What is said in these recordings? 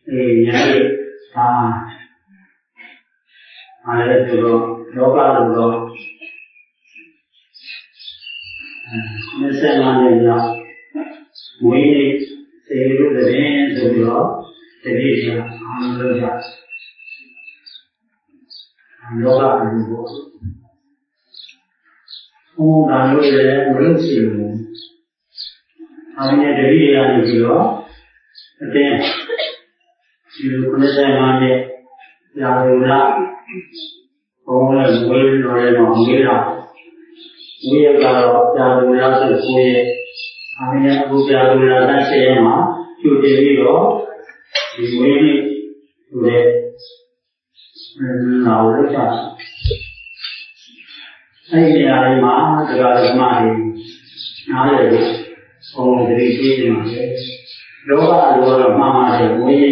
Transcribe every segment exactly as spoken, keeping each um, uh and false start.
えやはり、ああ、あれとローカルの、メッセージまでが、もういい、セールでね、そういうの、テレビが、あの、ローカルの、もう何でもよろしいの。あれね、テレビがあるけど、で、この際まで、やるな、この上の上の上だ。上からやるなと、こういう、あれね、僕やるなだけでも、今日テレビを、上に、上、うん、なるか。အဲ့ဒီနေရာလေးမှာတရားဓမ္မတွေနားလည်လို့ဘုံသတိပေးနေပါတယ်။လောကလိုတော့မှားပါတယ်ဝိအဲ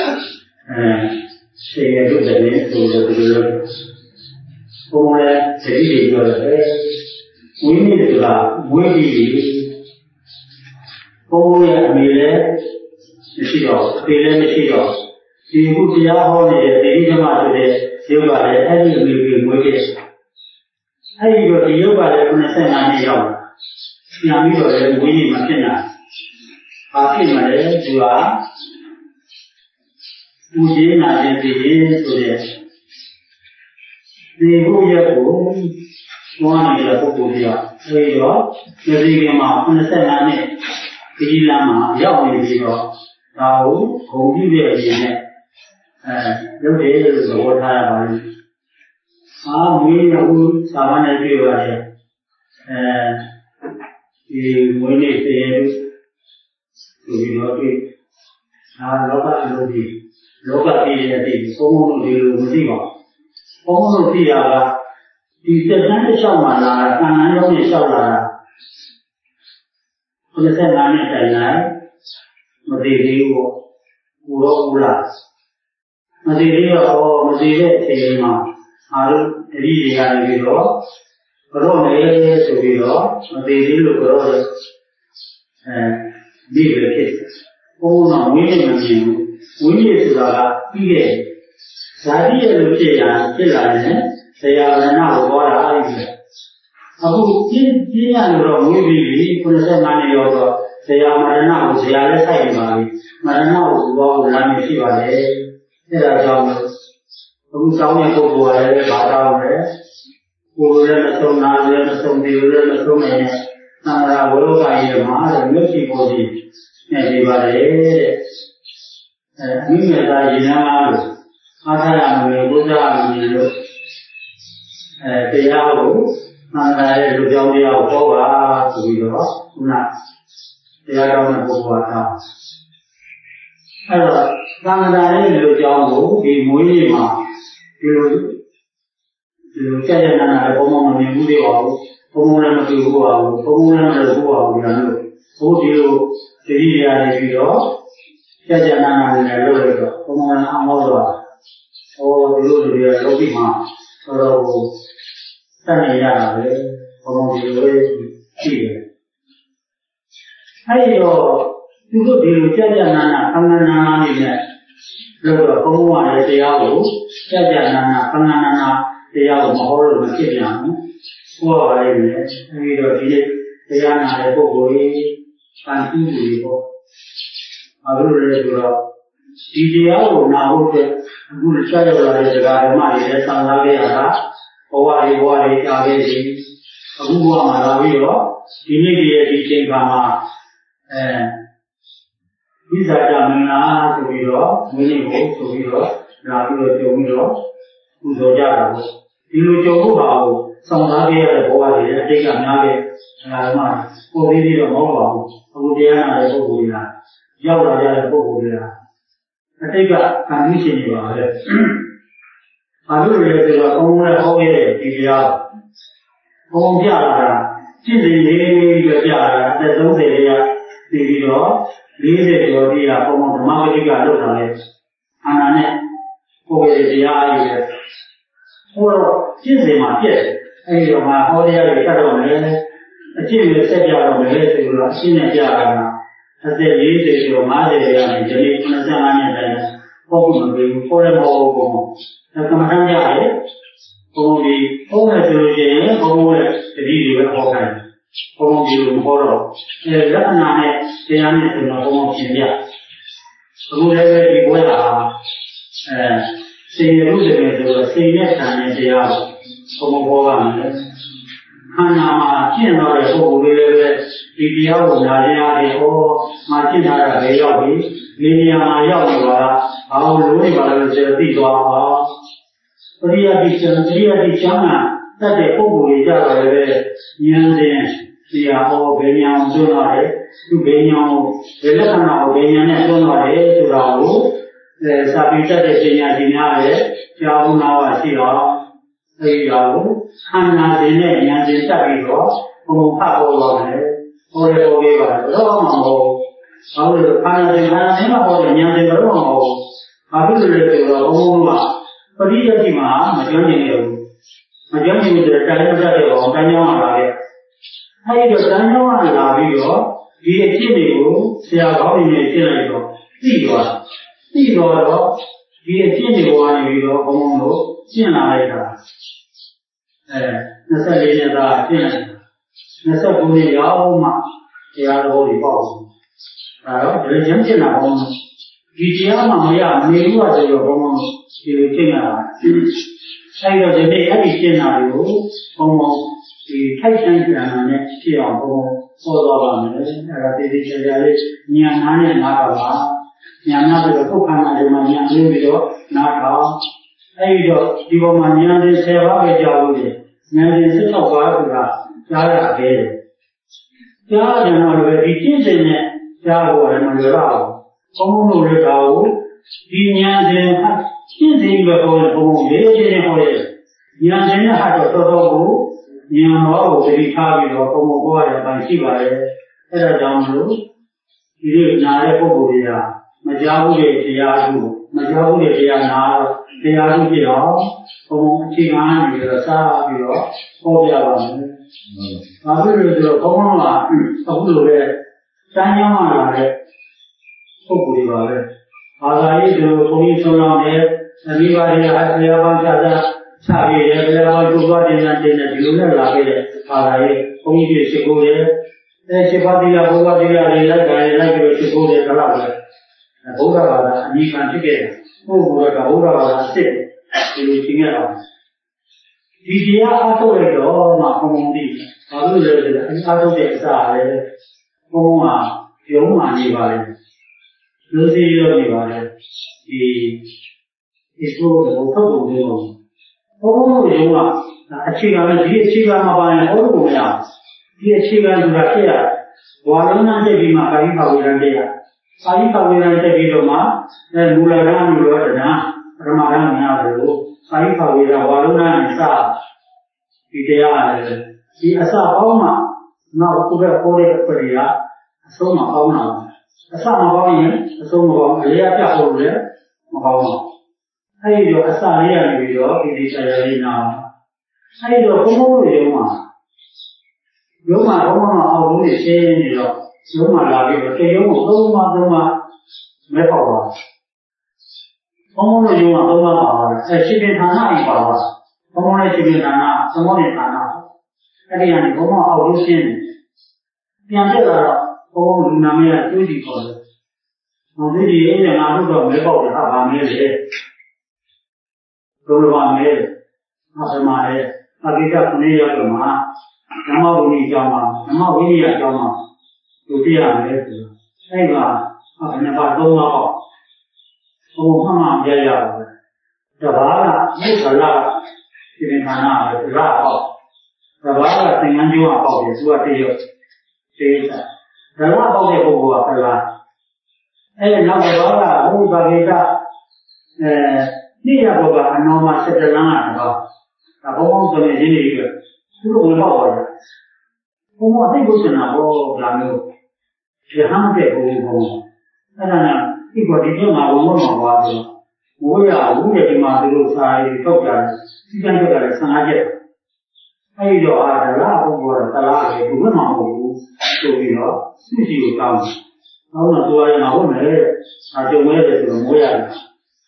ဆေရတုတဲ့ဆိုလို့ဒီလိုဘုံရဲ့သတိတွေပြောတယ်ဝိနည်းကဝိဓိဘုံရဲ့အမေလည်းမရှိတော့အသေးလည်းမရှိတော့ဒီခုတရားဟောနေတဲ့သတိဓမ္မဆိုတဲ့ရုပ်ကလည်းအဲ့ဒီအမေကိုဝိဓိအဲ့ဒီတော့ဒီရုပ်ကလည်းခုနစ်ဆယ်၅နှစ်ရောက်ပြန်ပြီးတော့လည်းဝိနည်းမဖြစ်နိုင်ဘာဖြစ်မလဲသူကပူဇေနာခြင်းဖြစ်ခြင်းဆိုတဲ့ဒီဘုရားကိုဝါနေတဲ့ပုဂ္ဂိုလ်တွေကအဲဒီတော့ဒီဒီကမှာခုနစ်ဆယ်၅နှစ်ဒီလမ်းမှာရောက်နေပြီးတော့ဒါကိုဂုဏ်ပြုတဲ့အရင်နဲ့အဲလုပ်တယ်လို့သဘောထားရပါလိမ့်အာမွေးရဦးစာမနဲ့ပြေပါတယ်အဲဒီမွေးနေ့တည်းဆိုပြီးတော့ဒီအာလောကအလိုဒီလောကပြည်ရဲ့အတိဘုံဘုံတို့ဒီလိုမသိပါဘူးဘုံဘုံတို့သိတာကဒီစက်တန်းတစ်လျှောက်မှလာတာကံလန်းရောက်နေလျှောက်လာတာခုနစ်ဆယ်၅နှစ်တိုင်လိုက်မသိသေးဘူးပေါ့ဘူရောဘူလားမသိသေးတော့မသိတဲ့အချိန်မှာအားလုံးအပြီးတွေကနေပြီးတော့ဘရောနေဆိုပြီးတော့မသေးသေးလို့ဘရောအဲဒီလိုဖြစ်ဘုံတော့ဝိနည်းမမြင်ဘူးဝိနည်းဆိုတာကပြီးခဲ့ဇာတိရဲ့လိုဖြစ်ရဖြစ်လာတယ်ဆရာရဏကိုဟောတာအဲ့ဒီအခုပြင်းပြင်းရလို့တော့မွေးပြီးပြီခုနစ်ဆယ်၅နှစ်ရောက်တော့ဆရာမရဏကိုဆရာလည်းစိုက်နေပါပြီမရဏကိုဘောကိုလမ်းမရှိပါနဲ့အဲ့ဒါကြောင့်အခုစောင်းတဲ့ပုဂ္ဂိုလ်ကလည်းဘာသာလဲကိုယ်လည်းမဆုံးနာလည်းမဆုံးဒီလည်းမဆုံးနိုင်တဲ့သံဃာဝိရောဂကြီးမှာမြို့ရှိပေါ်စီနဲ့ဒီပါလေတဲ့အဲအမိမြတ်သားရင်နာလို့အားထားရမယ်ဘုရားအမြင်လို့အဲတရားကိုသံဃာရဲ့လူကြောင့်တရားကိုဟောပါဆိုပြီးတော့ခုနတရားတော်နဲ့ပုဂ္ဂိုလ်အားအဲ့တော့သံဃာရဲ့လူကြောင့်ကိုဒီမွေးနေ့မှာဒီလိုဒီလိုကြာကြာနာနာလည်းဘုံဘုံမမြင်ဘူးသေးပါဘူးဘုံဘုံလည်းမကြည့်ဘူးပါဘူးဘုံဘုံလည်းမလုပ်ဘူးပါဘူးညာလို့ဘိုးဒီလိုတတိယနေပြီးတော့ကြာကြာနာနာလည်းလုပ်လိုက်တော့ဘုံဘုံလည်းအမောတော့ဟောဒီလိုတွေလောကီမှာတော်တော်တတ်နေရတာပဲဘုံဘုံဒီလိုပဲရှိတယ်အဲဒီတော့သူတို့ဒီလိုကြာကြာနာနာအမှန်နာနာနေနဲ့လို့တော့ဘုံဘုံကလည်းတရားကိုကြာကြာနာနာခဏနာနာတရားကိုမဟောလို့မဖြစ်ပြန်ဘူး။ဟောပါလိမ့်မယ်။အဲဒီတော့ဒီနေ့တရားနာတဲ့ပုဂ္ဂိုလ်ကြီးပန်တိလူတွေပေါ့။ဘာလို့လဲဆိုတော့ဒီတရားကိုနာဖို့အတွက်အခုဆက်ရောက်လာတဲ့ဇာတ်ဓမ္မတွေလည်းဆောင်လာခဲ့ရတာဘဝတွေဘဝတွေကြာခဲ့ပြီ။အခုဘဝမှာလာပြီးတော့ဒီနေ့ဒီရဲ့ဒီချိန်ခါမှာအဲဝိဇာတမင်္ဂလာဆိုပြီးတော့မင်းကြီးကိုဆိုပြီးတော့လာပြီးတော့ကြုံပြီးတော့ပူဇော်ကြတာပေါ့ဒီလိုကြုံဖို့ပါကိုဆောင်သားခဲ့ရတဲ့ဘဝတွေလည်းအတိတ်ကများခဲ့ဒါမှပို့ပြီးပြီးတော့မဟုတ်ပါဘူးအခုတရားနာတဲ့ပုဂ္ဂိုလ်တွေကရောက်လာကြတဲ့ပုဂ္ဂိုလ်တွေကအတိတ်ကခံပြီးရှင်နေပါလေဘာလို့လဲဆိုတော့အုံးနဲ့ဟောခဲ့တဲ့ဒီတရားအုံးပြလာတာရှင်းနေလေးပဲပြလာတာအသက်သုံးဆယ်လေးကတည်ပြီးတော့လေးဆယ်ကျော်တိကပုံမှန်ဓမ္မဝိကလောက်တာလေအာနာနဲ့ကိုယ်ရဲ့တရားအရေးဟောတော့ရှင်းနေမှာပြည့်အဲဒီတော့ငါဟောတရားတွေတတ်တော့မယ်အကျင့်တွေဆက်ပြတော့မယ်ဆိုတော့အရှင်းနဲ့ပြတာကအသက်လေးဆယ်ကျော်၅၀ရာနေဒီနေ့၇၅နှစ်တိုင်ဖို့မပေးဘူးပေါ်တယ်မဟုတ်ဘူးအဲကမ္မထမ်းကြတယ်ဘုံဒီဘုံနဲ့ဆိုလို့ရှိရင်ဘုံရဲ့တတိတွေပဲဟောခိုင်းဘုံဒီလိုမဟောတော့အဲလက္ခဏာနဲ့တရားနဲ့ဆိုတော့ဘုံပြင်ပြအခုလည်းပဲဒီဘွဲဟာအဲစေရုပ်တွေဆိုတော့စေနဲ့ဆံတဲ့တရားကိုဘုံဘောကလည်းခန္ဓာမှာကျင့်တော့တဲ့ပုဂ္ဂိုလ်တွေလည်းဒီတရားကိုနားရရတယ်ဟောမှကျင့်ထားတာပဲရောက်ပြီဒီနေရာမှာရောက်နေပါလားဘာလို့လို့နေပါလဲဆိုတော့သိသွားပါပရိယတိကျန်ပရိယတိကျမ်းမှာတတ်တဲ့ပုဂ္ဂိုလ်တွေကြတော့လည်းဉာဏ်စဉ်တရားဟောဘယ်ဉာဏ်ကိုကျွမ်းရတယ်သူဘယ်ဉာဏ်ကိုဘယ်လက္ခဏာကိုဘယ်ဉာဏ်နဲ့ကျွမ်းရတယ်ဆိုတာကိုအဲစာပေတတ်တဲ့ပညာရှင်များလည်းကြားဘူးနာပါရှိတော့အဲဒီဟာကိုခန္ဓာစဉ်နဲ့ဉာဏ်စဉ်တက်ပြီးတော့ဘုံဖတ်ပေါ်တော့တယ်ဟောရဟောပေးပါတော့မှမဟုတ်ဘာလို့ခန္ဓာစဉ်ခန္ဓာစဉ်ကဟောတဲ့ဉာဏ်စဉ်တော့မဟုတ်ဘာဖြစ်လို့လဲဆိုတော့ဘုံဘုံကပရိယတိမှာမကျွမ်းကျင်နေဘူးမကျွမ်းကျင်တဲ့တိုင်းမတတ်တဲ့ဘောင်တိုင်းကြောင်းလာတဲ့အဲဒီတော့တိုင်းကြောင်းလာပြီးတော့ဒီအဖြစ်တွေကိုဆရာကောင်းနေရှင်းလိုက်တော့သိသွားသိတော့တော့ဒီအဖြစ်တွေပေါ်နေပြီးတော့ဘုံဘုံတို့ရှင်းလာလိုက်တာအဲနှစ်ဆယ်လေးနှစ်သားရှင်းလိုက်တာနှစ်ဆယ်ခုနှစ်ရောက်မှတရားတော်တွေပေါ့ဒါတော့ဒီကျမ်းရှင်းတာဘုံဒီတရားမှမရမနေဘူးဆိုတော့ဘုံဘုံဒီလိုရှင်းရတာအဲဒီတော့ဒီနေ့အဲ့ဒီရှင်းတာတွေကိုဘုံဘုံဒီထိုက်ဆိုင်ကြံနဲ့ဖြစ်အောင်ဘုံဘုံပေါ်သွားပါမယ်အဲ့ဒါတည်တည်ကြကြလေးဉာဏ်နာနဲ့နားပါပါဉာဏ်နာပြီးတော့ပုခ္ခန္ဓာတွေမှာဉာဏ်လေးပြီးတော့နားတော့အဲဒီတော့ဒီပေါ်မှာဉာဏ်တွေဆယ်ပါးပဲကြားလို့လေဉာဏ်တွေ၁၆ပါးဆိုတာကြားရခဲ့တယ်ကြားရတယ်တော့လည်းဒီကျင့်စဉ်နဲ့ကြားဖို့လည်းမလွယ်တော့ဘူးဘုံဘုံတို့လည်းဒါကိုဒီဉာဏ်စဉ်ရှင်းစဉ်ပဲဟောတယ်ဘုံဘုံလေးချင်းချင်းဟောတယ်ဉာဏ်စဉ်နဲ့ဟာတော့တော်တော်ကိုဉာဏ်တော်ကိုသိထားပြီးတော့ဘုံဘုံဟောရတဲ့အပိုင်းရှိပါတယ်အဲဒါကြောင့်မလို့ဒီလိုနားတဲ့ပုဂ္ဂိုလ်တွေကမကြားဘူးတဲ့တရားစုမကြားဘူးတဲ့တရားနာတော့တရားစုဖြစ်တော့ဘုံဘုံအခြေခံနေပြီးတော့စားပြီးတော့ဟောပြပါမယ်။ဘာဖြစ်လို့လဲဆိုတော့ဘုံဘုံကအခုလိုပဲစမ်းကြောင်းလာတဲ့ပုဂ္ဂိုလ်တွေပါပဲ။ဘာသာရေးဆိုဘုန်းကြီးဆုံးလောင်းတဲ့မိဘတွေအဆရာပေါင်းချာချာချပြီးတယ်ဘယ်လိုကျိုးသွားတင်တဲ့တင်တဲ့ဒီလိုနဲ့လာခဲ့တဲ့ဘာသာရေးဘုန်းကြီးတွေရှိခိုးတယ်အဲရှိပါတိယဘုရားတရားတွေလိုက်ကြတယ်လိုက်ပြီးရှိခိုးတယ်ဒါတော့ပဲဘုရားဘာသာအနိကံဖြစ်ခဲ့တယ်ဘုရားကဘုရားဘာသာစစ်ဒီလိုရှင်းရအောင်ဒီတရားအားထုတ်ရတော့မှဘုံဘုံသိဘာလို့လဲဆိုတော့အအားထုတ်တဲ့အစားလေဘုံဘုံကယုံမှနေပါလေလူစီရောနေပါလေဒီဒီကိုဘုထုတ်ဖို့ပြောဘုံဘုံယုံကအခြေခံနဲ့ဒီအခြေခံမှာပါရင်ဟောလို့မရဒီအခြေခံဆိုတာဖြစ်ရဝါလုံးနဲ့တက်ပြီးမှကာယဖဝေရံတက်ရကာယဖဝေရံတက်ပြီးတော့မှအဲမူလဓာတ်မူလဓာတ်ပရမဓာတ်များတယ်လို့ကာယဖဝေရံဝါလုံးနဲ့စဒီတရားလည်းဒီအစပေါင်းမှနောက်သူကပေါ်တဲ့ပရိယာအဆုံးမပေါင်းတာအစမပေါင်းရင်အဆုံးမပေါင်းအရေပြတ်ဖို့လည်းမပေါင်းဘူးအဲဒီတော့အစလေးရနေပြီးတော့ဒီဒီဆရာလေးနာအဲဒီတော့ဘုံဘုံတွေရုံးမှာရုံးမှာဘုံဘုံအောင်လို့နေရှင်းနေတော့ရုံးမှာလာပြီးတော့တေရုံးကိုသုံးပါသုံးပါမဲပေါက်သွားဘုံဘုံတွေရုံးမှာသုံးပါပါသွားအဲရှင်ပင်ဌာနကြီးပါသွားဘုံဘုံနဲ့ရှင်ပင်ဌာနသမောနဲ့ဌာနအဲဒီကနေဘုံဘုံအောင်လို့ရှင်းနေပြန်ပြလာတော့ဘုံဘုံလူနာမည်ကတွေးကြည့်ခေါ်တယ်ဟောဒီဒီအဲ့ဒါငါတို့တော့မဲပေါက်တာဗာမဲလေဘုရားမဲအဆမရဲ့အဘိဓခုနှစ်ရောက်တော့မှဓမ္မဝိနည်းကျောင်းမှာဓမ္မဝိနည်းကျောင်းမှာသူပြရတယ်ဆိုတော့အဲ့ကဘယ်နှပါသုံးပါပေါ့ဘုံမှမှပြရပါတယ်တဘာကမြစ်ခလာဒီနေ့ခန္ဓာပဲရပေါ့တဘာကသင်္ကန်းကျိုးကပေါ့တယ်သူကတည်းရောသိတာဓမ္မပေါ့တဲ့ပုဂ္ဂိုလ်ကခလာအဲ့နောက်တဘာကဘုဗ္ဗဂေတအဲနေ့ရဘောကအနောမစက်တလန်းကတော့ဒါဘုံဘုံဆိုနေရင်းနေပြီးတော့သူတို့ဝင်ပေါ့ပါတယ်ဘုံဘုံအသိကိုစင်တာဘောဒါမျိုးရဟန်းတဲ့ဘုံဘုံအဲ့ဒါနဲ့ဒီပေါ်ဒီကျမှာဘုံဘုံမှာပါဆိုမိုးရဘူးရဲ့ဒီမှာသူတို့စာရေးထုတ်ကြတယ်စီကံထုတ်ကြတယ်ဆန္ဒချက်အဲ့ဒီတော့အာဒါဘုံဘောတလားလေဘုံမှာမဟုတ်ဘူးဆိုပြီးတော့သူ့စီကိုတောင်းတယ်အောင်းတော့သူရမှာဟုတ်မယ်အကြုံမဲတယ်ဆိုတော့မိုးရတယ်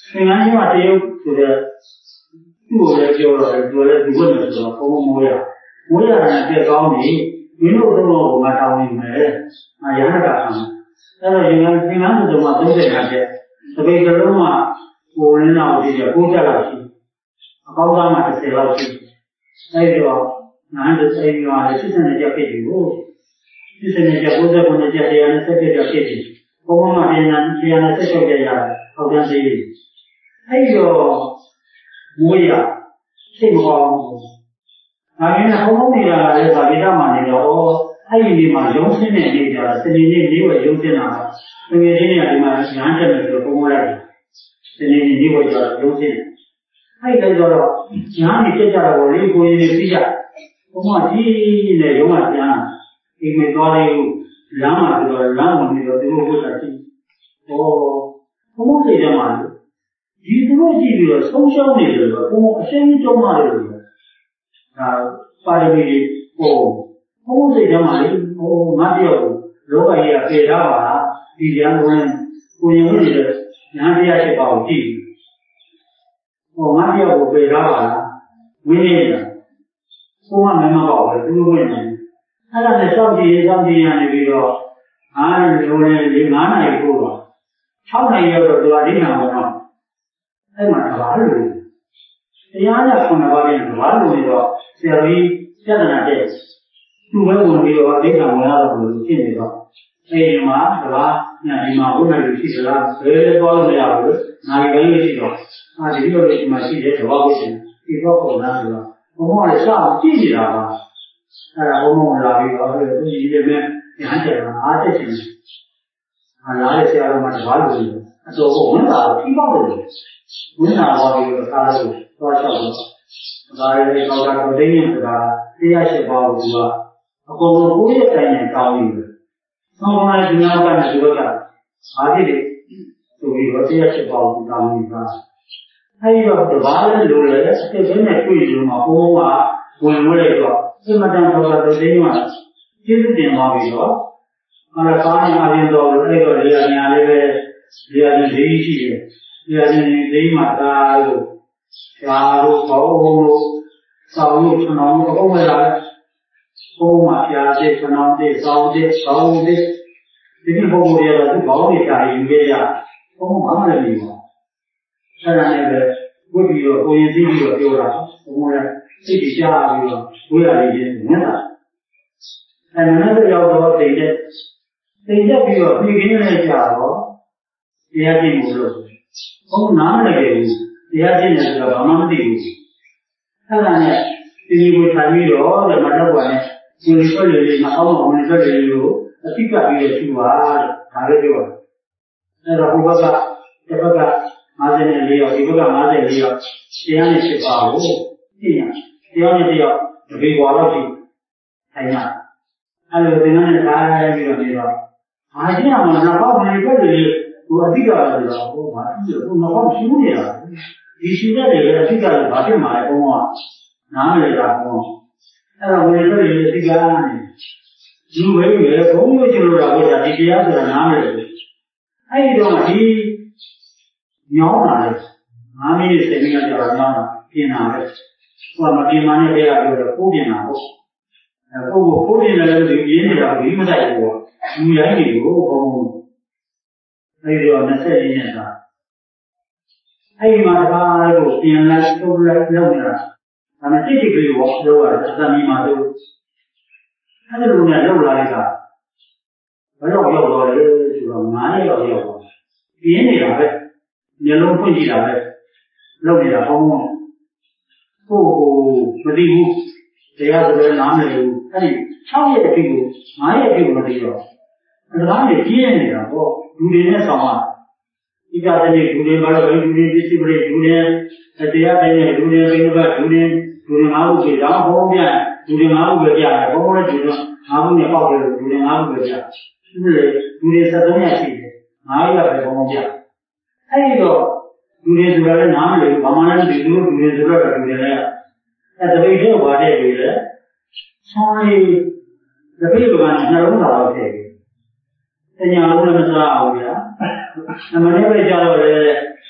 င်္ဂန်းကြီးမှာတရုတ်ဆိုတဲ့သူ့ကိုလည်းပြောတော့တယ်ပြောလဲဒီဘက်နဲ့ဆိုတော့ဘုံမိုးရမိုးရတာနဲ့ကောင်းပြီမင်းတို့တော့ဘုံမှာတောင်းနေမယ်အရဟတကံအဲ့တော့ရင်ကသင်္ကန်းဆိုတော့သုံးဆယ်ခါကျတပိတ်ကလုံးမှာကိုရင်းတော်ကြီးကကိုးချက်လောက်ရှိအကောင်းသားမှာတစ်ဆယ်လောက်ရှိအဲ့တော့နားတစ်ဆယ်ရွာလည်းစစ်စနေကြဖြစ်ပြီကိုစစ်စနေကြကိုးဆက်ကိုနဲ့ကြတရားနဲ့ဆက်ပြကြဖြစ်ပြီဘုံမှာပြန်လာတရားနဲ့ဆက်ချုပ်ကြရတယ်ဟောက်ပြန်သေးပြီအဲ့တော့မိုးရစိတ်မကောင်းဘူး။ဒါပေမဲ့ဘုံဘုံနေတာလည်းဗာဗိဒမှာနေတော့အဲ့ဒီနေ့မှာရုံးစင်းနေနေကြတာစနေနေ့နေ့ဝယ်ရုံးစင်းတာတကယ်ချင်းနေရာဒီမှာညာတက်မယ်ဆိုတော့ဘုံဘုံလိုက်စနေနေ့နေ့ဝယ်ကြတော့ရုံးစင်းအဲ့ဒါကြတော့ညာနေတက်ကြတော့လေကိုရင်းနေပြီးကြဘုံမကြီးနဲ့ရုံးကပြန်အိမ်မသွားလေးကိုလမ်းမှာဆိုတော့လမ်းဝင်ပြီးတော့သူတို့ဝတ်တာကြည့်။ဟောဘုံဘုံစိတ်ထဲမှာဒီသူတို့ကြည့်ပြီးတော့ဆုံးရှုံးနေတယ်ဆိုတော့ဘုံအရှင်းကြီးကျုံးလာတယ်လို့ဒါပါရမီဟိုဘုံစိတ်ထဲမှာလေဟိုငါတယောက်ကိုလောကကြီးကပြေထားပါလားဒီရန်ကုန်ကိုရင်ဝင်နေတဲ့ညာတရားရှိပါကိုကြည့်ဟိုငါတယောက်ကိုပြေထားပါလားဝင်းနေတာဘုံကမမပေါ့ပဲသူဝင်နေအဲ့ဒါနဲ့စောင့်ကြည့်စောင့်ကြည့်ရနေပြီးတော့အားလုံးလည်း၄၅နာရီပို့တော့၆နာရီရောက်တော့သူအဓိကမှာတော့အဲ့မှာဘာလို့တရားရခုနပါးနဲ့ဘာလို့လဲတော့ဆရာကြီးပြဿနာတဲ့သူ့ဘက်ဝင်ပြီးတော့အဓိကဝင်ရတော့လို့ဖြစ်နေတော့အဲ့ဒီမှာဒါကဒီမှာဘုရားကြီးရှိသလားဘယ်လိုသွားလို့မရဘူးနိုင်ပိုင်းလေးရှိတော့အဲဒီလိုလေးဒီမှာရှိတဲ့သဘောကိုရှင်ဒီဘောပုံလားဆိုတော့ဘုံကလည်းစအောင်ကြည့်နေတာပါအဲ့ဒါဘုံဘုံလာပြီးတော့သူကြီးရဲ့မဲ့ညာကျတယ်အားတက်ရှင်ဟာလာတဲ့ဆရာတော်မှာဘာလို့လဲအတော်ကိုဝင်လာပြီးပေါ့တယ်ဝင်လာတော့ပြီးတော့သားလို့သွားလျှောက်တော့ဒါလည်းကောက်တာတော့တင်းနေတာတရားရှိပါဘူးကအကုန်လုံးကိုယ့်ရဲ့တိုင်နဲ့တောင်းနေတယ်။ဆောင်းပိုင်းဒီနောက်ကနေဒီဘက်ကအားဖြစ်တယ်ဆိုပြီးတော့တရားရှိပါဘူးတောင်းနေတာ။အဲဒီတော့တဘာလဲလို့လဲအစ်စ်ဘင်းနဲ့တွေ့လို့မှာဘုံကဝင်လို့လိုက်တော့စိမတန်တော်တော်တင်းမှာကျေးဇူးတင်ပါပြီတော့အဲ့ဒါကောင်းရင်အရင်တော့အဲ့တော့လေယာဉ်လေးပဲလေယာဉ်လေးရှိတယ်လေယာဉ်လေးမှာဒါလို့ဓာလို့ဘောင်းလို့စောင်းလို့ကျွန်တော်တို့ဘုံဝဲလာဘုံမှာပြားတဲ့ကျွန်တော်တဲ့စောင်းတဲ့စောင်းတဲ့ဒီဒီဘုံတွေကတော့ဒီဘောင်းတွေတာယူခဲ့ရဘုံဘာမှလည်းမပြီးပါအဲ့ဒါနဲ့ပဲဝိပြီးတော့ကိုရင်သိပြီးတော့ပြောတာဘုံကစိတ်ကြပြီးတော့ဝိရလေးချင်းမြင်တာအဲ့မနေ့ရောက်တော့တိတ်တဲ့တိတ်ရက်ပြီးတော့ပြီးခင်းနဲ့ကြာတော့တရားကျင့်မှုလို့ဘုံနားမလည်ဘူးတရားကျင့်တယ်ဆိုတော့ဘာမှမသိဘူးအဲ့ဒါနဲ့ဒီလိုထိုင်ပြီးတော့လည်းမတော့ပါနဲ့ဒီလိုဆွဲလေးလေးမအောင်အောင်ဆွဲလေးလေးကိုအတိကပြီးတော့ရှိပါဒါလည်းပြောတယ်အဲ့တော့ဘုဘကတစ်ဘက်က၅၄ရောက်ဒီဘက်က၅၄ရောက်တရားနဲ့ဖြစ်ပါဘူးသိရတရားနဲ့တရားတပေကွာတော့ရှိထိုင်ရအဲ့လိုသင်္ကန်းနဲ့ကားပြီးတော့နေတော့အားကြီးအောင်နောက်ပေါက်နေပြည့်လေဟိုအတိကဆိုတော့ဟိုဘာဖြစ်လို့နောက်ပေါက်ရှိနေတာဒီရှိတဲ့တွေအတိကဘာဖြစ်မှာလဲဘုံကနားမလဲတာဘုံအဲ့တော့ဝင်လို့ရအတိကနေယူဝဲရဘုံလို့ကျလို့တာကိုဒီတရားဆိုတာနားမလဲအဲ့ဒီတော့ဒီညောင်းလာတယ်ငါးမိနစ်ဆယ်မိနစ်ကြာတော့ညောင်းတာပြင်တာပဲဟိုကမပြင်မှနဲ့တရားပြောတော့ကိုပြင်တာဟုတ်အဲကိုကိုကိုပြင်လည်းဒီရင်းနေတာဒီမတိုက်ဘူးပေါ့ယူရိုင်းတွေကိုဘုံအဲ့ဒီတော့၂၀ရင်းနေတာအဲ့ဒီမှာတကားကိုပြင်လိုက်ထုတ်လိုက်လုပ်နေတာဒါနဲ့တိတိကလေးကိုပြောရတယ်အသမီမှာတို့အဲ့ဒီလိုနဲ့လုပ်လာတဲ့ကဘယ်တော့ရောက်တော့လဲဆိုတော့ငါးရက်ရောက်ရောက်ပါပြင်းနေတာပဲမျိုးလုံးဖွင့်ကြည့်တာပဲလုပ်နေတာဟောင်းဟောင်းကိုကိုမသိဘူးတရားဆိုလည်းနားမလည်ဘူးအဲ့ဒီ၆ရက်အထိကို၅ရက်အထိကိုမသိတော့အဲ့ဒါလည်းပြင်းနေတာပေါ့လူတွေနဲ့ဆောင်တာဒီကတည်းကလူတွေဘာလို့လူတွေပစ္စည်းတွေလူတွေတရားတိုင်းလူတွေဘယ်လိုပဲလူတွေလူတွေငါ့ကိုကြောက်ဟောပြန်လူတွေငါ့ကိုပဲကြားတယ်ဘုံဘုံနဲ့ဒီလိုငါ့ကိုနဲ့ပေါက်တယ်လူတွေငါ့ကိုပဲကြားဒီလေလူတွေစက်သုံးရက်ရှိတယ်ငါးရက်ပဲဘုံဘုံကြားအဲ့ဒီတော့လူတွေဆိုတာလည်းနားမလည်ဘူးဘာမှလည်းဒီလိုလူတွေဆိုတော့လူတွေလည်းအဲ့တပိတ်တော့ပါတဲ့တွေလည်းဆောင်းလေးတပိတ်ကနှလုံးသားတော့ထည့်တယ်။တညာလုံးလည်းမစားအောင်ဗျာ။အမနေ့ပဲကြာတော့လေ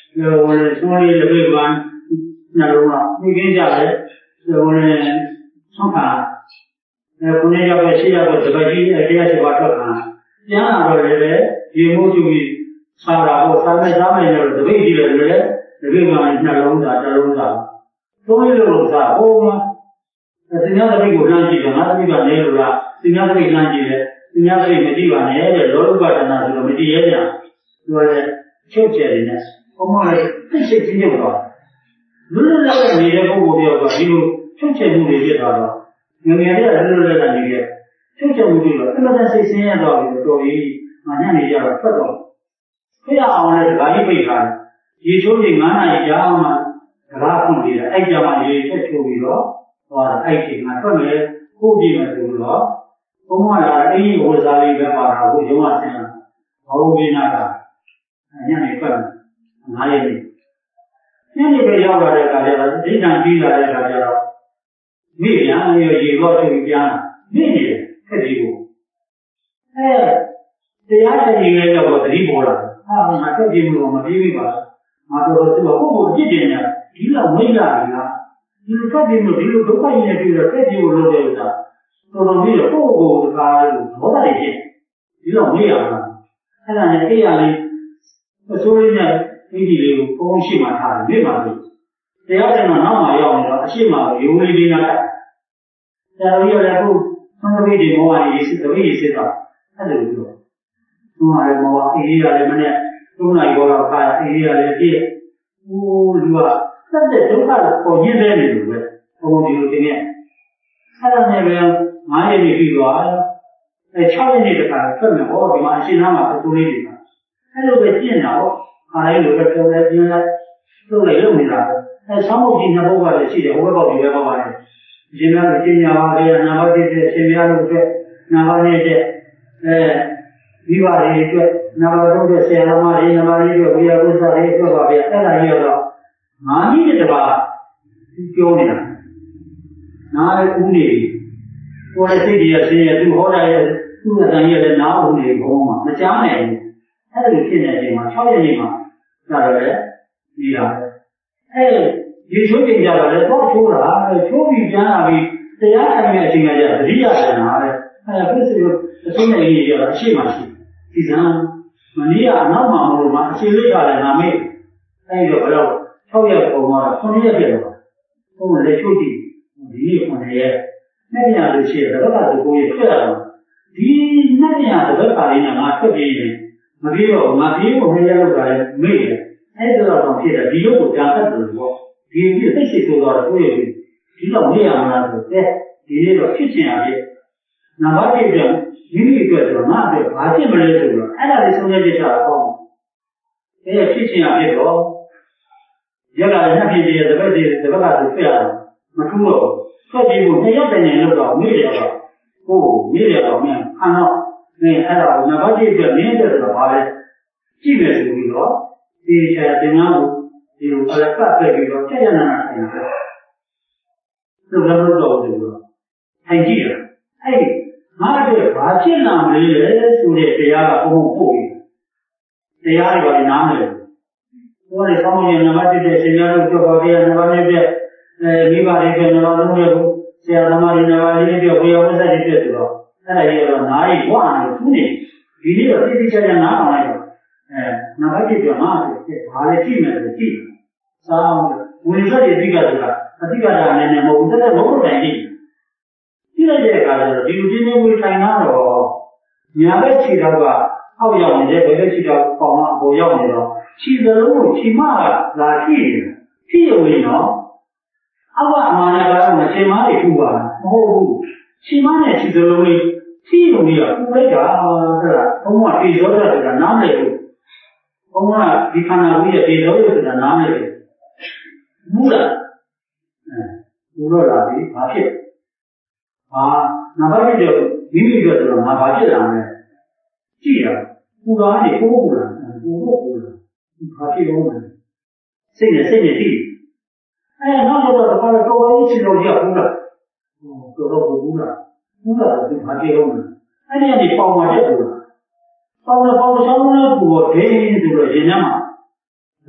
我的兄弟的背关那种啊，你跟下来，我的上看，呃，国内要不新加坡这个一这些是把这看，两两个人嘞，有没就比三百或三百三百那这位置的人，这背关那种啥这种啥，中医这种啥，我嘛，那今年这边有两几个，那这边没有了，今年这边两几个，今年这边没地方来的，老路关的那是个没地的呀，是不是？小钱的呢，我们这些真正的。如果那个你的父母的话，比如出钱目的是啥的，有年的如果那个你的出钱目的了，那么在谁身上到的作为啊，像你讲的不懂，这样我们哪里会看？以前的俺那一家嘛，哪空的，爱家嘛也在处理了，哇，爱情啊，专门估计嘛处理了，我们那里有啥一个把它我就往身上，后面那个，像你看哪里？那你不要了这个叫经常听到这个叫没讲有一个就讲了，没的太离谱。哎，这样子应该叫我离谱了。啊，那这节目我们听过，啊，说这个我不记得呢，听了没啦的啦。你说这节目听了多少年听了，这节目录的啥？说到没有过过他多大的钱，听了没样了。他让你这样的，所以呢。你的公司嘛，他没嘛的，这样子嘛，那么要那个，起码有利的那个，然后要来不，从这边的某玩意是这个意思的，他就有，从那里某玩意啊，什么呢？从那一个老看，一啊来的，我是吧？但是都看过年在那种的，我们就这边，他在那边俺也没去过啊，哎，瞧见那个看，专门我给俺新郎嘛，他做的地方，他就在见着。还有个招来进来，都来用的啦。那商务今天不管的，现在我搞几个不管的，现在是今年话的，哪怕这些新疆路的，哪怕那些，呃，旅发的这，哪怕都是西安嘛的，哪怕那个维尔公司的这个别，再来一个，哪里的这吧，教的啦，哪里工的，我来这里也是也最好的也，做生意的哪工的工嘛，那将来的，他这个现在的嘛，条件的嘛。那个人，你呀，哎，有求人家的，到处了，求比讲那里，这样上面现在叫人家是哪的？哎，不是有现在也叫西嘛西，第三，嘛你呀，那嘛么嘛，现在下来那没，哎个不了，条件好嘛，空间别了，我们来求的，你空间，那边都是这个大都可以出来了，你那边这个大的呢，嘛特别的。我比如，我比如我们家那个没的，还知道东西的，比如我讲的是我，比比这些做到的都有，比较没样那是，哎，比那个七千啊的，哪怕这种有一个是哪的，把这么来做了，俺那的生产就下来好，哎，七千啊的多，原来那边的这个的这个那是这样的，那中国，这地方那要在年路上没了了，哦，没了了，没看到。哎，按照哪怕这个面的这个话呢，基本是为了以前怎样路，比如说八百这个这样的那样的，是不是都做这个？很近了，哎，那个把这样的人说的这样不不会，这样的话哪来？我的上面哪怕就是新疆路做好的，哪怕那边呃米八的这哪怕农业部，像他妈的哪怕那边不要不在的这个。那也要拿一万那个土地，比那个地地价价拿上来的，哎，那个地表拿的，他的地面是地，啥？为啥的这个是吧？他这个啥呢？呢，我们这个老本地，这个这个是，比如今天为太阳的哦，两个去那个，好要你这这个去叫宝马，不要你了，骑着路骑马的，拉皮，皮有味道，阿爸妈那个我们骑马的出啊，哦。起码呢，其实容易，挺容易啊。不来讲是吧？我们对手的这个难来的，我们你看那为了对手的这个难来的，无了，嗯，无了哪里哪去？啊，哪怕这个明明就是哪怕这样的，既然不干的不不了，嗯，不不不了，哪去我们？现在现在地，哎，那时候的话，跟我一起都结婚了。哦，做到不了，不了就怕结婚了。哎呀，你包嘛这多了，包了包了小龙了多，这些都是现在嘛，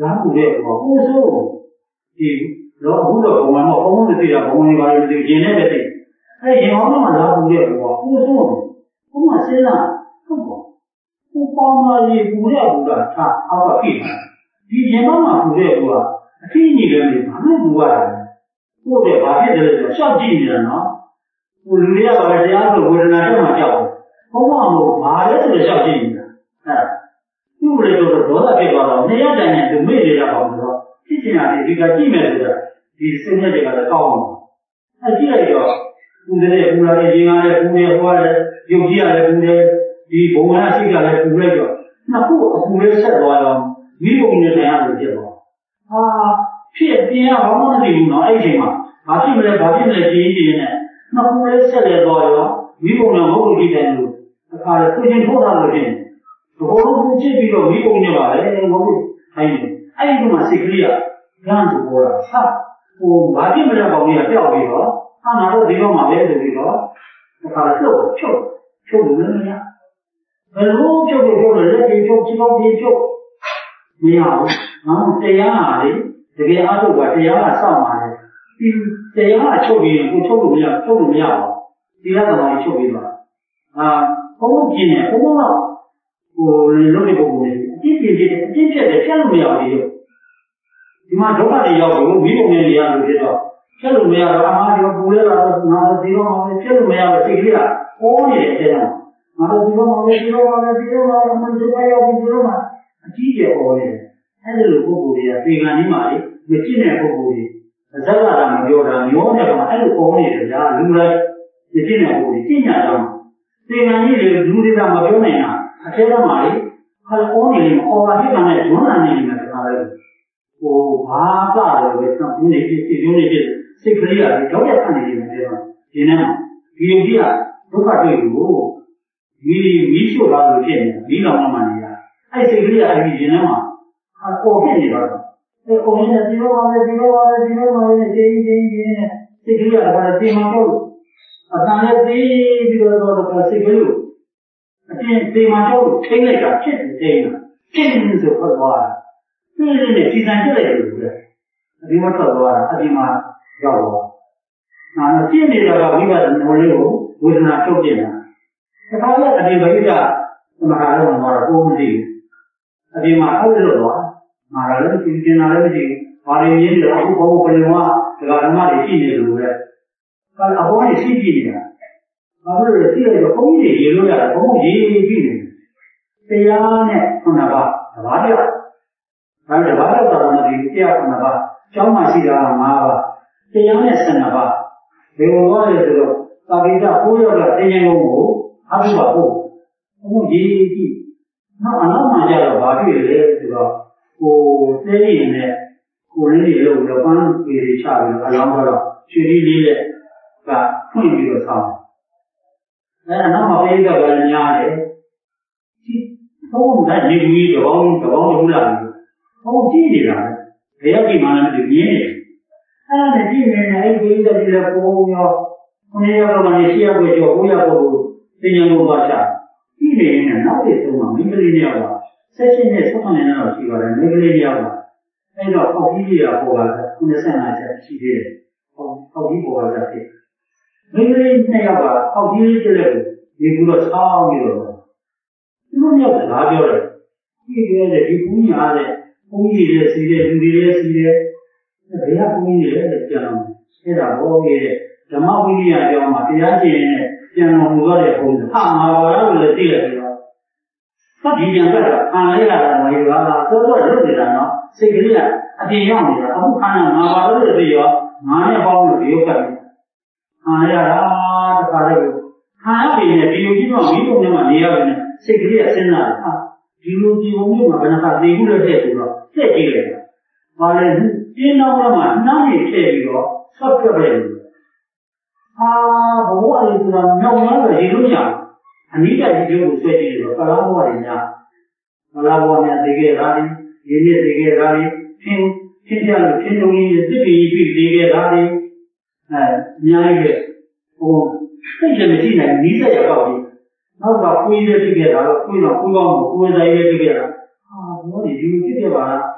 然后呢，我不说的，老不了我们嘛，我们的对呀，我们那个这个现在的对，哎，现在我们老不了我，不说，我们身上不管，不帮嘛也不了不了，他他个屁嘛，以前妈妈不了不啊，这几年的哪能不啊？我这把别的了，小几年了，我留下把这样子我是拿这么教的，我忘了把这个小几年，哎。用来就是多大别搞了，那样概念就没这个好说。之前啊，这个地面是比现在这个的高嘛。那第二个，工资的工了，银行的工的，花的，邮寄啊的工的，比公安谁家的工来着？那不工的太多了，没有工的这样子结果。啊，偏偏啊，我们这用到爱情嘛，把这么来把这么来接一接呢，那工的太来多了，没工的我不给他弄，啊，最近多少个人？我们这边的美国人吧，哎，我们还有还有嘛，谁可以啊？这样子过了，他我马上不了搞你啊，调给了，他拿到地方马来就给了，他是我票票不能呀，呃，如票就票了，人家票几高几票，没有，然后这样啊的，这个阿叔啊，这样啊上马的，这样啊票给不票怎么样？票怎么样？这样的话票给了，啊，我们今年我们了。我弄的不公平，今天的今天的天都没有的有，你妈多大的要求，没有人要求的，天都没有的，俺妈就不来了，拿这个嘛，天都没有的，这个呀，我的这样，拿这个嘛，这个嘛，这个嘛，我们这块要不这个嘛，季节好的，还是路不够的呀，对岸你妈的，没今年不够的，这个咱们叫的，牛那个嘛，还是好的呀，路来，没今年不够的，今年什么？对岸你这路的咱们表面啊。这个嘛哩，还是往里面，我把这个呢，中南那里面给他来，我把咋的，我像兄弟去，兄弟去，谁可以啊？条件看的里面这个，今天嘛，有的啊，不怕队伍，你你修啥都骗你，你干嘛嘛你啊？哎，谁可以啊？你今天嘛，他过骗你了，哎，过骗的，这个嘛，这个嘛，这个嘛，这这这这，谁可以啊？他这嘛叫，啊，当然这这个这个谁可以？这这嘛叫做听那个，这是听的，听是可多了。这是呢，第三节来就是，你们可多了，他他妈要我。那这里的话，为个我有，为什么收紧呢？他那他这个有点，那么还是我们说不对，他这嘛还是多，马上人就就拿来去，把这人的不包不的话，这个他妈的心里头的，他他不会心里的。啊，不是这个风的一路呀，风一一这样呢，从那个拉掉，但是拉掉到那里，这样从那个小马西的马吧，这样呢是那个，所以我的这个大概在不要的这样个我，还是保护，风一一，那那马家的话，对的这个，我这里呢，我人里头的帮给的下面，他让到了水里里的，啊，混比较长。哎，那么这个人家的，这我们在地里这帮这帮有了，我记里了，还要给嘛那个年的，啊，那今年呢，一个一个这个不要，我们要个嘛，你写过叫不要过，这样我把下，一年呢，那得说嘛，每个人要吧，在现在什么人老几个人，每个人要吧，那个好比例啊，不管是我们上哪些系列，好好比不管是谁。每个人那样吧，好几这类也不知道长的了。这种要是哪标的？一个的比公家的、公益的、谁的、公益的、谁的，那这样公益的讲，现在我给的，怎么公益啊讲嘛？这样些呢，讲我们做的工作，他嘛我要是对了对了，他提前干了，他来了我一个啊，这做日子的呢，谁给的？他这样的，他不看了，哪怕日子要，哪也帮我没有干的。啊呀啦，这个这个，他那边呢，比如地方没有那么厉害呢，谁给他生了啊？比如比如没嘛，可能他内部的太多了，再进来了，完了，电脑的嘛，哪里太多，啥个不了？啊，我的是说，那我那个一种样，你在这就说这个，不然我人家，不然我呢，这个哪里，人家这个哪里，听听下来，听中医这边一句，这个哪里。哎，两个，我这些没进来，你这也搞的，那把规的这个啥，规了规帮我规在一个这个了，啊，我的就这个吧，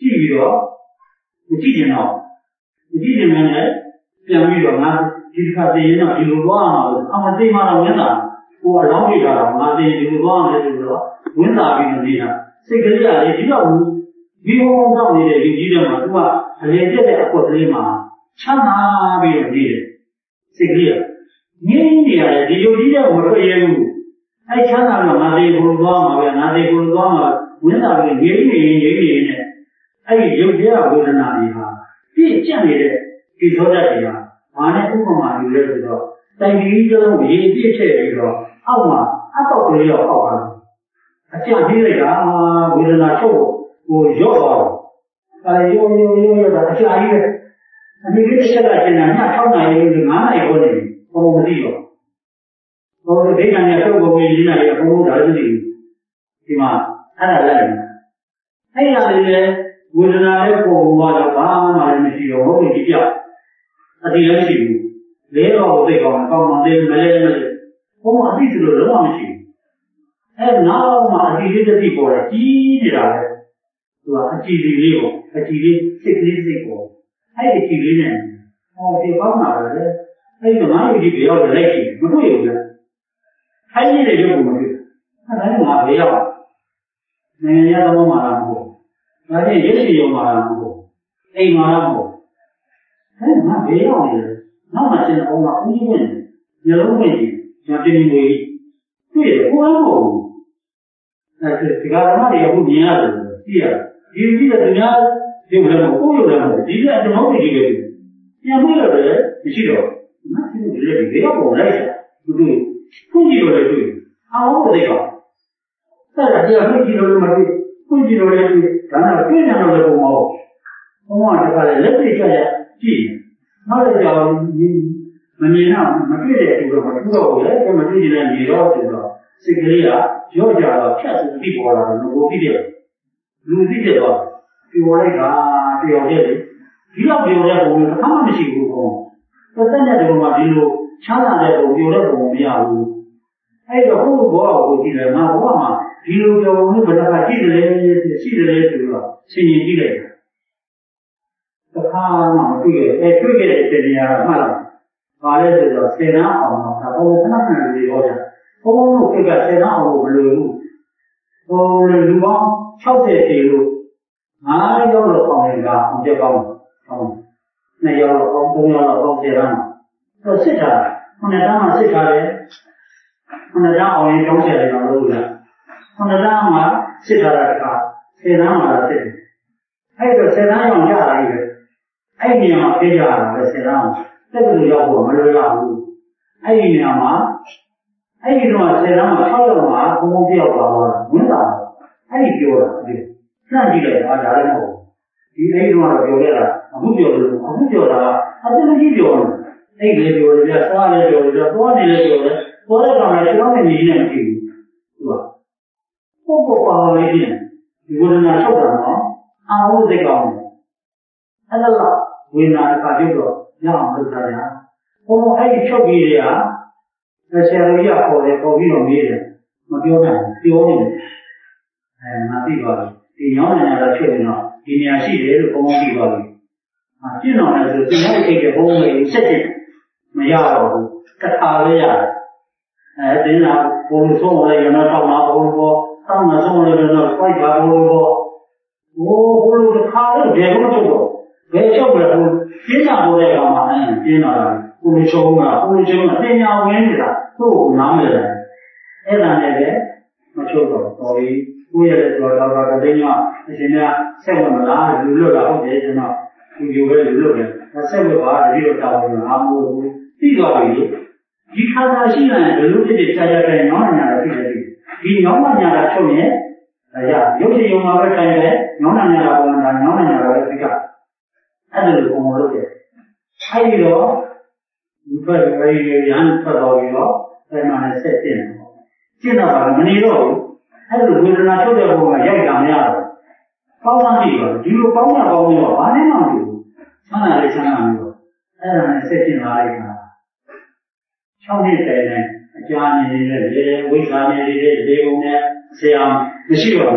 ကြည့်ပြီးတော့မကြည့်ကျင်တော့မကြည့်ကျင်မယ်နဲ့ပြန်ပြီးတော့ငါဒီတစ်ခါသိရင်တော့ဒီလိုသွားအောင်လို့အမသိမှတော့ဝင်တာကိုအလောင်းပြတာတော့ငါသိဒီလိုသွားအောင်လဲဆိုတော့ဝင်တာပြီးနေတာစိတ်ကလေးကလေဒီတော့ဒီဘုံတော့နေတဲ့လူကြီးတွေမှာသူကအလယ်ကျက်တဲ့အကွက်ကလေးမှာချမ်းသာပြီးတော့နေတယ်စိတ်ကလေးကငြင်းနေရတယ်ဒီလူကြီးတွေကမတွေ့ရဘူးအဲချမ်းသာတော့ငါသိဘုံသွားမှာပဲငါသိဘုံသွားမှာဝင်တာပြီးငြင်းနေရင်ငြင်းနေရင်အဲ့ဒီရုပ်တရားဝေဒနာတွေဟာပြည့်ကျက်နေတဲ့ဒီသောတတ်တွေဟာဘာနဲ့ဥပမာယူလဲဆိုတော့တိုင်ကြီးကျလုံးရေပြည့်ထည့်ပြီးတော့အောက်မှာအပေါက်ကလေးတော့အောက်ပါအကျပြေးလိုက်တာဝေဒနာချုပ်ကိုရော့သွားတယ်အဲရိုးရိုးရိုးရိုးတာအကျကြီးပဲအမိလေးတစ်ချက်ကကျင်တာည၆နာရီလို့၅နာရီခေါ်နေဘုံမသိတော့ဘုံဒိဋ္ဌာန်နဲ့ထုတ်ကုန်ကြီးနေတယ်ဘုံဒါလည်းမသိဘူးဒီမှာအဲ့ဒါလည်းအဲ့ရလေးလေဝေဒနာလေးပုံပေါ်တော့ဘာမှလည်းမရှိတော့ဟုတ်ပြီဒီပြောက်အတိလည်းမရှိဘူးလဲတော့သိကောင်းကောင်းမှသိမလဲမလဲဘုံအတိဆိုလို့လုံးဝမရှိဘူးအဲနောက်မှအတိလေးတစ်သိပေါ်တယ်ကြီးနေတာလေသူကအကြည်လေးပေါ့အကြည်လေးစိတ်ကလေးစိတ်ပေါ့အဲ့ဒီကြည်လေးနဲ့ဟောဒီပေါင်းလာတယ်အဲ့ဒီငါ့ဒီပြောက်လိုက်ရှိမတွေ့ဘူးလားအဲ့ဒီတွေတော့မတွေ့ဘူးအဲ့ဒါကငါဘေးရောက်နိုင်ငံရသဘောမှာလားမဟုတ်ဒါချင်းရုပ်ရှင်ရုံမှာလားမဟုတ်အိမ်မှာလားမဟုတ်အဲ့ငါဘေးရောက်နေတယ်နောက်မှရှင်အောင်ကဦးကြီးဝင်မျိုးလုံးဝင်ကြီးကျွန်တော်တင်နေတွေ့တယ်ကိုယ်မဟုတ်ဘူးအဲ့ဒီကဓမ္မတွေအခုမြင်ရတယ်သိရဒီဒီကတရားရုပ်လည်းမဟုတ်ကိုယ်ရုပ်လည်းမဟုတ်ဒီကကျွန်တော်တို့ဒီလိုပြန်မလို့လည်းမရှိတော့မသိဘူးလေဒီတော့ပုံလိုက်တာသူတို့ခုကြည့်လို့လည်းတွေ့အောင်လို့သိတော့အဲ့ဒါတရားခုကြည့်လို့လည်းမတွေ့ခုကြည့်လို့လည်းတွေ့ဒါနဲ့တွေ့နေတော့လည်းပုံမဟုတ်ဘုံကတခါလေလက်ပြချရကြည့်နောက်လည်းကြောင်မမြင်တော့မတွေ့တဲ့သူတော့မတွေ့တော့ဘူးလေမတွေ့ရင်လည်းနေတော့ဆိုတော့စိတ်ကလေးကရော့ကြတော့ဖြတ်စုပြီးပေါ်လာတော့ကိုပြီးတယ်လူပြီးတယ်တော့ပြောလိုက်တာပြောတယ်ဒီတော့ပြောတဲ့ပုံကဘာမှမရှိဘူးဘုံသက်သက်နဲ့ဒီပုံမှာဒီလိုချမ်းသာတဲ့ပုံပြောတဲ့ပုံမရဘူးအဲ့တော့ဘုဘောကိုကြည့်တယ်ငါဘောမှာဒီလိုပြောပုံနဲ့ဘယ်နှခါကြည့်တယ်ရှိတယ်ဆိုတော့ဆင်ញင်ကြည့်လိုက်တာတစ်ခါမှမတွေ့ရအဲတွေ့ခဲ့တဲ့တရားကမှတ်လိုက်ပါလဲဆိုတော့စေနာအောင်တော့ဒါဘုံခဏခဏလေးဟောတာဘုံတို့ကစေနာအောင်ကိုမလို့ဘူးဟိုလူပေါင်း၆၀တေလို့ငါးယောက်တော့ပေါင်းရင်ကအောင်ပြကောင်းဟုတ်နှစ်ယောက်တော့ပေါင်းသုံးယောက်တော့ပေါင်းဆယ်တန်းတော့စစ်ထားတယ်ခုနှစ်တန်းမှစစ်ထားတယ်ခုနှစ်တန်းအောင်ရင်ကျောင်းဆယ်တယ်တော့လို့လားခုနှစ်တန်းမှစစ်ထားတာကဆယ်တန်းမှလာစစ်တယ်အဲ့တော့ဆယ်တန်းရောက်ကြတာကြီးပဲအဲ့ဒီနေရာမှာပြေးကြတာပဲဆယ်တန်းအောင်တက်လို့ရောက်ဖို့မလွယ်ဘူးအဲ့ဒီနေရာမှာအဲ့ဒီတော့ဆယ်တန်းမှာ၆ယောက်မှာဘုံဘုံပြောက်သွားတော့ဝင်တာအဲ့ဒီပြောတာဒီနှံ့ကြည့်လိုက်တာဒါလည်းမဟုတ်ဒီအဲ့ဒီတော့ပြောခဲ့တာအခုပြောလို့အခုပြောတာအတူတူကြီးပြောတယ်အဲ့ဒီပြောတယ်ပြသွားတယ်ပြောတယ်သွားနေတယ်ပြောတယ်သွားတဲ့ကောင်လည်းကျွန်တော်နဲ့ညီနေမရှိဘူးသူကပုတ်ပုတ်ပါလေးပြင်ဒီဝေဒနာချုပ်တာနော်အာဟုသိကောင်းတယ်အဲ့ဒါကဝေဒနာတစ်ခါပြုတ်တော့ရအောင်လုပ်ထားကြဘုံအဲ့ဒီချုပ်ပြီးတွေကဆရာတော်ကြီးကပေါ်တယ်ပေါ်ပြီးတော့မေးတယ်မပြောနိုင်ပြောနေတယ်အဲငါသိပါပြီဒီညောင်းနေရတာချုပ်နေတော့ဒီနေရာရှိတယ်လို့ဘုံသိပါပြီအကျင့်တော်လည်းဆိုဒီနေ့အိတ်ကဘုံလေးစက်တယ်မရတော့ဘူးတစ်ခါလေးရတယ်အဲတင်းလာဘုံဆုံးလည်းရတော့တောင်းမှာဘုံပေါ်တောင်းမှာဆုံးလည်းတော့ဖိုက်ပါဘုံပေါ်โอ้ဘုံတစ်ခါတော့ဒေဘုံချုပ်တော့ဘယ်ချုပ်လဲဘုံကျင်းတာပေါ်တဲ့ကောင်မှအင်းကျင်းတာလားဘုံချုပ်မှာဘုံချုပ်မှာတင်ညာဝင်နေတာသူ့ကိုနားမလဲအဲ့ဒါနဲ့ပဲမချုပ်တော့တော်ပြီကိုယ့်ရဲ့တော်တော်တော်တင်းကအရှင်များဆက်ဝင်မလားလူလွတ်တာဟုတ်တယ်ကျွန်တော်သူယူပဲလူလွတ်တယ်ဆက်ဝင်ပါတတိယတောင်းလို့အားမလို့ပြီးသွားပြီဒီခါသာရှိရင်ဘယ်လိုဖြစ်ဖြစ်ခြားခြားတိုင်းနောင်းညာတာရှိတယ်ဒီနောင်းညာတာချုပ်ရင်အဲရရုပ်ရှင်ရုံမှာပဲတိုင်တယ်နောင်းညာတာပေါ်တာနောင်းညာတာပဲဒီကအဲ့ဒါကိုပုံလို့ရတယ်အဲ့ဒီတော့ဒီဘက်အဲဒီရန်ဖတ်တော်ပြီးတော့အဲ့မှာလည်းဆက်တင်တယ်ကျင့်တော့မနေတော့ဘူးအဲ့လိုဝေဒနာချုပ်တဲ့ပုံကရိုက်တာမရတော့ပေါင်းစားကြည့်ပါဒီလိုပေါင်းတာပေါင်းပြီးတော့ဘာနဲ့မှမဖြစ်ဘူးဆန်းလာလေးဆန်းလာပြီးတော့အဲ့ဒါနဲ့ဆက်တင်လာလိုက်တာ၆နှစ်တိုင်နဲ့အကြာနေနေတဲ့လေဝိဇ္ဇာနေနေတဲ့လေပုံနဲ့ဆရာမရှိတော့နော်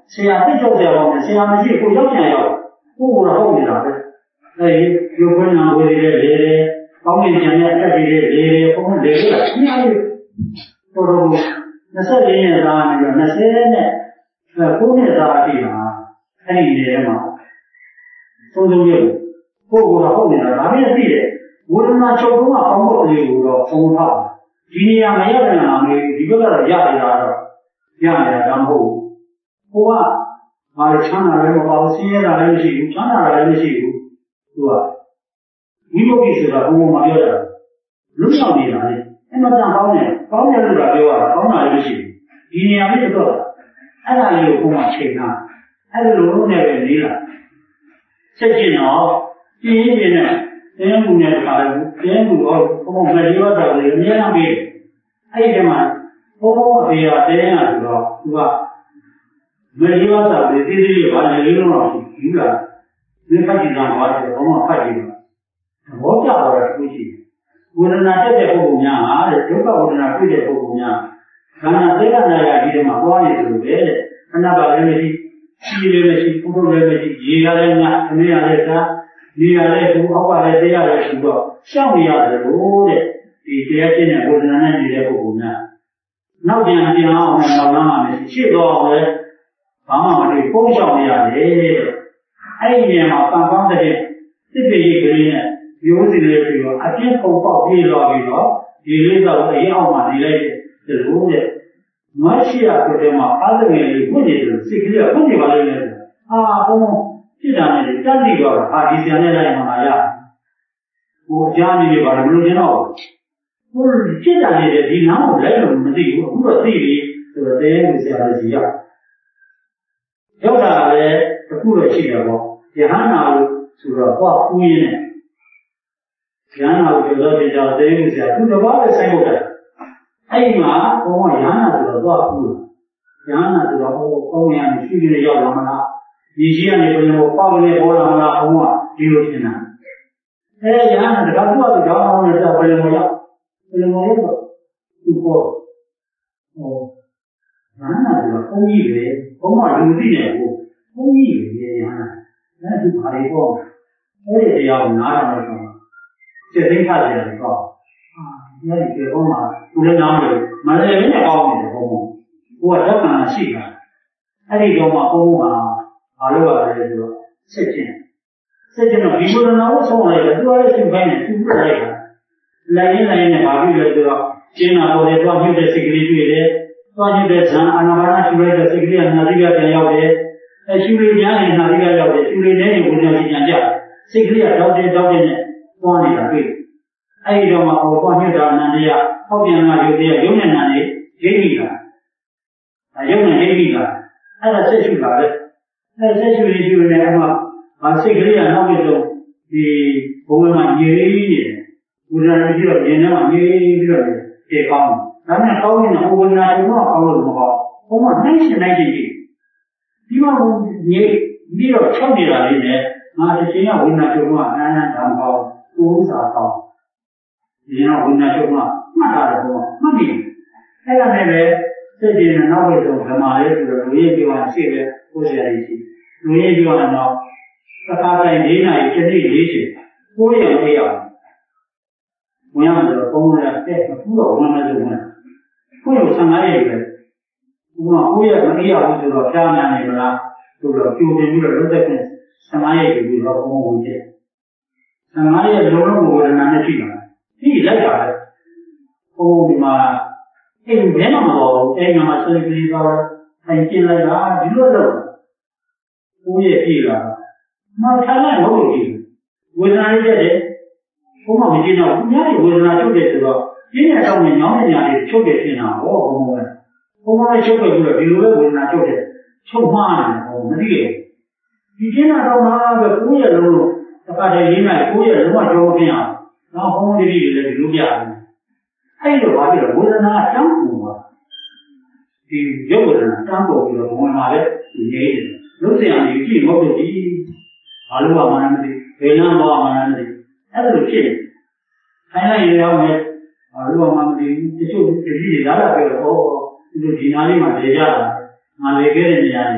ဆရာသိတော့ဆရာကောင်းတယ်ဆရာမရှိကိုရောက်ချင်ရောက်ကိုယ်ကတော့ဟုတ်နေတာပဲအဲဒီရုပ်ခွင့်နာဝေးတဲ့လေတယ်ကောင်းကင်ကျန်တဲ့အတက်ကြီးတွေလေတယ်ဘုံလေတယ်အများကြီးတော်တော်နှစ်ဆယ်လေးနဲ့သားနေတော့နှစ်ဆယ်နဲ့ကိုးနဲ့သားအထိပါအဲ့ဒီနေရာမှာသုံးသုံးရုပ်ကိုယ်ကတော့ဟုတ်နေတာဒါပဲသိတယ်ဝေဒနာချုပ်တော့အပေါင်းဖို့လေးကိုတော့သုံးထောက်ဒီနေရာမရတဲ့နာမေးဒီဘက်ကတော့ရနေတာတော့ရနေတာတော့မဟုတ်ဘူးကိုကဘာချမ်းသာလဲမပေါ့ဆင်းရဲတာလည်းမရှိဘူးချမ်းသာတာလည်းမရှိဘူးသူကဝိမု ക്തി ဆိုတာဘုံဘုံမှာပြောတာလွတ်ရောက်နေတာလေအဲ့မှာတောင်းကောင်းတယ်ကောင်းတယ်လို့ပြောရတာကောင်းတာလည်းမရှိဘူးဒီနေရာလေးတော့အဲ့ဒါလေးကိုဘုံမှာချိန်တာအဲ့လိုလုံးနဲ့ပဲနေလာချက်ချင်းတော့ပြင်းပြင်းနဲ့တင်းမှုနဲ့ခါတယ်တင်းမှုတော့ဘုံဘုံမလေးပါးဆိုလေအများကြီးပြီးအဲ့ဒီမှာဘုံဘုံအဖေကတင်းရဆိုတော့သူကမလေးပါးဆိုလေသေးသေးလေးပါလေလေးလုံးတော့ယူလာဒီဖတ်ကြည့်တာပါတယ်ဘုံမှာဖတ်ကြည့်တာဘောကြတော့သူရှိဝေဒနာတက်တဲ့ပုဂ္ဂိုလ်များဟာတဲ့ဒုက္ခဝေဒနာတွေ့တဲ့ပုဂ္ဂိုလ်များခန္ဓာသိက္ခာနာရဒီထဲမှာပွားနေသလိုပဲတဲ့ခဏပါလည်းမရှိရှိလည်းမရှိပုဂ္ဂိုလ်လည်းမရှိရေရလည်းငါအမေရလည်းသာနေရလည်းသူအောက်ကလည်းတရားလည်းသူတော့ရှောက်နေရတယ်လို့တဲ့ဒီတရားကျင့်တဲ့ဝေဒနာနဲ့နေတဲ့ပုဂ္ဂိုလ်များနောက်ပြန်ပြန်အောင်လည်းနောက်လမ်းမှာမရှိရှေ့တော့လည်းဘာမှမတွေ့ပုံရှောက်နေရတယ်တဲ့အဲ့ဒီနေရာမှာပန်ပေါင်းတဲ့စိတ်ပြေးကလေးနဲ့ရိုးစီလေးပြီးတော့အပြင်းပုံပေါက်ပြေးသွားပြီးတော့ဒီလေးတော့အရင်အောင်မှနေလိုက်တယ်လို့တဲ့မရှိရဆိုတဲ့မှာအားလုံးရဲ့ဝိညာဉ်တွေစိတ်ကလေးကဝိညာဉ်ပါလိမ့်မယ်အာဘုံဖြစ်တာနဲ့တက်ပြီးတော့အာဒီပြန်နဲ့လိုက်မှာရဟိုအကြမ်းကြီးတွေပါလို့မလို့ကျင်တော့ဟိုဖြစ်တာနဲ့ဒီနားကိုလိုက်လို့မသိဘူးအခုတော့သိပြီဆိုတော့တဲကိုဆရာလည်းကြီးရရောက်တာလည်းတစ်ခုတော့ရှိတယ်ပေါ့ယဟန္တာလို့ဆိုတော့ဟောကူးရင်းနဲ့ယဟန္တာကိုပြောတော့ကြောင့်တဲကိုဆရာသူတစ်ပါးပဲဆိုင်ဖို့တယ်အဲ့ဒီမှာဘုံကယဟန္တာဆိုတော့သွားကူးယဟန္တာဆိုတော့ဟိုကောင်းရံရှိနေရောက်လာမလားဒီရှိကနေဘယ်လိုပေါက်နေပေါ်လာမလားဘုံကဒီလိုထင်တာအဲယဟန္တာတကားသူ့အတူကြောင်းအောင်နေတာဘယ်လိုရောက်ဘယ်လိုရောက်တော့သူပေါ်ဟိုယဟန္တာဆိုတော့ဘုံကြီးပဲဘုံကလူသိနေဘူးဘုံကြီးပဲယဟန္တာအဲ့ဒီဘာတွေပေါ့အဲ့ဒီတရားကိုနားထောင်လို့ဆိုစိတ်သိခါတယ်တော့အာဒီအဲ့ဒီဘုံမှာသူလည်းနားတယ်မလည်းလည်းကောင်းတယ်ဘုံဘုံကတက်မှန်ရှိတာအဲ့ဒီတော့မှဘုံကဘာလို့ပါလဲဆိုတော့စစ်ချင်းစစ်ချင်းတော့ဒီဝေဒနာကိုဆုံးလိုက်တယ်သူကလည်းသူ့ဘက်နဲ့သူ့ပြလိုက်တာလိုက်ရင်လိုက်ရင်ဘာဖြစ်လဲဆိုတော့ကျင်းတာပေါ်တယ်သူကမြုပ်တဲ့စိတ်ကလေးတွေ့တယ်သူကမြုပ်တဲ့ဇံအာနာပါနရှုလိုက်တဲ့စိတ်ကလေးကနာသီကပြန်ရောက်တယ်အဲရှုလေးများရင်နာသီကရောက်တယ်ရှုလေးနဲ့ရင်ဝေဒနာကြီးပြန်ကြစိတ်ကလေးကတောက်တယ်တောက်တယ်နဲ့ပွားနေတာတွေ့အဲ့ဒီတော့မှဟောပွားမြုပ်တာနန္တရားဟောပြန်လာရုပ်တရားရုပ်နဲ့နာနေဒိဋ္ဌိကအဲရုပ်နဲ့ဒိဋ္ဌိကအဲ့ဒါစိတ်ရှုတာပဲအဲဆက်ရှုရရှုနေအမှမစိတ်ကလေးကနောက်ပြီးတော့ဒီဘုံမှာညည်နေတယ်ဘုရားရည်တော့ညနေမှာညည်ပြီးတော့တေကောင်းဒါနဲ့ကောင်းနေတာဘုရားကတော့ကောင်းလို့မကောင်းဘုံမှာနိုင်ရှင်နိုင်ရှင်ကြီးဒီမှာညည်ပြီးတော့ချုပ်နေတာလေးနဲ့ငါတစ်ချိန်ကဝိညာဉ်ချုပ်ကအနန္တဓမ္မကောင်းဥစ္စာကောင်းဒီကဝိညာဉ်ချုပ်ကမှတ်တာတော့မှတ်ပြီအဲ့ဒါနဲ့ပဲစိတ်ကြီးနဲ့နောက်ပြီးတော့ဓမ္မလေးဆိုတော့လူရဲ့ပြောင်းရှိတဲ့ကိုယ်ရည်ရှိလူရဲ့ပြောင်းတော့သက္ကာတိုင်း၄နာရီတစ်နေ့၄ချိန်ကိုယ်ရည်လေးအောင်ဝင်ရမှာတော့ပုံမှန်တဲ့အခုတော့ဝင်မယ်ဆိုဝင်ကိုယ်ရဆံငါးရက်ပဲဥပမာကိုယ်ရမအေးရဘူးဆိုတော့ဖျားနာနေမလားဆိုတော့ကြိုတင်ပြီးတော့လွတ်တဲ့ဆံငါးရက်ပြီးတော့ပုံမှန်ဝင်ချက်ဆံငါးရက်လုံးလုံးဝေဒနာနဲ့ရှိတာဒီလိုက်တာပဲပုံမှန်ဒီမှာအဲ့ဒီဘယ်မှာမဟုတ်အဲ့ဒီမှာစိတ်ကလေးတော့ထိုင်ကျင်လိုက်တာဒီလိုတော့ကိုယ့်ရဲ့ပြေလာမထားလိုက်မဟုတ်ဘူးဝေဒနာလေးတက်တယ်ဘုံမှာမကြည့်တော့ညနေဝေဒနာချုပ်တယ်ဆိုတော့ပြင်းရတော့ညောင်းနေညာလေးချုပ်တယ်ပြင်တာဟောဘုံဘုံဘုံဘုံလေးချုပ်တယ်ပြီးတော့ဒီလိုပဲဝေဒနာချုပ်တယ်ချုပ်မှားတယ်ဟောမသိရဒီကျင်းတာတော့မှာပဲကိုယ့်ရဲ့လုံးလုံးတစ်ခါတည်းရင်းလိုက်ကိုယ့်ရဲ့လုံးဝကြောမပြင်းအောင်တော့ဘုံဘုံလေးတွေလည်းဒီလိုပြရတယ်အဲ့လိုပါပြီးတော့ဝေဒနာတန်းပူပါဒီရုပ်ဝေဒနာတန်းပူပြီးတော့ဝင်လာတဲ့ဒီနေတယ်လို့ဆရာကြီးကြည့်မဟုတ်ဘူးဒီဘာလို့မှမသိဘယ်လမ်းသွားမှမသိအဲ့လိုဖြစ်နေခိုင်းလိုက်ရအောင်လေဘာလို့မှမသိတချို့တတိတွေလာလာပြောတော့ဒီလိုဒီနားလေးမှာနေကြတာငါလေခဲ့တဲ့နေရာလေး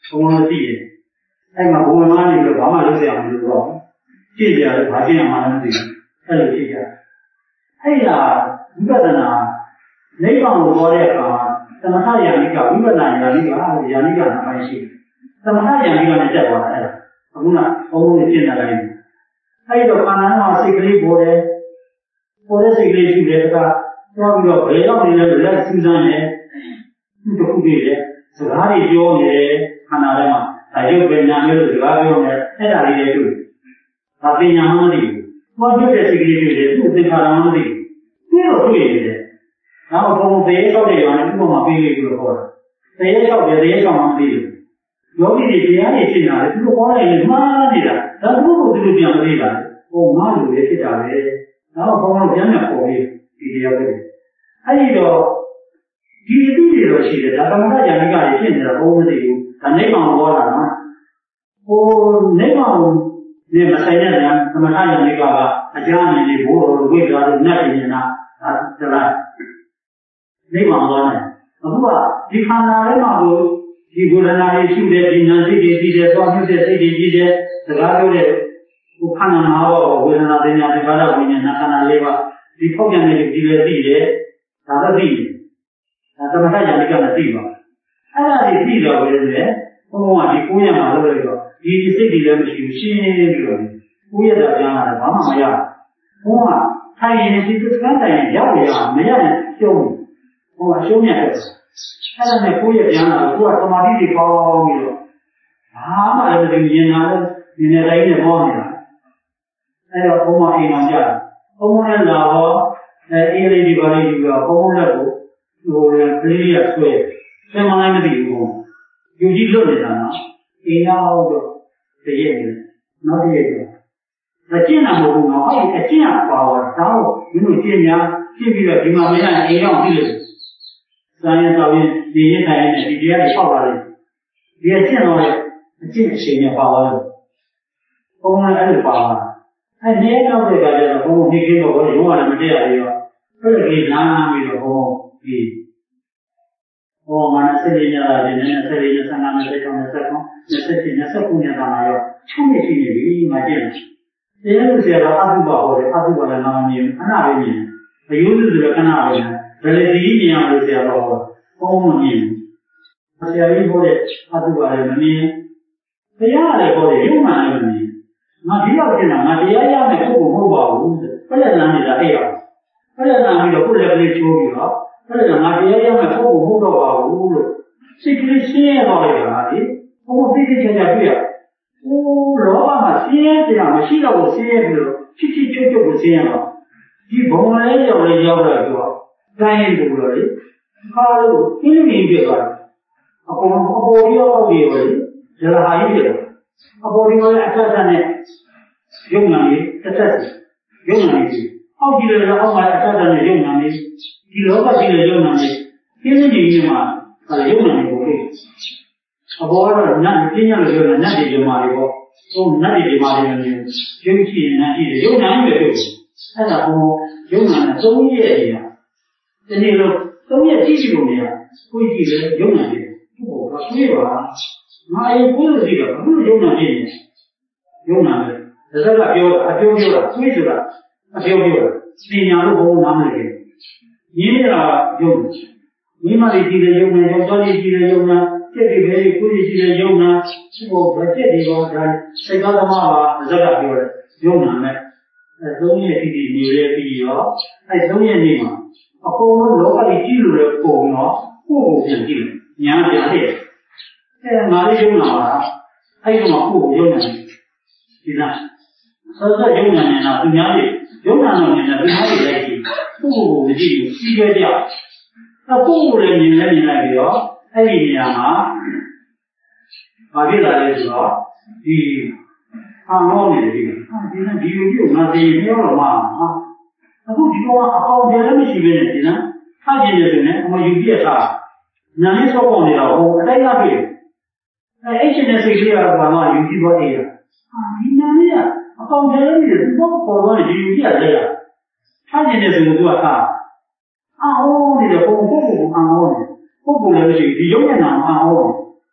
ဘုံလုံးသိတယ်အဲ့မှာဘုံလုံးကနေပြီးဘာမှလုပ်ရအောင်လို့တော့ကြည့်ကြတယ်ဘာကြည့်ရမှန်းမသိဘူးအဲ့လိုကြည့်ကြအဲ့ဒါဝိပဿနာနိဗ္ဗာန်ကိုပြောတဲ့အခါသမထယာနိကဝိပဿနာယာနိကယာနိကနာပိုင်းရှိတယ်သမထယာနိကနဲ့တက်သွားတာအဲ့ဒါအခုနဘုံလုံးရှင်းလာတယ်အဲ့တော့ခန္ဓာမှာစိတ်ကလေးပေါ်တယ်ပေါ်တဲ့စိတ်ကလေးရှိတယ်တခါသွားပြီးတော့ဘယ်ရောက်နေလဲဆိုတော့စူးစမ်းတယ်သူတစ်ခုတည်းလေစကားတွေပြောနေတယ်ခန္ဓာထဲမှာဒါရုပ်ပဲနာမျိုးလို့စကားပြောနေအဲ့ဒါလေးတွေတွေ့ဒါပညာမှမသိဘူးဘာဖြစ်တဲ့စိတ်ကလေးတွေ့တယ်သူ့သင်္ခါရမှမသိဘူးသူ့တော့တွေ့နေတယ်နောက်ဘုံဘုံသေးရောက်တဲ့ရောင်းဥပမာပေးလို့ပြောတာသေရောက်တယ်သေရောက်မှမသိဘူးယောဂီတွေတရားတွေရှင်းတာလေသူတို့ဟောလိုက်ရင်မှားနေတာဒါသူ့ကိုသူတို့ပြန်မသိတာဟိုငါလူတွေဖြစ်တာလေနောက်ဘုံဘုံပြန်ပြန်ပေါ်ပြီးဒီတရားတွေအဲ့ဒီတော့ဒီအသိတွေတော့ရှိတယ်ဒါသမထယာနိကတွေဖြစ်နေတာဘုံမသိဘူးဒါနိဗ္ဗာန်ဟောတာနော်ဟိုနိဗ္ဗာန်နဲ့မဆိုင်တဲ့သမထယာနိကကအကြမ်းအနေနဲ့ဘိုးတော်ဝိဇ္ဇာတို့နတ်ပြည်နေတာဒါတလားနိဗ္ဗာန်ဟောတယ်အခုကဒီခန္ဓာထဲမှာကိုဒီဝေဒနာတွေရှိတယ်ဒီနာစိတ်တွေရှိတယ်သွားမှုတဲ့စိတ်တွေရှိတယ်စကားပြောတဲ့ဟိုခန္ဓာမှာဟောဝေဒနာတင်ညာသင်္ခါရဝိညာဏခန္ဓာလေးပါးဒီဖောက်ပြန်တဲ့ဒီလည်းသိတယ်ဒါတော့သိတယ်ဒါသမထယာနိကနဲ့သိပါအဲ့ဒါတွေသိတော့ဘယ်လိုလဲဘုံကဒီကိုးရမှာလို့ပြောတော့ဒီစိတ်တွေလည်းမရှိဘူးရှင်းပြီးတော့ကိုးရတာပြန်လာတယ်ဘာမှမရဘုံကထိုင်ရင်ဒီစကန်းတိုင်ရောက်ရမရရင်ရှုံးဘုံကရှုံးရတယ်အဲ့ဒါနဲ့ကိုးရပြန်လာတော့ကိုကသမာဓိတွေပေါင်းပြီးတော့ဘာမှလည်းမမြင်တာလည်းဒီနေ့တိုင်းနဲ့ပေါင်းနေတာအဲ့တော့ဘုံကအိမ်အောင်ကြတယ်ဘုံကလည်းလာတော့အဲအေးလေးဒီပါလေးယူတော့ဘုံလက်ကိုဟိုလေကလေးရဆွဲဆယ်မလိုက်မသိဘူးယူကြီးလွတ်နေတာနော်အိမ်ရောက်တော့တည့်ရဲ့နောက်တည့်ရဲ့အကျင့်နာမဟုတ်ဘူးနော်အဲ့ဒီအကျင့်ကပါတော့တော့ဒီလိုကျင့်များကျင့်ပြီးတော့ဒီမှာမရရင်အိမ်ရောက်ပြီလို့စာရင်တော်ရင်ဒီရင်ထိုင်ရင်ဒီတရားတွေပေါက်လာတယ်ဒီအကျင့်တော့အကျင့်အချိန်နဲ့ပါသွားတယ်ဘုံကအဲ့လိုပါသွားအဲ့ဒီနောက်တဲ့ကကျတော့ဘုံဒီကိတော့ဘောရောရတယ်မတည့်ရသေးတော့အဲ့ဒါကြီးနားပြီးတော့ဘုံဒီဟောမနစရိညာတွေနဲ့စရိညာဆန္ဒနဲ့ဆက်အောင်ဆက်အောင်ဆက်ဆက်နဲ့ဆက်ခုနေတာမှာရောချုံးနေရှိနေပြီမှကျင့်တယ်တရားလို့ဆရာတော်အတုပဟောတယ်အတုပလည်းနာမမြင်ခဏပဲမြင်အယုစုဆိုလည်းခဏပဲဘယ်လိုဒီမြင်ရလို့ဆရာတော်ဟောဘုံမမြင်ဆရာကြီးဟောတဲ့အတုပလည်းမမြင်တရားလည်းဟောတယ်ရုပ်မှန်လည်းမမြင်ငါဒီလောက်ကျင့်တာငါတရားရမယ်ပုဂ္ဂိုလ်မဟုတ်ပါဘူးပြည့်လန်းနေတာအဲ့ရပြည့်လန်းပြီးတော့ကိုယ်လည်းကလေးချိုးပြီးတော့အဲ့ဒါငါတရားရမယ်ပုဂ္ဂိုလ်မဟုတ်တော့ပါဘူးလို့စိတ်ကလေးရှင်းရတော့လိုက်တာလေဘုံသိသိချာချာတွေ့ရအိုးလောကမှာရှင်းရတရားမရှိတော့ဘူးရှင်းရပြီးတော့ချစ်ချစ်ချွတ်ချွတ်ကိုရှင်းရတော့ဒီဘုံလေးရောက်လေးရောက်တော့တော့တိုင်းရင်တူလို့လေခါလို့အင်းကြီးပြသွားတယ်အပေါ်အပေါ်ကြီးရောက်ပြီးတော့လေဇလဟာကြီးပြတယ်အပေါ်ဒီမှာအထက်ထက်နဲ့ရုံနာကြီးတစ်သက်ရုံနာကြီးအောက်ကြီးလည်းအောက်မှာအထက်ထက်နဲ့ရုံနာကြီးဒီလောကကြီးလည်းရုံနာကြီးပြင်းပြင်းကြီးမှာရုံနာကြီးကိုလေအဘောကတော့နတ်ပြင်းရလို့ပြောတာနတ်တွေဒီမှာတွေပေါ့ဟိုနတ်တွေဒီမှာတွေမျိုးရုပ်ကြည့်ရင်နတ်ကြည့်တယ်ရုံနာကြီးပဲပြောအဲ့ဒါဟိုရုံနာနဲ့သုံးရက်ကြီးတာဒီနေ့လို့သုံးရက်ကြည့်ကြည့်လို့နေရကိုကြည့်လေရုံနာကြီးဟိုကဆွေးပါငါအေးကိုလို့ကြည့်တော့ဘုရုံနာကြီးရုံနာပဲဒါကပြောတာအပြောပြောတာဆွေးဆိုတာအပြောပြောတာပညာလို့ဘုံနားမလည်ဘူးရင်းနေတာရုံမိမလေးကြည့်တဲ့ရုံနဲ့ယောက်ျားလေးကြည့်တဲ့ရုံနဲ့ကျက်တွေပဲကိုကြီးကြည့်တဲ့ရုံနဲ့ဟိုဗကျက်တွေပါဒါစိတ်ကားသမားပါဇက်ကပြောတယ်ရုံနာနဲ့အဲသုံးရက်တိတိနေရပြီးရောအဲသုံးရက်နေမှာအကုန်လုံးလောကကြီးကြည့်လို့လည်းပုံတော့ကိုယ့်ကိုပြန်ကြည့်ညာပြန်တယ်အဲငါလေးရုံနာပါအဲ့ဒီမှာကိုယ့်ကိုရုံနာဒီလားဆောစောရုံနာနေတာသူများတွေရုံနာတော့နေတာသူများတွေလိုက်ကြည့်ကိုယ့်ကိုမကြည့်ဘူးစီးကြကြအခုလည်းမြင်လည်းမြင်လိုက်ပြီးတော့အဲ့ဒီနေရာမှာဘာဖြစ်လာလဲဆိုတော့ဒီအာမောနေတယ်ဒီဟာဒီနေ့ဒီလိုမျိုးငါသိပြောတော့မှဟာအခုဒီတော့အပေါင်းတယ်လည်းမရှိဘဲနဲ့ဒီနော်ထားကျင်နေတယ်နဲ့အမယူပြက်ထားညာလေးဆောက်ပေါ်နေတာဟိုအတိုင်းသားပြီအဲအဲ့ရှင်တဲ့စိတ်ကလေးကတော့ဘာမှယူကြည့်သွားတယ်ဟာဒီညာလေးကအပေါင်းတယ်လည်းနေတယ်ဒီတော့ပေါ်သွားတယ်ဒီယူပြက်လဲရထားကျင်နေတယ်ဆိုတော့ထားအော်ဒီတော့ဘုံဘုံအာမောနေပုဂ္ဂိုလ်လည်းမရှိဒီရုပ်နဲ့နာအာမော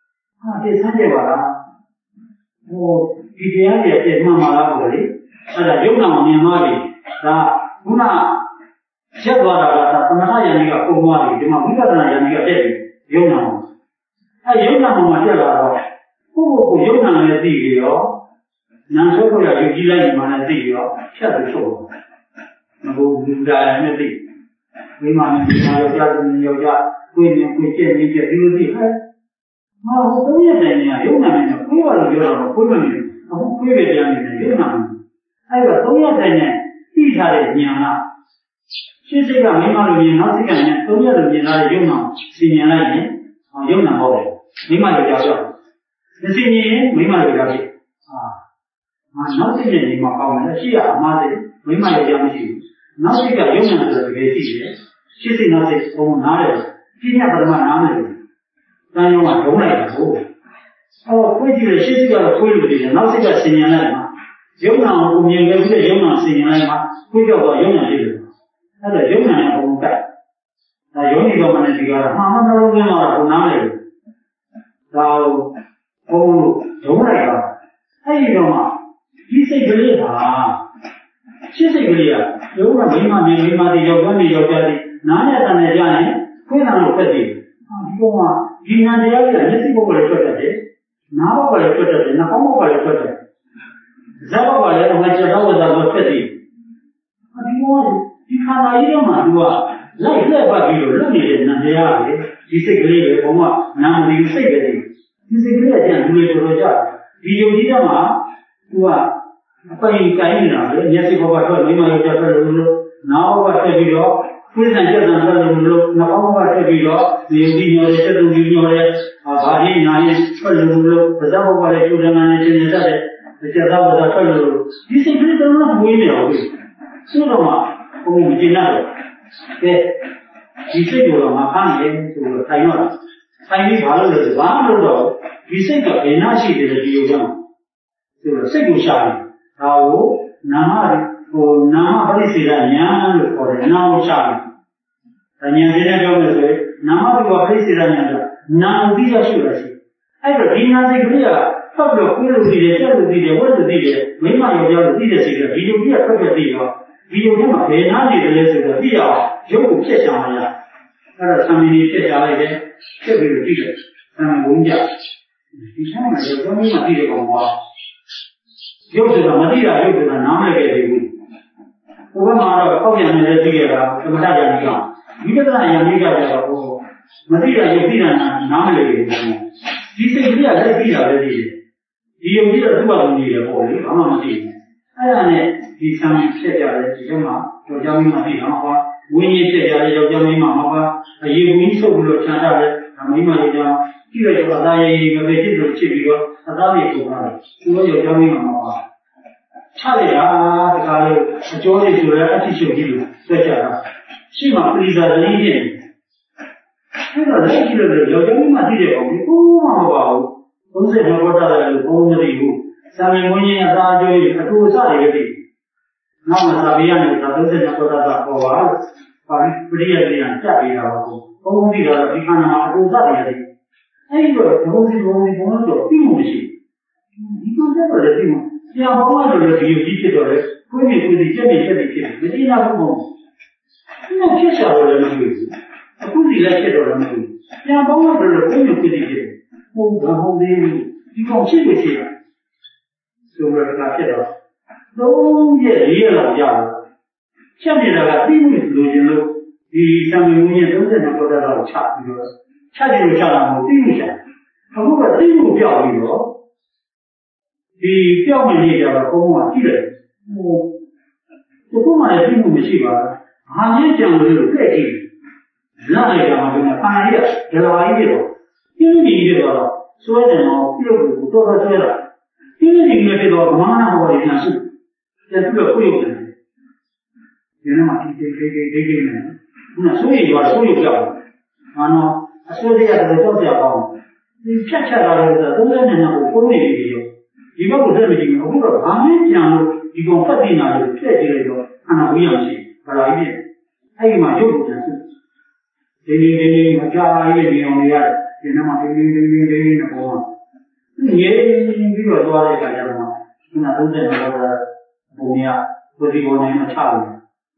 ဟာဒီစမ်းကြပါလားဟိုဒီတရားတွေပြည့်မှန်ပါလားပေါ့လေအဲ့ဒါယုံနာမြင်သွားပြီဒါခုနရက်သွားတာကဒါသမထယန္တိကပုံသွားပြီဒီမှာဝိပဿနာယန္တိကတက်ပြီယုံနာအဲ့ယုံနာမှာတက်လာတော့ကိုယ့်ကိုယ်ယုံနာနဲ့သိပြီးတော့နာဆိုကိုရယူကြည့်လိုက်မှလည်းသိပြီးတော့ဖြတ်ပြီးချုပ်မဟုတ်ဘူးဒါလည်းမသိမိမနဲ့ဒီမှာယောက်ျားနဲ့ယောက်ျားကိုယ်နဲ့ကိုယ်ကျက်နေကျက်ဒီလိုသိဟဲ့မဟုတ်ဘူးရဲ့တိုင်ကယုံနာနဲ့ကိုယ်ကလည်းပြောတော့ကိုယ်မနေအခုကိုယ်ပဲပြန်နေတယ်ယုံနာအဲ့တော့သုံးရက်တိုင်နဲ့သိထားတဲ့ဉာဏ်ကရှင်းစိတ်ကမိမလိုမြင်နောက်စိတ်ကလည်းသုံးရက်လိုမြင်လာတဲ့ယုံနာစီမြင်လိုက်ရင်ယုံနာဟုတ်တယ်မိမလိုကြောက်ကြောက်မစီမြင်ရင်မိမလိုကြောက်ဖြစ်ဟာငါနောက်စိတ်နဲ့ဒီမှာပေါင်းတယ်ရှိရအမှားစိတ်မိမလိုကြောက်မရှိဘူးနောက်စိတ်ကယုံနာဆိုတဲ့တကယ်ရှိတယ်ရှင်းစိတ်နောက်စိတ်ပုံနားတယ်ပြညာပရမနားမယ်တန်ရုံကဒုံးလိုက်တာဟုတ်အော်ကိုကြည့်ရရှင်းစိတ်ကတော့ကိုယ်လိုတည်တယ်နောက်စိတ်ကစီမြင်လိုက်မှာယုံနာကိုမြင်ခဲ့ပြီးတဲ့ယုံနာစီမြင်လိုက်မှာကိုကြောက်တော့ယုံနာလေးတယ်အဲ့ဒါယုံနာနဲ့ဘုံတိုက်ဒါယုံနေတော့မှလည်းဒီကတော့မှာမနှလုံးသွင်းတော့ဘုံနားလေဒါဘုံလို့ဒုံးလိုက်တာအဲ့ဒီတော့မှဒီစိတ်ကလေးဟာရှင်းစိတ်ကလေးကယုံကမိမမြင်မိမတွေယောက်ျားတွေယောက်ျားတွေနားနဲ့တန်နဲ့ကြားရင်ခွေးနာလို့ဖက်တယ်ဒီဘုံကဒီနာတရားကြီးကမျက်စိဘုံကလည်းထွက်တတ်တယ်နားဘုံကလည်းထွက်တတ်တယ်နှာခေါင်းဘုံကလည်းထွက်တတ်တယ်ဇာတ်ဘုံကလည်းအမှချက်တော့ဝဇ္ဇာကိုဖက်တယ်ဒီဘုံကဒီခန္ဓာကြီးထဲမှာသူကလိုက်လက်ပတ်ပြီးတော့လွတ်နေတဲ့နံတရားပဲဒီစိတ်ကလေးပဲဘုံကနာမည်စိတ်ပဲဒီစိတ်ကလေးကကျန်လူတွေတော်တော်ကြဒီယုံကြည်တဲ့မှာသူကအပိုင်ကိုင်းနေတာလေမျက်စိဘက်ကထွက်မိမယောက်ျားထွက်လို့လို့နားဘက်ကထွက်ပြီးတော့ခွေးဆန်ကျက်ဆန်ထွက်လို့လို့နှာခေါင်းဘက်ကထွက်ပြီးတော့ဒီယုံကြည်ညော်တဲ့စက်တူကြီးညော်တဲ့ဘာကြီးနာရင်ထွက်လို့လို့ပါးစပ်ဘက်ကလည်းကျူတယ်မှန်းနေနေတတ်တဲ့ကျက်သားဘက်ကထွက်လို့ဒီစိတ်ကလေးတော်တော်မွေးနေအောင်ဆိုတော့မှဘုံမကျင်တော့ကဲဒီစိတ်ကိုတော့မဖမ်းရင်ဆိုတော့ထိုင်တော့ထိုင်ပြီးဘာလို့လဲဘာလို့တော့ဒီစိတ်ကဘယ်နှရှိတယ်ဒီလိုကြောင့်ဆိုတော့စိတ်ကိုရှာတယ်ဒါကိုနာမဟိုနာမပရိစ္ဆေဒညာလို့ခေါ်တယ်နာကိုရှာတယ်ဒါညာပြတဲ့ပြောလို့ဆိုရင်နာမဘုရားပရိစ္ဆေဒညာကနာပြီးရရှိရရှိအဲ့တော့ဒီနာစိတ်ကလေးကဆောက်လို့ကိုယ်လိုသိတယ်ဆက်လို့သိတယ်ဝတ်လို့သိတယ်မိမယောက်ျားလို့သိတဲ့စိတ်ကဒီလိုကြီးကဖက်ဖက်သိတော့ဒီလိုမျိုးမှာဘယ်နာနေတယ်လဲဆိုတော့သိရအောင်ရုပ်ကိုဖြတ်ချင်လာရအဲ့တော့သံမင်းကြီးဖြတ်ချလိုက်တယ်ဖြတ်ပြီးတော့ကြည့်တယ်သံဘုံကြဒီဆိုင်မှာရုပ်လုံးမသိတဲ့ကောင်ကရုပ်ဆိုတာမသိတာရုပ်ဆိုတာနားမလည်ခဲ့သေးဘူးဘုရားမှာတော့ပေါက်ပြန်နေတဲ့သိရတာသမထယာနိကဝိပဿနာယာနိကကျတော့ဟိုမသိတာရုပ်သိတာနားမလည်ခဲ့ဘူးဒီစိတ်ကလည်းသိတာပဲသိတယ်ဒီယုံကြည်တော့သူ့ဘာလို့နေရပေါ့လေဘာမှမသိဘူးအဲ့ဒါနဲ့ဒီဆံဖြစ်ကြတယ်ဒီကမှာယောက်ျားမိန်းမသိတော့ဟောဝင်းကြီးဖြစ်ကြတယ်ယောက်ျားမိန်းမဟောအရေးဝင်းဆုပ်ပြီးတော့ခြံထားတယ်ဒါမိန်းမယောက်ျားကြည့်ရတော့အသားရည်မပဲဖြစ်လို့ချစ်ပြီးတော့အသားလေးပုံထားတယ်သူတို့ယောက်ျားမိန်းမဟောချလိုက်တာတခါလို့အကျော်လေးဆိုရဲအတိချုပ်ကြီးလို့ဆွဲကြတာရှိမှပရိသတ်ရင်းဖြစ်အဲ့တော့လက်ကြည့်လို့ယောက်ျားမိန်းမသိတဲ့ကောင်ဒီကိုမှမပါဘူးသုံးဆယ်နှစ်ဘောတာတယ်လို့ဘုံမသိဘူးစာမင်းမွင်းရင်အသားအကျိုးအတူအစတွေပဲသိနောက်မှသာပြရမယ်ဒါသုံးဆယ်နှစ်ဘောတာကပေါ်ပါပါပရိယတိယကြက်ပြီးတာပေါ့ဘုံသိတော့ဒီခန္ဓာမှာအတူအစတွေသိအဲ့ဒီတော့ဘုံစီဘုံစီဘုံတော့သိမှုမရှိဒီကောင်ကတော့လည်းသိမှုဆရာဘုံကတော့လည်းဒီလိုကြီးဖြစ်တော့လေကိုယ်မြင်ကိုယ်စီချက်မြင်ချက်တွေဖြစ်မသိနာဘူးပေါ့ဒီလိုဖြစ်ရှာတော့လည်းမသိဘူးအခုဒီလည်းဖြစ်တော့လည်းမသိဘူးဆရာဘုံကတော့လည်းကိုယ်မြင်ကိုယ်စီဖြစ်ဟုတ်ဘာဟုတ်သေးဘူးဒီကောင်ဖြစ်နေဖြစ်တာဆိုတော့ဒါဖြစ်တော့သုံးရက်လေးရက်လောက်ကြာတော့ချက်နေတာကသိမှုလိုချင်လို့ဒီသံဃာမင်းရဲ့သုံးဆယ်နှစ်ပေါ်တာတော့ချပြီးတော့ချကြည့်လို့ချတာမဟုတ်သိမှုချအခုကသိမှုပြောက်ပြီးတော့ဒီပြောက်မနေကြတော့ဘုံကကြည့်တယ်ဟိုဒီဘုံမှာသိမှုမရှိပါဘူးဟာမြင့်ကြံလို့တဲ့ကြည့်လာလိုက်တာမှလည်းအာရဒလာကြီးတွေတော့ပြင်းနေတယ်တော့ဆွဲတယ်တော့ပြုတ်ကိုတော့ဆွဲတာပြင်းနေတယ်တော့ဘာမှမဟုတ်ဘူးညာစုတယ်ပြုတ်ကိုပြုတ်တယ်ဒီနေ့မှဒီဒီဒီဒီဒီနဲ့ဘုရားဆိုရင်တော့ဆိုရကြောက်အာနော်အစိုးရကတော့ကြောက်ကြပါအောင်ဒီဖြတ်ချက်လာလို့ဆိုတော့သုံးတဲ့နေကိုပုံနေပြီရောဒီဘက်ကိုတက်မကြည့်ဘူးအခုတော့ဘာမှကြံလို့ဒီကောင်ဖတ်တင်လာလို့ဖြည့်ကြည့်လိုက်တော့ခန္ဓာဝိညာဉ်ရှိဘာလာကြီးအဲ့ဒီမှာရုပ်ကိုပြန်စုဒီနေ့ဒီနေ့မကြပါဘူးဒီအောင်ရတယ်ဒီနေ့မှဒီနေ့ဒီနေ့ဒီနေ့နဲ့ပေါ်မှာ你比如说这个什么，那都是那个不一样，不是我那么差的，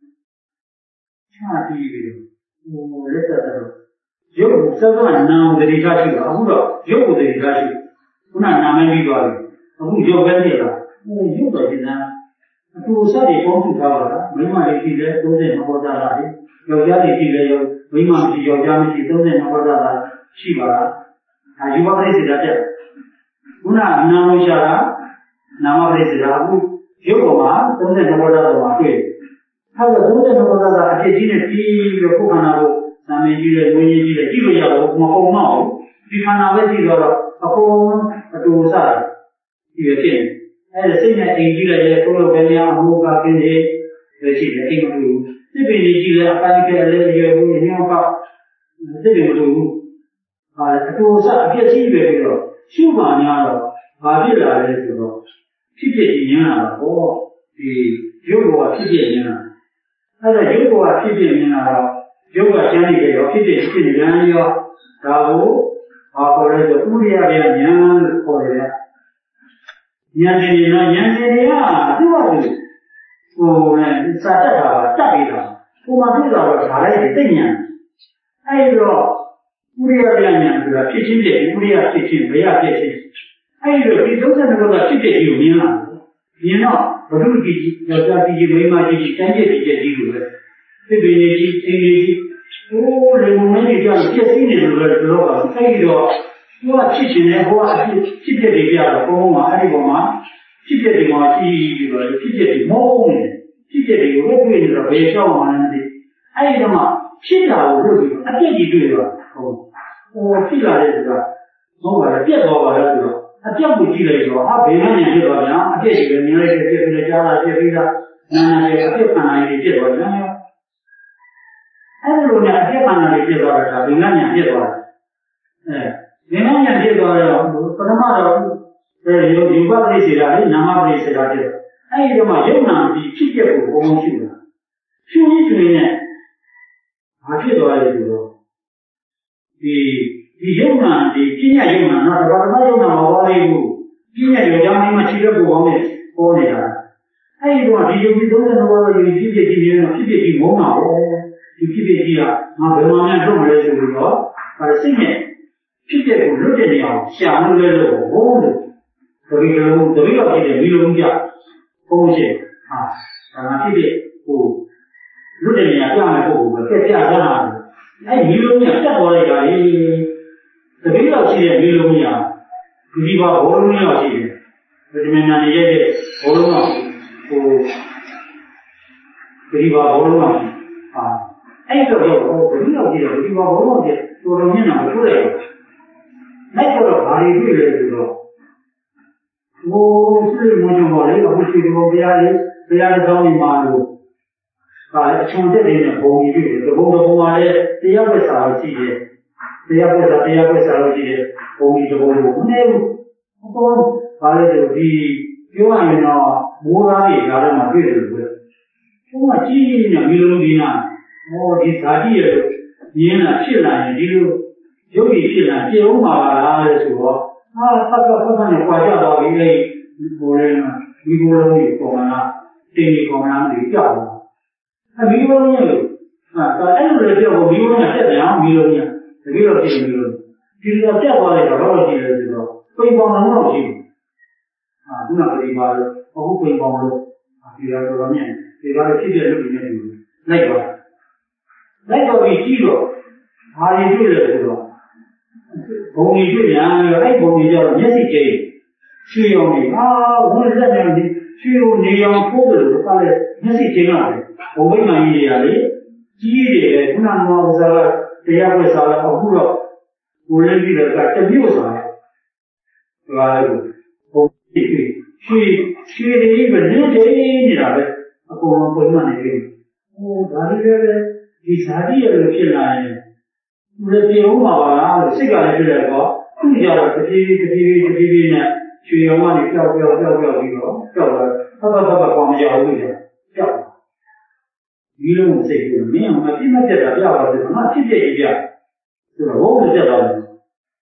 差第一个，我认识的。有这个难的地方去了，不说有的地方去，不然难没遇到的，不有问题了，我有的现在，都啥的帮助他了，没嘛的地方都在那国家那里，要家的地方要没嘛的要家的地都在那国家那去吧了，啊，有把这些在这，不然难弄下来，难嘛这些啊，不有个嘛都在那国家的嘛对，他说都在那国家的，而且今天第一个不看那个。咱们记得，我也记得，记住下来，我们好闹，你看那位记到了，他好多啥，这个天，哎，现在经济了，所有别人我讲经济，呃，记得听不住，这边你记得，反正来也不一样吧，这边不住，啊，多啥别记别这个，修八年了，八年来的时候，七百几年了，哦，比有过七百年了，他说有过七百年了。有个乡里头要批的批人要，然后啊后来就屋里那边年过来了，年轻人呢年轻人啊，对吧？对，我们啥这个这边的，我们知道了啥来的这年，还有个屋里那边年这个批新的，屋里啊批新，不要批新，还有个你都是那个批的有名了，你呢不是批要叫批没嘛批专业批的有的。这边的去这边去，我人我们这叫接新的这个知道吧？还有个，我七千年我七七百里边的，我嘛还有个嘛，七百里嘛是这个七百里毛工的，七百里有个对的白小嘛的，还有个嘛，其他我这个他这里对了，哦，我其他的这个，我把它别搞把它这个，他这不记来说，他别人年纪多讲，这几个年来这这这家了这这个，那这个别看那些这多讲呀。哎，如果呢，别看那里介绍的啥，别看人介绍的，哎，别看人介绍的，不他妈的，呃，有有把这些的，你哪嘛不写下去？还有个嘛，有那的直接不光修的，修一修呢，啊，介绍的就是说，的的有那的今年有那，那是把他有那好好的有，今年有两年嘛，直接不光的，光的呀。还有个嘛，的有的都是那个有直接的那直接的毛嘛，哦。就批评机啊，那这方面做不来就是说，把生命批评不了解了，想不来了，我们特别是特别要批评没有家，风险啊，啊批评不了解了，这样的不不再这样这样的，哎，没有家再多了呀，你特别要批评没有家，不是把喉咙要批评，为什么呢？你也是喉咙啊，不不是把喉咙啊啊。哎，这个我不要记得，这个我忘记，做了年两个出来了，那个哪里对了这个？我是我就我那个不去，我不要的，不要的找你马路，啊，从这里面红一对，这红的红嘛的，第二个啥东西的，第二个啥，第二个啥东西的，红一就红红，那我说，完了就比比外面呢，我那里家的嘛对对不对？我几年没弄的呢。我的啥地儿，年了七年，你就有的七年，结婚嘛啦的时候，啊，他说他说你花家到一类，我人嘛，美国人有讲啦，对你讲啦没叫啦，他美国人有，啊，他哎个叫我美国人这样美国人，这个叫美国人，就是说这话的老老几的这个，北方人老几，啊，那个地方的，我不北方的，啊，比方说面，比方说这边里面有那个。那个比这个，他也对了这个，公益对人，那公益叫也是这，需要你啊，我们这样的需要你要做的，他嘞也是这样的，我们那一样的，基的，不然嘛，我说这样会啥了，我不说，我认为的个这没有啥，对吧？我对对，去去的一个人这你那个，我们不那那个，哦，他这个。第三地儿进来，我这比如嘛吧，这个来来个，更加的这批这批这批呢，去往里飘飘飘飘这个飘的，他他他他光脚位的飘，鱼龙这个没有嘛，今天这个飘的是那直接一边，是吧？我们这到的，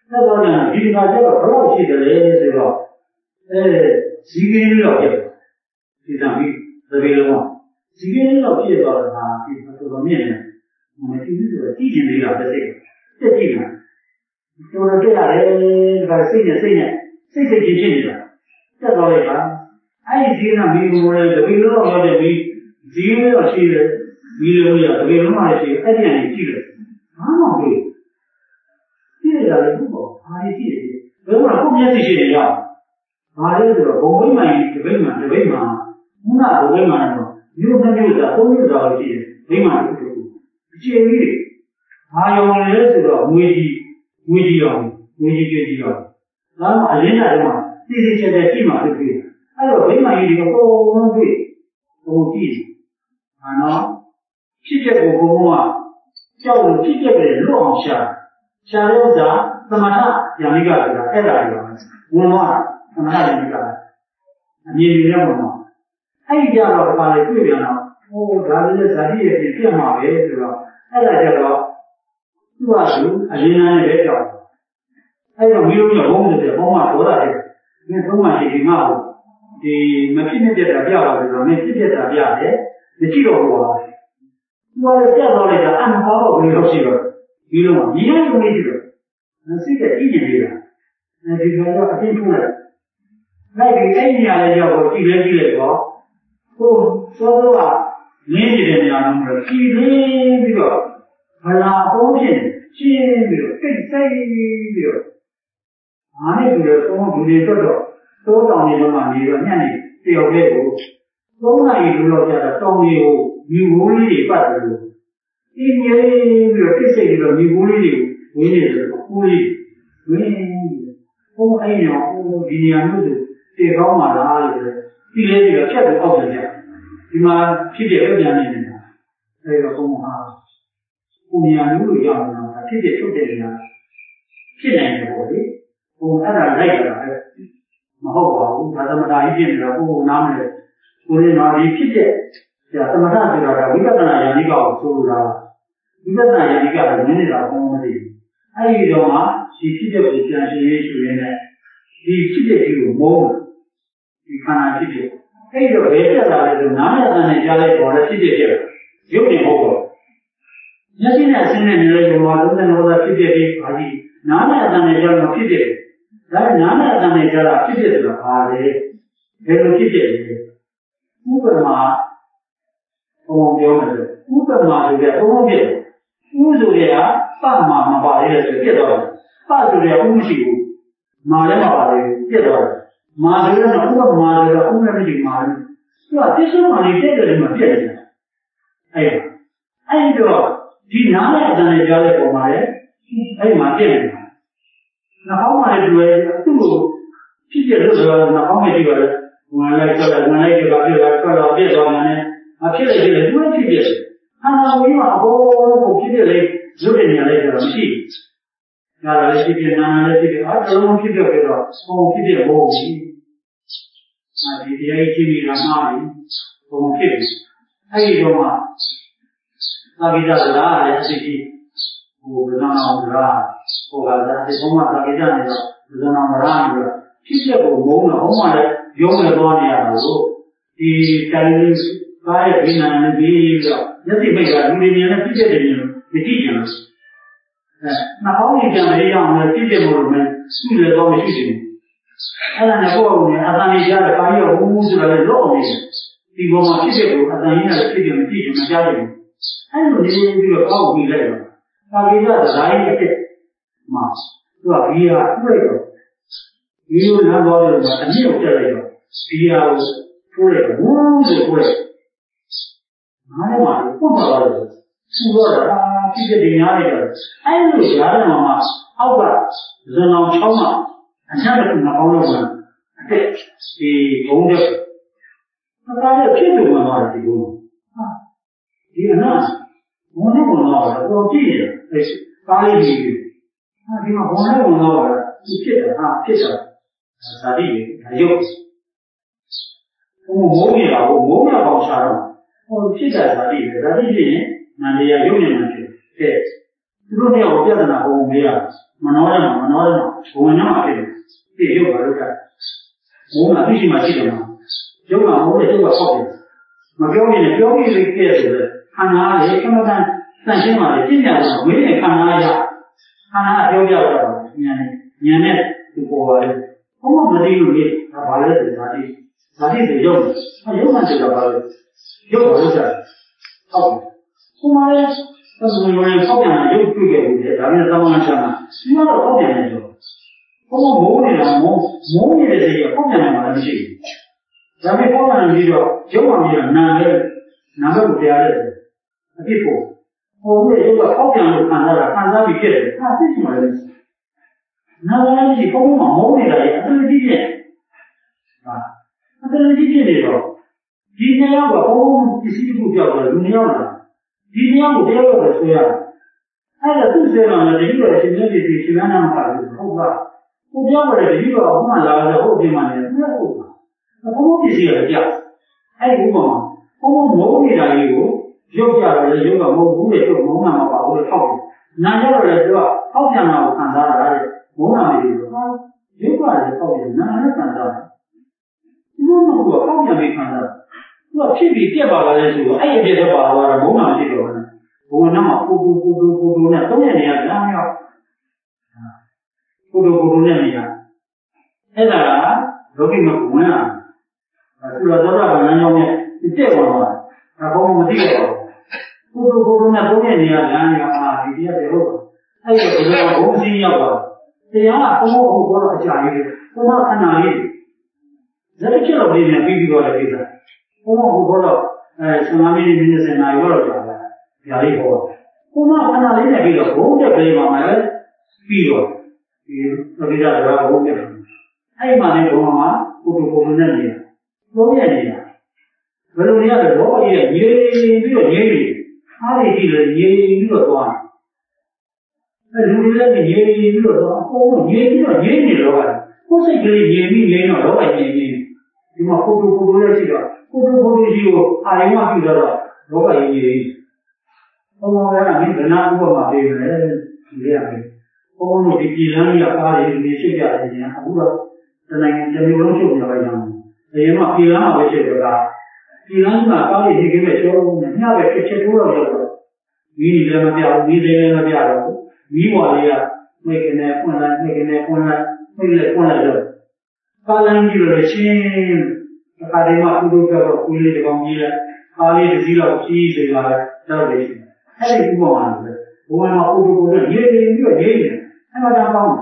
ဆက်တော့လည်းဒီကကျတော့ဘယ်လောက်ရှိတယ်လဲဆိုတော့အဲဇီကင်းလေးတော့ပြတယ်ဒီတံပြီးသဘေလုံးကဇီကင်းလေးတော့ပြသွားတာဒီတော်တော်မြင့်နေမကြည့်ဘူးဆိုတော့ကြည့်နေသေးတာပဲစိတ်တက်ကြည့်မှာတော်တော်တက်ရတယ်ဒါစိတ်နဲ့စိတ်နဲ့စိတ်စိတ်ချင်းဖြစ်နေတာတက်သွားလိုက်ပါအဲ့ဒီဇီကမီးကိုလည်းသဘေလုံးတော့ရောက်တယ်ပြီးဇီကင်းတော့ရှိတယ်မီးလုံးရသဘေလုံးမှလည်းရှိအဲ့ဒီကနေကြည့်တယ်ဘာမှမဖြစ်ကြည့်ရတာလည်းဘူးပေါ့ဘာလို့ကြည့်လဲဘယ်မှာကိုမျက်စိရှိနေရဘာလဲဆိုတော့ဘုံဝိမာန်ဒီဘိမာန်ဒီဘိမာန်ခုနကဘုံဝိမာန်တော့မြို့နှစ်မြို့သာသုံးမြို့သာရှိတယ်ဘိမာန်တစ်ခုအခြေကြီးတွေဘာရောင်လဲဆိုတော့ငွေကြီးငွေကြီးအောင်ငွေကြီးကြွကြီးအောင်ဒါမှအလင်းတိုင်းမှာသိသိချက်ချက်ကြည့်မှဖြစ်ပြီအဲ့တော့ဘိမာန်ကြီးတွေအကုန်လုံးတွေ့ဟိုကြည့်ဟာနော်ဖြစ်ချက်ကိုဘုံဘုံကကြောက်လို့ဖြစ်ချက်တွေလွတ်အောင်ရှာရှာလို့သာသမထယာမိကဆိုတာအဲ့ဒါတွေပါဝင်သွားသမထယာမိကအမြင်တွေနဲ့ဝင်သွားအဲ့ဒီကြတော့ဒီပါလေတွေ့ပြန်တော့ဟိုဒါလည်းဇာတိရဲ့ပြည့်မှာပဲဆိုတော့အဲ့ဒါကြတော့သူ့ဟာသူအလင်းသားနဲ့ပဲကြောက်အဲ့တော့မီးလုံးရဘုံနေတယ်ဘုံမှာဒေါသတွေမင်းသုံးမှရှိဒီငါ့ကိုဒီမဖြစ်နေတဲ့တာပြပါဆိုတော့မင်းဖြစ်တဲ့တာပြတယ်မရှိတော့ဘူးပါသူကလည်းဆက်တော့လိုက်တာအမှန်ပါတော့ဘယ်လိုလုပ်ရှိတော့ဒီလိုမှညီရလို့မရှိတော့စိတ်ကကြည့်နေသေးတာအဲဒီကတော့အတင်းထုတ်လိုက်လိုက်ပြီးအဲ့ဒီနေရာလေးရောက်တော့ကြည့်လဲကြည့်လိုက်တော့ဟိုသောသောကလင်းနေတဲ့နေရာတော့ကြည့်လေးပြီးတော့ဗလာပုံးဖြစ်ရှင်းပြီးတော့တိတ်ဆိတ်ပြီးတော့အားနဲ့တူတဲ့သုံးဘူးတွေတော့သုံးတောင်တွေမှာနေတော့ညနေတယောက်လေးကိုသုံးနာရီလောက်ကြာတော့တောင်တွေကိုမြူဝိုးလေးတွေပတ်တယ်လို့အင်းကြီးပြီးတော့တိတ်ဆိတ်ပြီးတော့မြူဝိုးလေးတွေဝင်းနေတယ်ကိုကြီးဝင်းဟိုအဲ့ရောဟိုဒီနေရာမျိုးဆိုတေကောင်းပါလားလို့ဒီလေးတွေကဖြတ်ပြီးအောက်ပြန်ကြဒီမှာဖြစ်တဲ့ပြန်နေနေတာအဲ့တော့ဘုံဟာကိုနေရာမျိုးလိုရောက်နေတာဖြစ်တဲ့ထုတ်တဲ့နေရာဖြစ်နိုင်တယ်ပေါ့လေဟိုအဲ့ဒါလိုက်တာပဲမဟုတ်ပါဘူးဒါသမထကြီးဖြစ်နေတာကိုနားမလဲကိုနေတော့ဒီဖြစ်တဲ့ဒါသမထဆိုတာကဝိပဿနာဉာဏ်ကြီးကိုဆိုလိုတာဝိပဿနာဉာဏ်ကြီးကလည်းနည်းနေတာဘုံမသိဘူးအဲ့ဒီတော့မှဒီဖြစ်တဲ့ကိုပြန်ရှင်းရေးဆိုရင်လည်းဒီဖြစ်တဲ့ကြီးကိုမုန်းဒီခန္ဓာဖြစ်တဲ့အဲ့တော့ဘယ်တက်လာလဲဆိုနားရတဲ့နဲ့ကြားလိုက်တော့လည်းဖြစ်တဲ့ဖြစ်ရုပ်နေမဟုတ်တော့မျက်စိနဲ့ဆင်းနေနေတဲ့ဘုံမှာလုံးဝသောဖြစ်တဲ့ဒီဘာကြီးနားရတဲ့နဲ့ကြားတော့ဖြစ်တဲ့ဒါနားရတဲ့နဲ့ကြားတာဖြစ်တဲ့ဆိုတာဘာလဲဘယ်လိုဖြစ်တဲ့လဲဥပမာဘုံပြောမယ်ဥပမာဆိုတဲ့ဘုံဖြစ်ဥဆိုတဲ့ကပတ်မှာမပါသေးတယ်ဆိုပြတ်သွားတယ်ပတ်ဆိုတဲ့ဥမရှိဘူးမာလည်းမပါသေးဘူးပြတ်သွားတယ်မာဆိုတဲ့ဥပမာဆိုတဲ့ဥနဲ့မရှိမာလည်းသူကတိစ္ဆုမာလေးပြတ်တယ်လို့မပြတ်ဘူးအဲ့အဲ့တော့ဒီနားနဲ့အတန်နဲ့ကြားတဲ့ပုံမှာလေအဲ့မှာပြတ်နေတာနှာခေါင်းမှာလည်းတွေ့သူ့ကိုဖြစ်ပြလို့ဆိုတော့နှာခေါင်းမှာကြည့်ပါလေဝင်လိုက်တော့ဝင်လိုက်ကြပါပြတ်သွားတော့ပြတ်သွားတယ်အဖြစ်လိုက်တယ်သူလည်းဖြစ်ပြတယ်ခန္ဓာကိုယ်မှာအဘောကိုဖြစ်ပြလေရုပ်ရည်ညာလိုက်တော့မရှိဘူး။ဒါလည်းဖြစ်ဖြစ်နာနာလည်းဖြစ်ဖြစ်အားလုံးဖြစ်ဖြစ်ပြီးတော့ဘုံဖြစ်ဖြစ်ဘုံကြီး။အဲဒီတရားကြီးကြီးကမှားပြီဘုံဖြစ်ပြီ။အဲဒီတော့မှသာဂိတစရာလည်းအစီအကြီးဟိုဘယ်တော့မှမလားဟိုကလည်းဒီဘုံမှာသာဂိတနေတော့ဘယ်တော့မှမလားပြီးတော့ဖြစ်ဖြစ်ကိုမုန်းတော့ဟောမှလည်းရုံးလည်းသွားနေရတာလို့ဒီတိုင်းလေးကားရဲ့ဘိနာနဲ့ပြီးတော့မျက်စိမိတ်ကလူတွေမြင်တဲ့ဖြစ်ဖြစ်တွေမြင်မကြည့်ကြဘူးအဲနှာခေါင်းကြီးပြန်လေးအောင်လည်းကြည့်ကြမို့လို့မယ်စုလည်းတော့မရှိဘူးအဲ့ဒါနဲ့ကိုယ့်အုံနဲ့အတန်ကြီးကြားတဲ့ကားရောဟိုးဆိုတာလည်းလော့အောင်နေတယ်ဒီပေါ်မှာဖြစ်ဖြစ်ကိုအတန်ကြီးနဲ့ဖြစ်ဖြစ်မကြည့်ဘူးမကြားဘူးအဲ့လိုနေပြီးတော့အောက်ပြီးလိုက်တော့သာဂိတဇာတိအဖြစ်မှာသူကဘီယာတွေ့တော့ဒီလိုလမ်းသွားတယ်ကအမြင့်ကိုတက်လိုက်တော့ဘီယာကိုထိုးလိုက်တော့ဝူးဆိုထိုးလိုက်ငါးမှာပုတ်သွားတယ်သူတော့အာဖြစ်ဖြစ်ဒီများနေတယ်အဲ့လိုရားတယ်မှာအောက်ကဇွန်အောင်ချောင်းမှာအချမ်းကနှောင်းလုံးမှာအတက်ဒီဘုံတဲ့ဒါကလည်းဖြစ်သူမှာပါတယ်ဒီဘုံဟာဒီအနာဘုံနဲ့ဘုံတော့တော့ကြည့်ရအဲ့ကားလေးကြီးဟာဒီမှာဘုံနဲ့ဘုံတော့ဒီဖြစ်တယ်ဟာဖြစ်တာဇာတိရေရုပ်ဘုံမိုးနေတာဘုံမိုးရပေါချတော့ဟိုဖြစ်တာဇာတိပဲဇာတိဖြစ်ရင်နန္တရားရုပ်ဉာဏ်ဖြစ်တယ်သူတို့เนี่ยပြဿနာဘုံမေးရမ Menolak, menolak, bukan nama itu. Dia juga ada. Bukan itu sih masih ada. Juga boleh juga kopi. Macam ni, kopi lekar tu. Anak ni, kalau kan, kan siapa ni? Tidak ada. Mungkin anak aja. Anak kopi apa? Ni, ni ni tu kopi. Kamu mesti ni, apa le? Tadi, tadi tu jom. Jom macam apa le? Jom macam. Kopi. Kamu ni. Tapi orang kopi mana jauh juga boleh. Tapi nama macam mana? Semua orang kopi mana jauh. Kamu mau ni lah, mau mau ni le saja. Kopi mana mana sih. Tapi kopi mana ni jauh. Jauh mana dia? Nama nama kopi ada. Tapi ko, ko ni juga kopi mana kan ada, kan ada fikir. Apa sih mana ni? Nama ni sih kamu mau ni lah. Apa ni dia? Ah, apa ni dia ni jauh. Dia ni apa? Kamu isi kopi apa? Dunia mana? Dia yang dia yang bersuara. Ada tu seorang ada juga sebenarnya di sini nama kali. Apa? Dia berada di juga orang lain ada orang mana? Tidak apa. Kamu di sini ada. Hai bukan. Kamu mau ni lagi tu. Juga ada juga mau boleh tu mau nama apa boleh kau. Nanya ada juga. Kau jangan nak kandar ada. Mau nama itu. Juga ada kau yang nanya kandar. Itu nak buat kau yang kandar. Wah, cipi dia bawa le tu, ayah dia bawa bawa bunga tu kan. Bunga nama kudu kudu kudu ni, tu ni ada nama ya. Kudu kudu ni ya. Ada, bagi macam mana? Sudah sudah mana ni? Itu apa? Apa mau dia? Kudu kudu ni tu ni ada nama ya. Dia dia tu. Ayah dia bawa bunga ni apa? Dia apa mau bawa cari? Bawa kana ni. Jadi kalau dia ni pergi bawa kita. Kamu boleh, selama ini minyak saya boleh jaga, jadi boleh. Kamu anak ini nak bila, boleh beli mana? Bila, bila kita ada boleh. Hai mana kamu mah, kudu kudu ni, boleh ni. Kalau ni ada boleh, ye bila ye, hari bila ye bila tuan. Kalau ni ada ye bila tuan, kamu ye bila ye ni loh. Kau sekali ye ni ye no loh ye ni. Cuma kudu kudu ni sih. Kudu kudu jiwa, ayam mati dah. Lokai ini. Kamu orang ni benar buat mati ni. Dia ni. Kamu ni dikilan ya kali ini sejarah ni. Aku dah tenang jadi orang cuma yang. Ayam mati kilan apa sejarah? Kilan mana kali ini kita cakap ni apa kecil dulu je. Ini dia mati aku, ini dia mati aku. Ini wali ya. Mereka ni pun lah, mereka ni pun lah, mereka pun lah je. Kalau ni dia macam Kadang aku juga kulit dengan dia, kali di sini sih segala terus. Hari itu mana? Bukan aku juga dia dia dia dia. Apa dah tahu?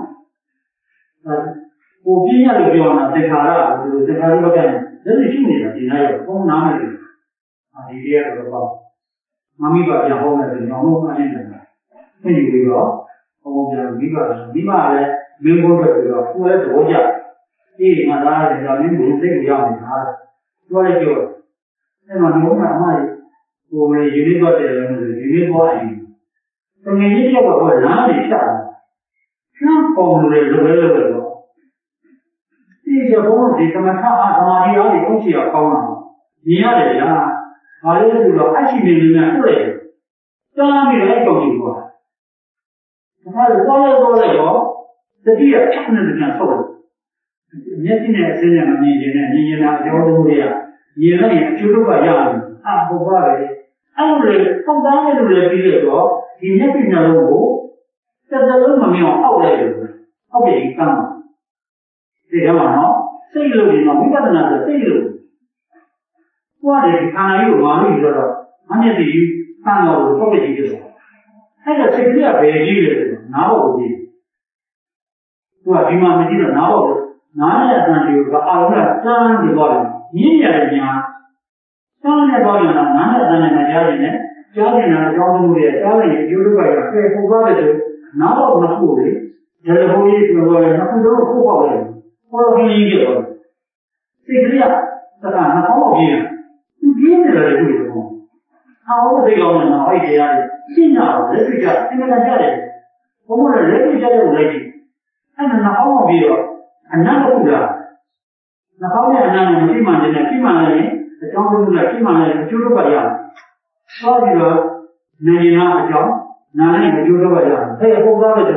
Kopinya lebih mana? Sekarang, sekarang macam jadi cuma ni lah. Kau nama dia. Hari dia berapa? Mami baca home ni, kamu macam mana? Ini juga. Kamu jangan biar, biar le, minggu berapa? Kau ada doja. Ini masalah yang kami mesti jawab ni. Boleh juga. Memang orang ramai, orang ini buat dia, ini buat ini. Tapi ini dia buat apa? Nanti siapa? Siapa orang lebih lebih lebih. Ini dia buat di tempat apa? Dia ada kunci apa kau? Dia ada ya. Ada juga asyik dengan boleh. Jangan bila kau juga. Kalau boleh boleh jo, jadi ya cakap dengan soal. Ni sini sini ni ni ni nak jauh dulu dia. Ni ni cukup banyak. Ah, boleh. Ayo le, kau dah le le pilih tu. Ini ni nak lalu. Terlalu memang awal le. Awal ikan. Tidak mana? Saya lalu ni, kita nak saya lalu. Wah, ni kan ayu malu itu lah. Mana sih kan lalu kau pergi tu. Ada sekian begi le, nawa begi. Wah, di mana mesti nawa. Nada nanti juga awalnya jangan dibawa. Ini adanya. Jangan dibawa na nada dan macam ni. Jangan na jauh mulia. Jangan ni jauh bayar. Saya bukan itu. Nada nak boleh. Jadi boleh boleh. Nak dulu kau boleh. Kalau ini dia boleh. Sekalian. Sekarang nak kau dia. Dia ni dah boleh tu. Awak dia orang nak awak dia. Siapa? Lebih jauh. Ini kan jauh. Kamu lebih jauh lagi. Anda nak kau dia. Anak pula, nak kau ni anak ni mana ni, mana ni, macam tu pula, mana ni, cukup banyak. Soal juga, ni nak macam, ni ni cukup banyak. Hey, aku bawa tu,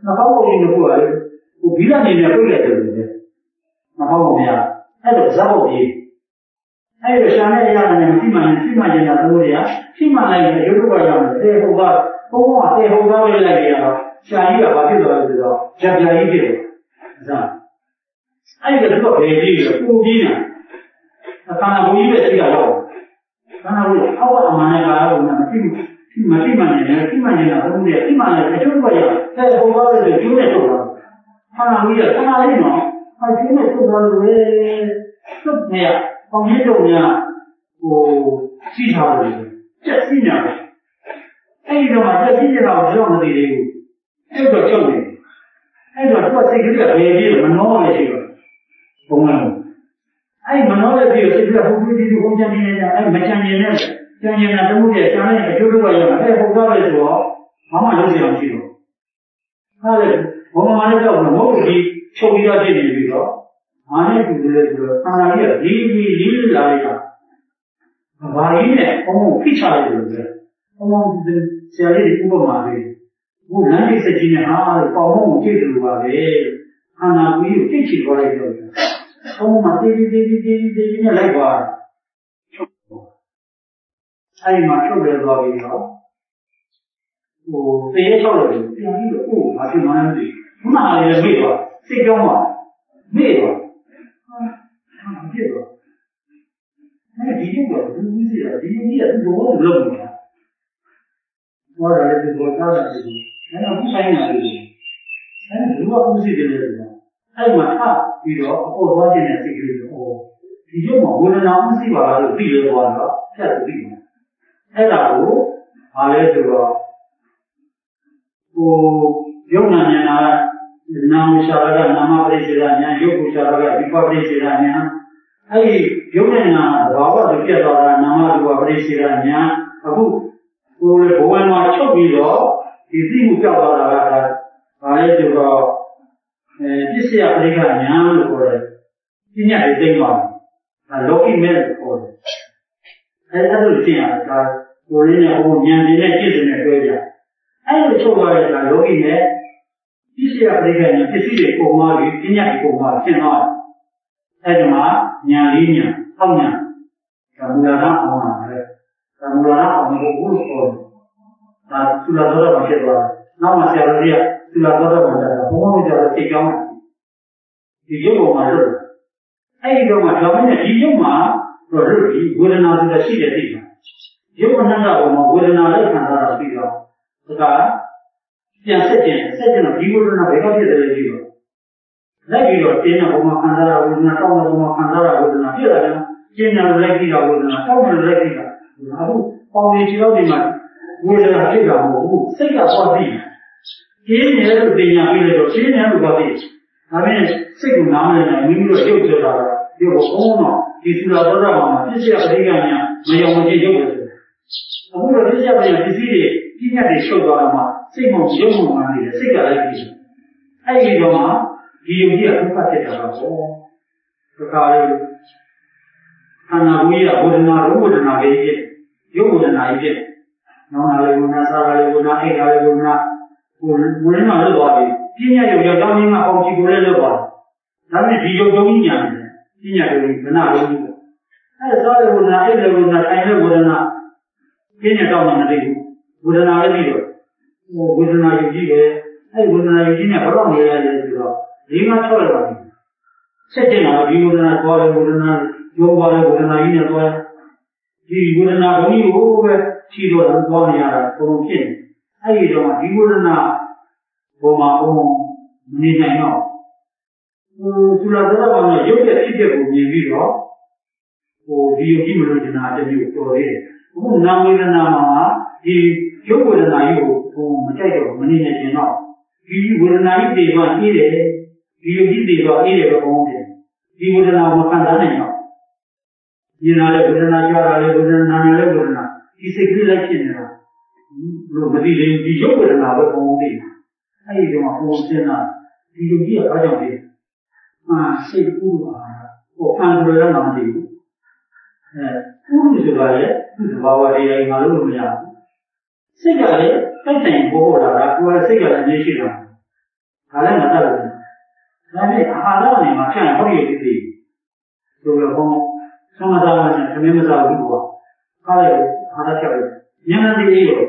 နှာခေါင်းပုံကြီးကဟိုဘီလာနေနေပြည့်ရတယ်လို့ပဲနှာခေါင်းပုံများအဲ့တော့ဇာတ်ပုံကြီးအဲ့တော့ရှာနေရတယ်နဲ့မရှိမှန်းရှိမှန်းကျင်တာတို့တွေကရှိမှန်းလိုက်ရင်ရုပ်တော့ရောက်တယ်ဟိုကဘုံကတေဟိုသားလေးလိုက်ရတော့ရှာကြီးကဘာဖြစ်သွားလဲဆိုတော့ကြပြကြီးဖြစ်တယ်ဇာတ်အဲ့ဒီကတော့ဘယ်ကြီးလဲပူကြီးတာအခါနာဘုံကြီးပဲသိတာတော့ခန္ဓာကိုယ်အောက်ကအမှန်နဲ့ကားလို့မရှိဘူးမရှိမှန်းနေတယ်ရှိမှန်းနေတာတို့တွေကရှိမှန်းနေအကျိုးတော့ရောက်တယ်ဟိုသားလေးကျိုးနဲ့ထုတ်တာခန္ဓာကြီးကခန္ဓာလေးနော်အဲကျိုးနဲ့ထုတ်တာလို့ပဲသုတ်နေရပေါင်းရတော့များဟိုရှိထားတယ်ကျက်စီးနေတယ်အဲ့ဒီတော့ကျက်စီးနေတာကိုတော့မသိသေးဘူးအဲ့တော့ချုပ်နေအဲ့တော့သူကစိတ်ကလေးကဘယ်ပြေးမနှောလည်းရှိတော့ဘုံလုံးအဲ့မနှောလည်းပြေးစိတ်ကဟိုပြေးပြေးဟိုချမ်းနေတယ်အဲ့မချမ်းနေနဲ့ချမ်းနေတာတမှုရဲ့ချမ်းနေအကျိုးတော့ရောက်တယ်ဟိုသားပဲဆိုတော့ဘာမှလုပ်ရအောင်ရှိတော့ဟာလေဘုံမှာလည်းတော့မဟုတ်ဘူးချုပ်ပြီးတော့ဖြစ်နေပြီတော့ဘာနဲ့တူလဲဆိုတော့ခန္ဓာကြီးကဒီဒီလေးလာလိုက်တာဘာကြီးနဲ့ဘုံကိုဖိချလိုက်တယ်လို့ပြောဘုံကဆရာလေးဥပမာလေးဘုလမ်းကြီးစကြီးနဲ့ဟာပေါင်မုံကိုကြည့်တယ်လို့ပါပဲခန္ဓာကြီးကိုကြည့်ချသွားလိုက်တော့ဘုံမှာတေးတေးတေးတေးတေးတေးနဲ့လိုက်သွားချုပ်အဲ့ဒီမှာချုပ်ရသွားပြီးတော့ဟိုသေရချုပ်လို့ပြန်ပြီးတော့ကိုယ်ဘာဖြစ်မှန်းမသိဘူးခုနကလည်းမေ့သွားစိတ်ကြောင်းသွားမေ့သွားဟာဖြစ်သွားအဲ့ဒီရုပ်ကဘူးကြီးစီတာဒီရုပ်ကြီးကသူ့ဘောကိုလုံးနေတာဘောရလည်းဒီဘောသားတယ်ဒီအဲ့တော့ဘူးဆိုင်လာတယ်အဲ့ဒီဘောကဘူးစီတယ်လေအဲ့မှာထပြီးတော့အပေါ်သွားခြင်းနဲ့စိတ်ကလေးကိုအော်ဒီရုပ်မှာဝေဒနာမှုစီပါလားလို့သိရသွားတော့ဖြတ်ပြီးတယ်အဲ့ဒါကိုဘာလဲဆိုတော့ဟိုယုံနာဉာဏ်ကနာမရှာရကနာမပရိစ္ဆေဒဉာဏ်ယုတ်ကိုရှာရကဒီပပရိစ္ဆေဒဉာဏ်အဲ့ဒီယုံနာဘာဝကိုပြတ်သွားတာနာမရူပပရိစ္ဆေဒဉာဏ်အခုဟိုဘဝမှာချုပ်ပြီးတော့ဒီသိမှုပြောက်သွားတာကဘာလဲဆိုတော့အဲပစ္စယပရိက္ခဉာဏ်လို့ခေါ်တယ်ပညာတွေသိသွားတယ်ဒါလောကိမဲ့လို့ခေါ်တယ်အဲဒါလို့သိရတာကိုရင်းနဲ့ဟိုဉာဏ်စီနဲ့จิตနဲ့တွဲကြအဲ့လိုချုပ်သွားတဲ့ကလောကိမဲ့ပစ္စယပရိက္ခဉာဏ်ပစ္စည်းတွေပုံမှားပြီးပညာတွေပုံမှားရှင်းသွားတယ်အဲ့ဒီမှာဉာဏ်လေးဉာဏ်အောက်ဉာဏ်ဒါမူလကအောင်တာလေဒါမူလကအောင်လို့ဘုလို့ခေါ်တယ်ဒါသုလာတော်တော်ဖြစ်သွားတယ်နောက်မှဆရာတော်ကြီးကသုလာတော်တော်မှာဘုံဘုံကြောင့်စိတ်ကြောင်းဒီရုပ်ပေါ်မှာလို့အဲ့ဒီတော့မှဒါမင်းနဲ့ဒီရုပ်မှာတော့ရုပ်ဒီဝေဒနာဆိုတာရှိတယ်သိတယ်ရုပ်အနန္တပေါ်မှာဝေဒနာလည်းခံစားတာပြီးတော့ဒါကပြန်ဆက်ကျင်ဆက်ကျင်တော့ဒီဝေဒနာဘယ်ကဖြစ်တယ်လဲကြည့်တော့လိုက်ပြီးတော့တင်းတဲ့ဘုံမှာခံစားရဝေဒနာတောင်းတဲ့ဘုံမှာခံစားရဝေဒနာဖြစ်လာတယ်ကျင်းတယ်လိုက်ပြီးတော့ဝေဒနာတောင်းတယ်လိုက်ပြီးတော့အခုပေါင်းနေချီတော့ဒီမှာဝေဒနာဖြစ်တာမဟုတ်ဘူးစိတ်ကသွားပြီးကျင်းတယ်လို့သိညာပြီးလို့ကျင်းတယ်လို့သွားပြီးဒါပေမဲ့စိတ်ကနားမလည်နိုင်မိမိတို့ရုပ်ဆိုတာကရုပ်ကိုဘုံတော့ဒီသုလာတော်တော်မှာပြည့်စက်အဓိကညာမယုံမကြည်ရုပ်ပဲဆိုအခုတော့ပြည့်စက်ပြန်ပစ္စည်းတွေပြည့်ညတ်တွေရှုပ်သွားတော့မှစိတ်မှရုပ်မှမှနေတယ်စိတ်ကလည်းပြီးအဲ့ဒီတော့မှဒီယုံကြည်ကဒုက္ခဖြစ်တာတော့ဒုက္ခလေးခန္ဓာကိုယ်ရဲ့ဝေဒနာရောဝေဒနာလေးဖြစ်ရုပ်ဝေဒနာကြီးဖြစ်နောင်လာလေးဝေဒနာစားလာလေးဝေဒနာအိတ်လာလေးဝေဒနာကိုဝေဒနာလို့သွားပြီးပြညာယုံရောက်တော့မင်းကအောင်ကြည့်ကိုလည်းလို့သွားဒါပေမဲ့ဒီယုံကြုံညာတယ်ပြညာယုံကနာလုံးကြီးပေါ့အဲစားလေးဝေဒနာအိတ်လေးဝေဒနာအိုင်လေးဝေဒနာပြညာတော့မှမသိဘူးဝေဒနာလည်းပြီးတော့ဟိုဝေဒနာယုံကြည့်တယ်အဲဝေဒနာယုံကြည့်နေဘာလို့နေရလဲဆိုတော့ဒီမှာချောက်ရပါတယ်ဆက်ကျင်လာဒီဝေဒနာသွားတယ်ဝေဒနာယောဂလည်းဝေဒနာကြီးနဲ့သွားဒီဝေဒနာဘုံကြီးကိုပဲခြေတော်သွားနေရတာဘုံဖြစ်နေအဲဒီတော့ဒီဝေဒနာဘုံမှာဘုံနေနိုင်တော့ဟိုသုလာတော်ကလည်းရုပ်ရဲ့ဖြစ်တဲ့ကိုမြင်ပြီးတော့ဟိုဒီယုတ်ကြီးမလို့ကျင်တာတမျိုးတော်သေးတယ်အခုနာဝေဒနာမှာဒီရုပ်ဝေဒနာကြီးကိုဟိုမကြိုက်တော့မနေနိုင်ကျင်တော့ဒီဝေဒနာကြီးတွေမှအေးတယ်ဒီယုတ်ကြီးတွေတော့အေးတယ်ပဲဘုံတယ်ဒီဝေဒနာကိုခံစားနိုင်တော့ဒီနာလည်းဝေဒနာကြားတာလည်းဝေဒနာနာလည်းဝေဒနာဒီစိတ်ကလေးလိုက်ဖြစ်နေတာလို့မသိသေးဘူးဒီရုပ်ဝေဒနာပဲဘုံသိတယ်အဲ့ဒီတော့ဘုံစင်းတာဒီယုတ်ကြီးကဘာကြောင့်လဲအာစိတ်ကူးပါဟိုခံရရမှာမသိဘူးအဲကူးလို့ဆိုတာလေသူ့သဘာဝတရားငါလို့မရဘူးစိတ်ကလည်းတိုက်ဆိုင်ပေါ်ပေါ်လာတာကိုယ်ကစိတ်ကလည်းနေရှိတာဒါလည်းမတတ်ဘူးဒါနဲ့အာဟာရနေမှာဖြန့်ဟောရည်တည်ဆိုတော့ဘုံသမထမှာသမင်းမစားဘူးကွာခါလိုက်အာဟာရဖြတ်လို့ဉာဏ်တည်းရော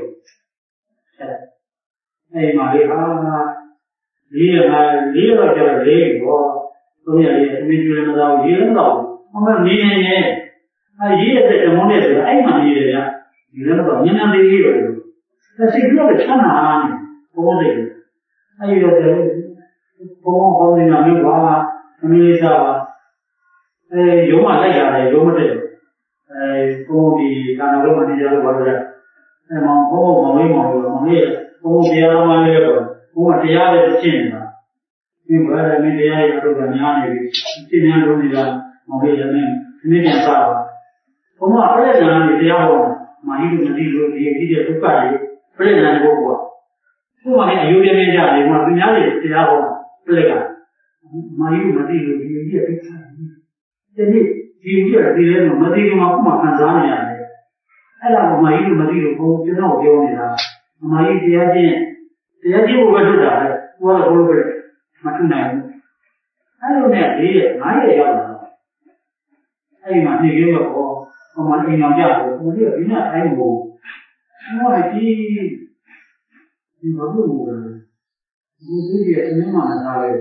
အဲ့မှာလေဟာလေးရမှာလေးတော့ကျတော့လေးဘောသုံးရလေးသမင်းကျွေးမစားဘူးရေးလည်းမစားဘူးအမှန်နေနေနေအဲရေးရတဲ့ဓမ္မနဲ့ဆိုအဲ့မှာနေတယ်ဗျာဒီလည်းတော့ဉာဏ်တည်းရောဒါစိတ်ကြောက်ချမ်းသာနေဘောစိတ်အဲ့ဒီတော့ဘုံဘုံနေတာမျိုးပါသမီးလေးစားပါအဲရုံးမလိုက်ရတယ်ရုံးမတက်အဲဘုံဒီကာနာလို့မနေကြလို့ဘာလို့လဲအဲမောင်ဘုံမောင်လေးမောင်လေးမောင်လေးဘုံတရားတော်မှလေးတော့ဘုံတရားပဲရှင်းနေတာဒီဘာလဲမင်းတရားရတော့ညာနေပြီရှင်းညာလို့နေတာမောင်လေးလည်းမင်းဒီပြန်စားပါဘုံကပြည့်စုံနေတရားဟောမာဟိလို့မသိလို့ဒီအကြည့်တဲ့ဒုက္ခတွေပြည့်စုံနေဖို့ပေါ့ဘုံကလည်းအယုဒ္ဓမင်းကြတယ်မှာသူများတွေတရားဟောပြည့်ကမာဟိလို့မသိလို့ဒီအကြည့်တဲ့ဒုက္ခတွေဒီနေ့ဒီအကြည့်တဲ့ဒီလဲမသိလို့မှခုမှခံစားနေရတယ်အဲ့ဒါကိုမာဟိလို့မသိလို့ဘုံကျွန်တော်ပြောနေတာမာဟိတရားချင်းတရားချင်းကိုပဲထုတ်တာလေကိုယ်ကဘလို့ပဲမထုတ်နိုင်ဘူးအဲ့လိုနဲ့လေးရဲ့ငါးရဲ့ရောက်လာတော့အဲ့ဒီမှာနေရတော့ဟိုမှာအိမ်အောင်ကြတော့ကိုကြီးကဒီနေ့အဲ့ဒီကိုဟောဒီဒီဘာလို့လဲဒီသူကြီးရဲ့အင်းမနာထားပဲ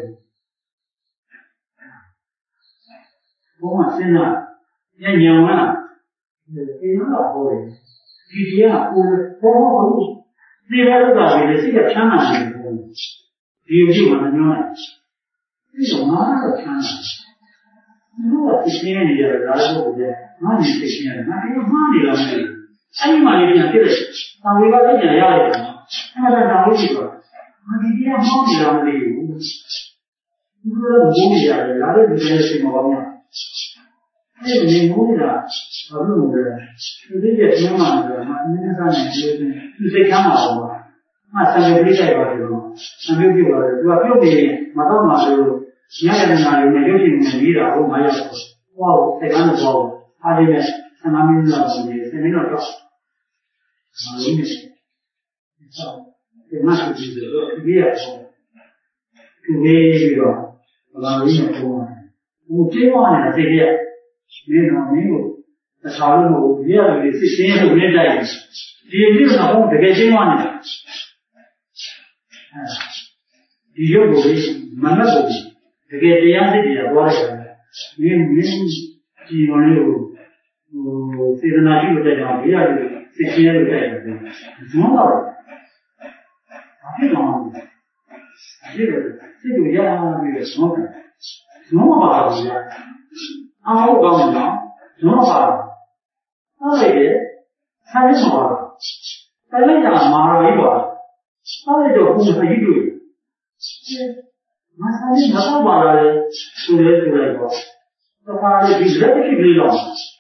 ဘုံကစဉ်းစားညညောင်းလာဒီတော့ဟောတယ်ဒီတရားကိုဘောဘောဒီရတော့ကလည်းစိတ်ကချမ်းသာနေတယ်ဒီအဖြစ်မှာညောင်းတယ်ဒီတော့ငါတော့ချမ်းသာဘူးကသိနေရတယ်ဒါလည်းဟုတ်တယ်ငါ့ညီသိနေတယ်ငါဒီမှာနေလာမယ်အဲ့ဒီမှာလေးပြန်ဖြစ်တယ်တာဝေကသိကြရတယ်အဲ့ဒါတောင်းလို့ရှိတော့ငါဒီတရားမောင်းနေတာမသိဘူးဒီလိုမျိုးနေရတယ်ဒါလည်းဒီလိုရှိမှာပါများအဲ့ဒီနေမိုးနေတာဘာလို့လဲဒီလိုရဲ့ကျမ်းမာတယ်မှာအင်းစားနေလို့ဒီစိတ်ချမ်းသာအောင်ပါငါဆံရပြိဆိုင်ပါတယ်တော့ဆံပြုတ်ပြပါတယ်သူကပြုတ်ပြီးမတော့မှလို့ညရတဲ့နာရီနဲ့ရုပ်ရှင်နဲ့ပြီးတာဟိုမရောက်ဘူးဟောစိတ်ကမ်းတော့အားလေးနဲ့ဆန္ဒမင်းလာတယ်ဆင်းနေတော့တော့မလို့နေဆောက်ဒီမှာကြည့်လို့ဒီရတော့ဒီပြီးတော့ဘာလို့လဲတော့ဟိုကျေးဝါနဲ့စိတ်ရမင်းတော်မင်းကိုအစားလို့ဒီရတယ်စစ်ရှင်းလို့နေလိုက်ဒီအဖြစ်ကတော့တကယ်ရှင်းသွားနေတာဒီရုပ်ကိုမနက်ကိုတကယ်တရားစစ်တရားသွားရတယ်မင်းမင်းဒီမလေးကိုဟိုစေတနာရှိလို့တိုက်တာဒီရတယ်စစ်ရှင်းလို့တိုက်တယ်ဇွန်းတော့အဖြစ်တော့ဒီလိုစစ်လို့ရပြီးတော့ဇွန်းတယ်ဇွန်းမပါဘူးလားအောက်ကောင်းတော့ဇွန်းပါအဲ့ဒီဆိုင်ရမှာတိုင်းလိုက်တာမာရီပါအဲ့ဒီတော့ဘုရားကြီးတို့မဆိုင်ရမတော့ပါလေဆိုလေဆိုလိုက်တော့တော့ပါလေဒီလက်ရှိလေးတော့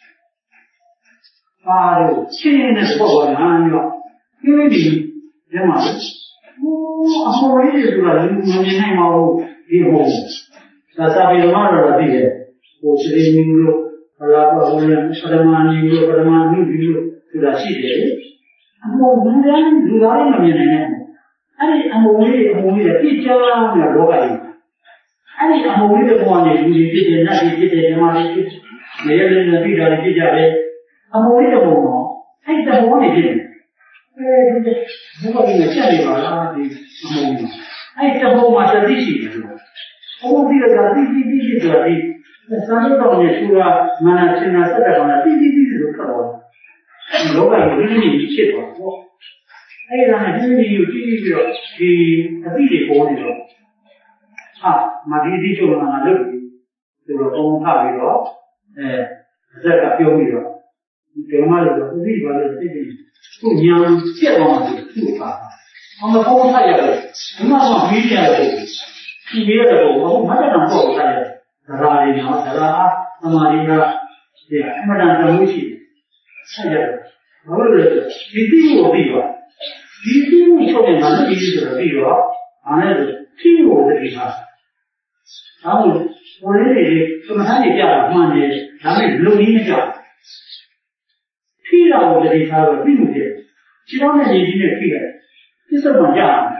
ပါလို့ရှင်းနေပေါ့ပါလားညောဒီလိုဒီညမှာဟိုအမော်ကြီးဆိုတာလည်းမမြင်နိုင်ပါဘူးဒီဟိုသာသာပြေမတော့သိတယ်ဟိုစရင်းမျိုးလို့ဘာလာပါဝင်ပရမဏီလို့ပရမဏီလို့ဆိုတာရှိတယ်အမော်ဘူးလည်းလူသားတွေမမြင်နိုင်ဘူးအဲ့ဒီအမော်လေးအမော်လေးပြည့်ချမ်းတဲ့လောကကြီးအဲ့ဒီအမော်လေးတဲ့ဘဝနဲ့လူကြီးဖြစ်တယ်နတ်ကြီးဖြစ်တယ်ဓမ္မကြီးဖြစ်တယ်လေလေနဲ့ပြည်တာဖြစ်ကြတယ်အမော်လေးတဲ့ဘဝတော့အဲ့တဲ့ဘဝနဲ့ဖြစ်တယ်အဲဒီဘုရားကြီးနဲ့ချက်နေပါလားဒီအမော်လေးအဲ့တဲ့ဘဝမှာတတိရှိတယ်ဘုရားကြီးကတိတိတိတိဆိုတာဒီစာရုပ်တော်ရဲ့သူကမနစင်နာစက်တဲ့ကောင်ကတိတိတိတိလို့ခတ်တော့လောကကြီးဒီနေ့ဖြစ်သွားတော့အဲ့ဒါနဲ့ဒီနေ့ကိုကြည့်ပြီးတော့ဒီအသိတွေပေါ်နေတော့ဟာမဒီဒီချုံလာလို့ဒီလိုပုံဖတ်ပြီးတော့အဲဇက်ကပြောပြီးတော့ဒီမှာလည်းသူသိပါလို့သိပြီးသူညာပြက်သွားတယ်သူ့ပါအောင်မပုံဖတ်ရတယ်ဒီမှာကပြီးရတယ်ဒီပြီးရတယ်ဘောမတ်တော့ပေါ့ထားရတယ်ဒါရာလေးနော်ဒါရာသမာဓိကဒီအမှန်တန်တမှုရှိဆက်ရတယ်ဘာလို့လဲဒီသိကိုသိပါဒီသိကိုချုပ်နေတာလည်းဒီလိုဆိုတော့ပြီးတော့အားနဲ့သိကိုသိတာဒါမို့ဘုရားလေးတွေသမထနေကြတာမှန်တယ်ဒါပေမဲ့လုံကြီးမကြောက်သိတာကိုသိထားတော့ပြီးမှုတယ်ခြေတော်နဲ့နေကြီးနဲ့သိတယ်ပြစ္ဆုတ်မှကြာတယ်ဆိုတော့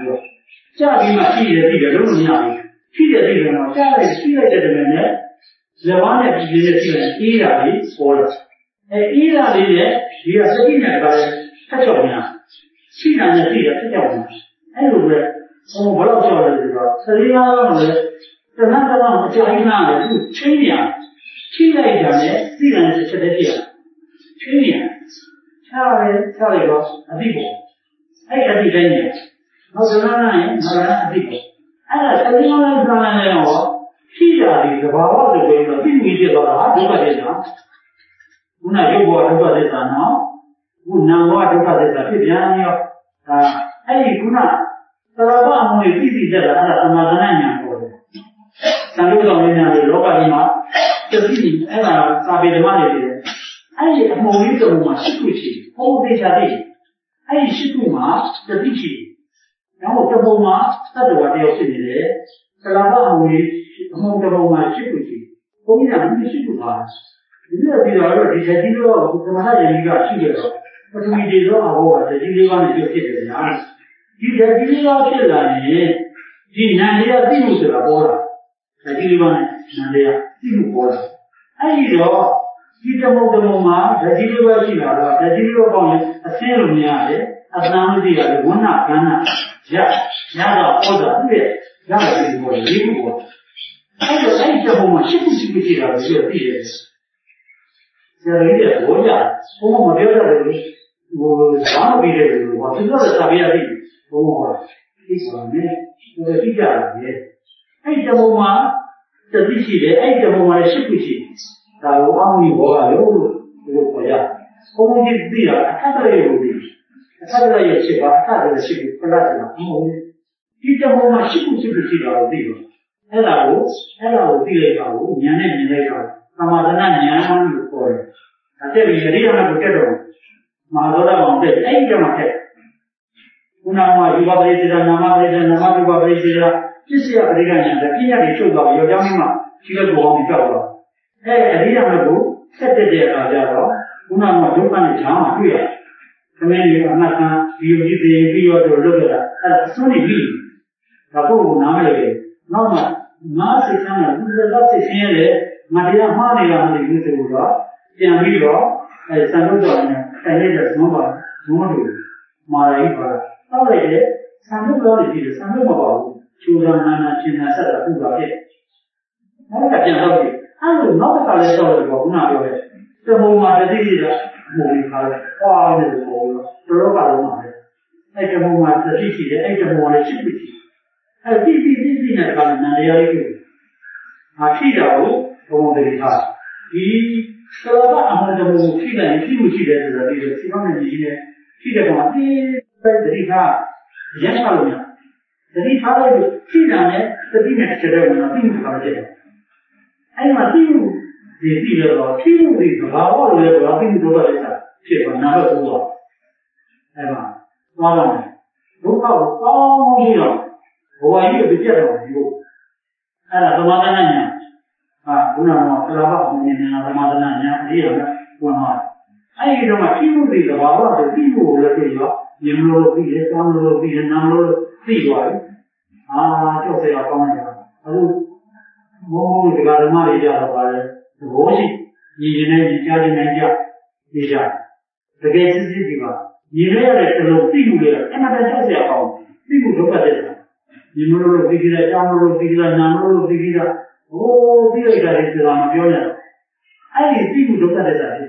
ကြာပြီးမှရှိရသိတယ်လို့မရဘူးရှိရသိတယ်တော့ကြာလိုက်ရှိလိုက်တဲ့တည်းနဲ့လက်ဝါးနဲ့ပြည်လေးနဲ့ရှိရင်အေးတာလေးပေါ်လာအဲအေးတာလေးနဲ့ဒီကစတိနဲ့ကလည်းဖတ်ချောင်းများရှိတာနဲ့သိတယ်ဖတ်ချောင်းများအဲ့လိုပဲဟိုဘယ်တော့ချောင်းလဲဆိုတော့စရိယာတော့လည်းတဏှာကတော့အကြိုင်းနာတယ်သူချင်းရချိလိုက်တာနဲ့သိတယ်တစ်ချက်တည်းပြရချင်းရချားရဲချားရတော့အသိပေါ်အဲ့အသိတိုင်းနေနောက်တဏှာနဲ့နောက်အသိပေါ်အဲ့ဒါစရိယာနဲ့ပြောင်းလဲရောရှိတာဒီသဘာဝဆိုပြီးတော့သိမိဖြစ်သွားတာဒုက္ခသစ္စာခုနရုပ်ဘောဒုက္ခသစ္စာနော်ခုနာမ်ဘောဒုက္ခသစ္စာဖြစ်ပြန်ရောဒါအဲ့ဒီခုနသရဝအမှုတွေသိသိတတ်တာအဲ့ဒါသမာဓိဉာဏ်ပေါ်တယ်သံဃာတော်များများလောကကြီးမှာတတိအဲ့ဒါစာပေဓမ္မတွေတယ်အဲ့ဒီအမှုလေးတုံးမှာရှိခုရှိဟောသိချာသိအဲ့ဒီရှိခုမှာတတိရှိနောက်တပုံမှာသတ္တဝါတယောက်ဖြစ်နေတယ်သရဝအမှုလေးအမှုတပုံမှာရှိခုရှိဘုန်းကြီးကမရှိခုပါဒီလိုပြီးတော့ဒီချက်ကြီးတော့သမထယတိကရှိကြတော့ပထဝီဒေသောအဘောကချက်ကြီးလေးပါးနဲ့ပြုဖြစ်တယ်ညာဒီချက်ကြီးလေးပါးဖြစ်လာရင်ဒီနန္တရားသိမှုဆိုတာပေါ်လာချက်ကြီးလေးပါးနဲ့နန္တရားသိမှုပေါ်လာအဲ့ဒီတော့ဒီတမုတ်တမုတ်မှာချက်ကြီးလေးပါးရှိလာတော့ချက်ကြီးလေးပါးပေါင်းရင်အဆင်းလို့မရတယ်အသံမသိရတယ်ဝဏ္ဏကဏ္ဍရရတော့ပေါ်တာသူ့ရဲ့ရတယ်ဒီပေါ်လေးခုပေါ်အဲ့တော့အဲ့ဒီတမုတ်မှာရှိခုရှိခုရှိတာကိုသိရတယ်ဆရာကြီးကဘောကြဘုံမပြောရတယ်ဟိုဇာမပြီးတယ်လို့ဘာသူတို့စာပြရသည်ဘုံဟောဒီဆိုရင်ဒီတိကျတယ်အဲ့ဒီတမုံမှာတတိရှိတယ်အဲ့ဒီတမုံမှာရှိခုရှိဒါကိုအမှုဘောကလို့ဒီလိုပေါ်ရဘုံကြီးသိတာအခက်တရလို့ဒီအခက်တရရဲ့ရှိပါအခက်တရရှိဘူးပလတ်တာမဟုတ်ဘူးဒီတမုံမှာရှိခုရှိခုရှိတာကိုသိတော့အဲ့ဒါကိုအဲ့ဒါကိုသိလိုက်တာကိုဉာဏ်နဲ့မြင်လိုက်တာသမာဓိဉာဏ်လို့ခေါ်တယ်။ဒါတဲ့ဒီအရိယာနဲ့ကိုတက်တော့မဟာသောတာပန်တဲ့အဲ့ဒီကမှတက်။ခုနကယူဘပရိသေနာမပရိသေနာမယူဘပရိသေနာပြည့်စည်အရိယာဉာဏ်တဲ့ပြည့်ရည်ချုပ်သွားရောကြောင်းကြီးမှရှိတဲ့ဘောအောင်ကြောက်တော့အဲအရိယာနဲ့ကိုဆက်တက်တဲ့အခါကျတော့ခုနကဒုက္ခနဲ့ဈာမတွေ့ရ။သမင်းကြီးအနာခံဒီလိုကြီးသိပြီးတော့လုပ်ကြတာအဲ့ဒါအစွန်းနေပြီ။ဒါပုဂ္ဂိုလ်နားမလဲ။နောက်မှငါးစိတ်ဆန်းတယ်သူလည်းလက်စိတ်ဆင်းရဲမတရားမှားနေတာမသိဘူးဆိုတော့ပြန်ပြီးတော့အဲစံလို့တော့လည်းတိုင်လိုက်တဲ့ဇွန်ပါဇွန်တို့မာရီပါတောက်လိုက်တဲ့စံလို့တော့ဒီစံလို့မပါဘူးချူရနာနာချင်းနာဆက်တာပြုတာဖြစ်နောက်ကပြန်တော့ပြီအဲ့လိုနောက်ကလည်းတော့တယ်ပေါ့ခုနပြောတဲ့တမုံမှာတတိယကမုံလေးခါတယ်ဟောတယ်ပေါ့လို့တော်တော်ကလုံးပါပဲအဲ့တမုံမှာတတိရှိတယ်အဲ့တမုံလည်းရှိပြီအဲ့ဒီဒီဒီဒီနဲ့ကလည်းနန္တရားလေးကိုအဖြစ်တော်ဘုံတည်းထားဒီသရဝအမှန်တမှုဖြစ်တယ်ဖြစ်မှုရှိတယ်ဆိုတော့ဒီလိုစီမံနေကြီးနဲ့ဖြစ်တဲ့ကောင်ဒီပဲတတိထားရမ်းချလို့ရတတိထားလိုက်ဖြစ်တာနဲ့တတိနဲ့ချက်တဲ့ဝင်တော့ပြီးမှုပါတဲ့အဲ့မှာပြီးမှုဒီပြီးတော့ဖြစ်မှုဒီဘာဝလဲတော့ပြီးမှုတော့လည်းဖြစ်ပါနာတော့ဘူးတော့အဲ့မှာသွားတော့ဒုက္ခကိုကောင်းပြီးတော့ဘဝကြီးကိုပြတ်တော့ဒီလိုအဲ့ဒါသမာဓိနဲ့ညာဟာဘုရားမောသရဘအမြင်နဲ့သမာဓိနဲ့ညာဒီရောဝင်သွားအဲ့ဒီတော့မှဖြစ်မှုတွေသဘာဝတွေပြီးမှုကိုလည်းပြီးရောမြင်လို့ပြီးရကောင်းလို့ပြီးရနားလို့ပြီးသွားပြီအာကြောက်စရာကောင်းနေတာအခုဘုံဘုံဒီကဓမ္မတွေကြတော့ပါလေသဘောရှိညီရင်နဲ့ညီကြခြင်းနဲ့ကြနေကြတကယ်စစ်စစ်ဒီပါညီရတဲ့တလုံးပြီးမှုတွေအမှန်တန်ကြောက်စရာကောင်းပြီးမှုဒုက္ခတဲ့ဒီမလို့ပြီးကြတဲ့အကြောင်းလို့ပြီးကြတာနာမလို့ပြီးကြတာဟိုးပြီးလိုက်တာလေဆိုတာမပြောနဲ့အဲ့ဒီပြီးမှုဒုက္ခတဲ့တာလေ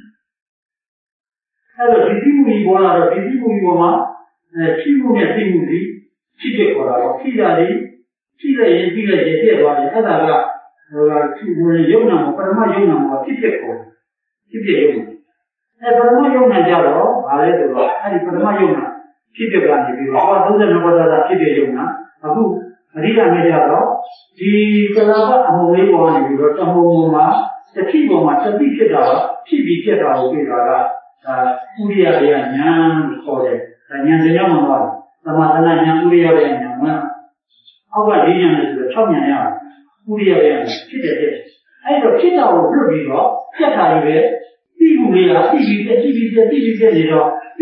အဲ့တော့ဒီပြီးမှုကြီးပေါ်လာတော့ဒီပြီးမှုကြီးပေါ်မှာအဲဖြစ်မှုနဲ့ပြီးမှုဒီဖြစ်ဖြစ်ပေါ်လာတော့ဖြစ်တာလေဖြစ်လိုက်ရင်ပြီးလိုက်ရင်ပြည့်သွားတယ်အဲ့ဒါကဟိုကဖြစ်မှုရဲ့ယုံနာမှာပရမယုံနာမှာဖြစ်ဖြစ်ပေါ်ဖြစ်ဖြစ်ယုံနာအဲပရမယုံနာကြတော့ဗာလဲဆိုတော့အဲ့ဒီပရမယုံနာဖြစ်ဖြစ်ကနေပြီးတော့ဟောသုံးဆယ်နှစ်ဘဝသာဖြစ်ဖြစ်ယုံနာအခုအရိယာမေကြတော့ဒီကလာပအမှုလေးပေါ်နေပြီးတော့တမုံမှာတတိပေါ်မှာတတိဖြစ်တာဖြစ်ပြီးဖြစ်တာကိုတွေ့တာကဒါဥရိယရဲ့ဉာဏ်ခေါ်တယ်ဒါဉာဏ်တရားမှာပါသမာဓိဉာဏ်ဥရိယရဲ့ဉာဏ်မှာအောက်က၄ဉာဏ်နဲ့ဆိုတော့၆ဉာဏ်ရဥရိယရဲ့ဖြစ်တယ်ဖြစ်အဲ့တော့ဖြစ်တာကိုပြုတ်ပြီးတော့ပြတ်တာကြီးပဲသိမှုလေးကသိပြီးပြည့်ပြီးပြည့်ပြီးပြည့်နေတော့သိ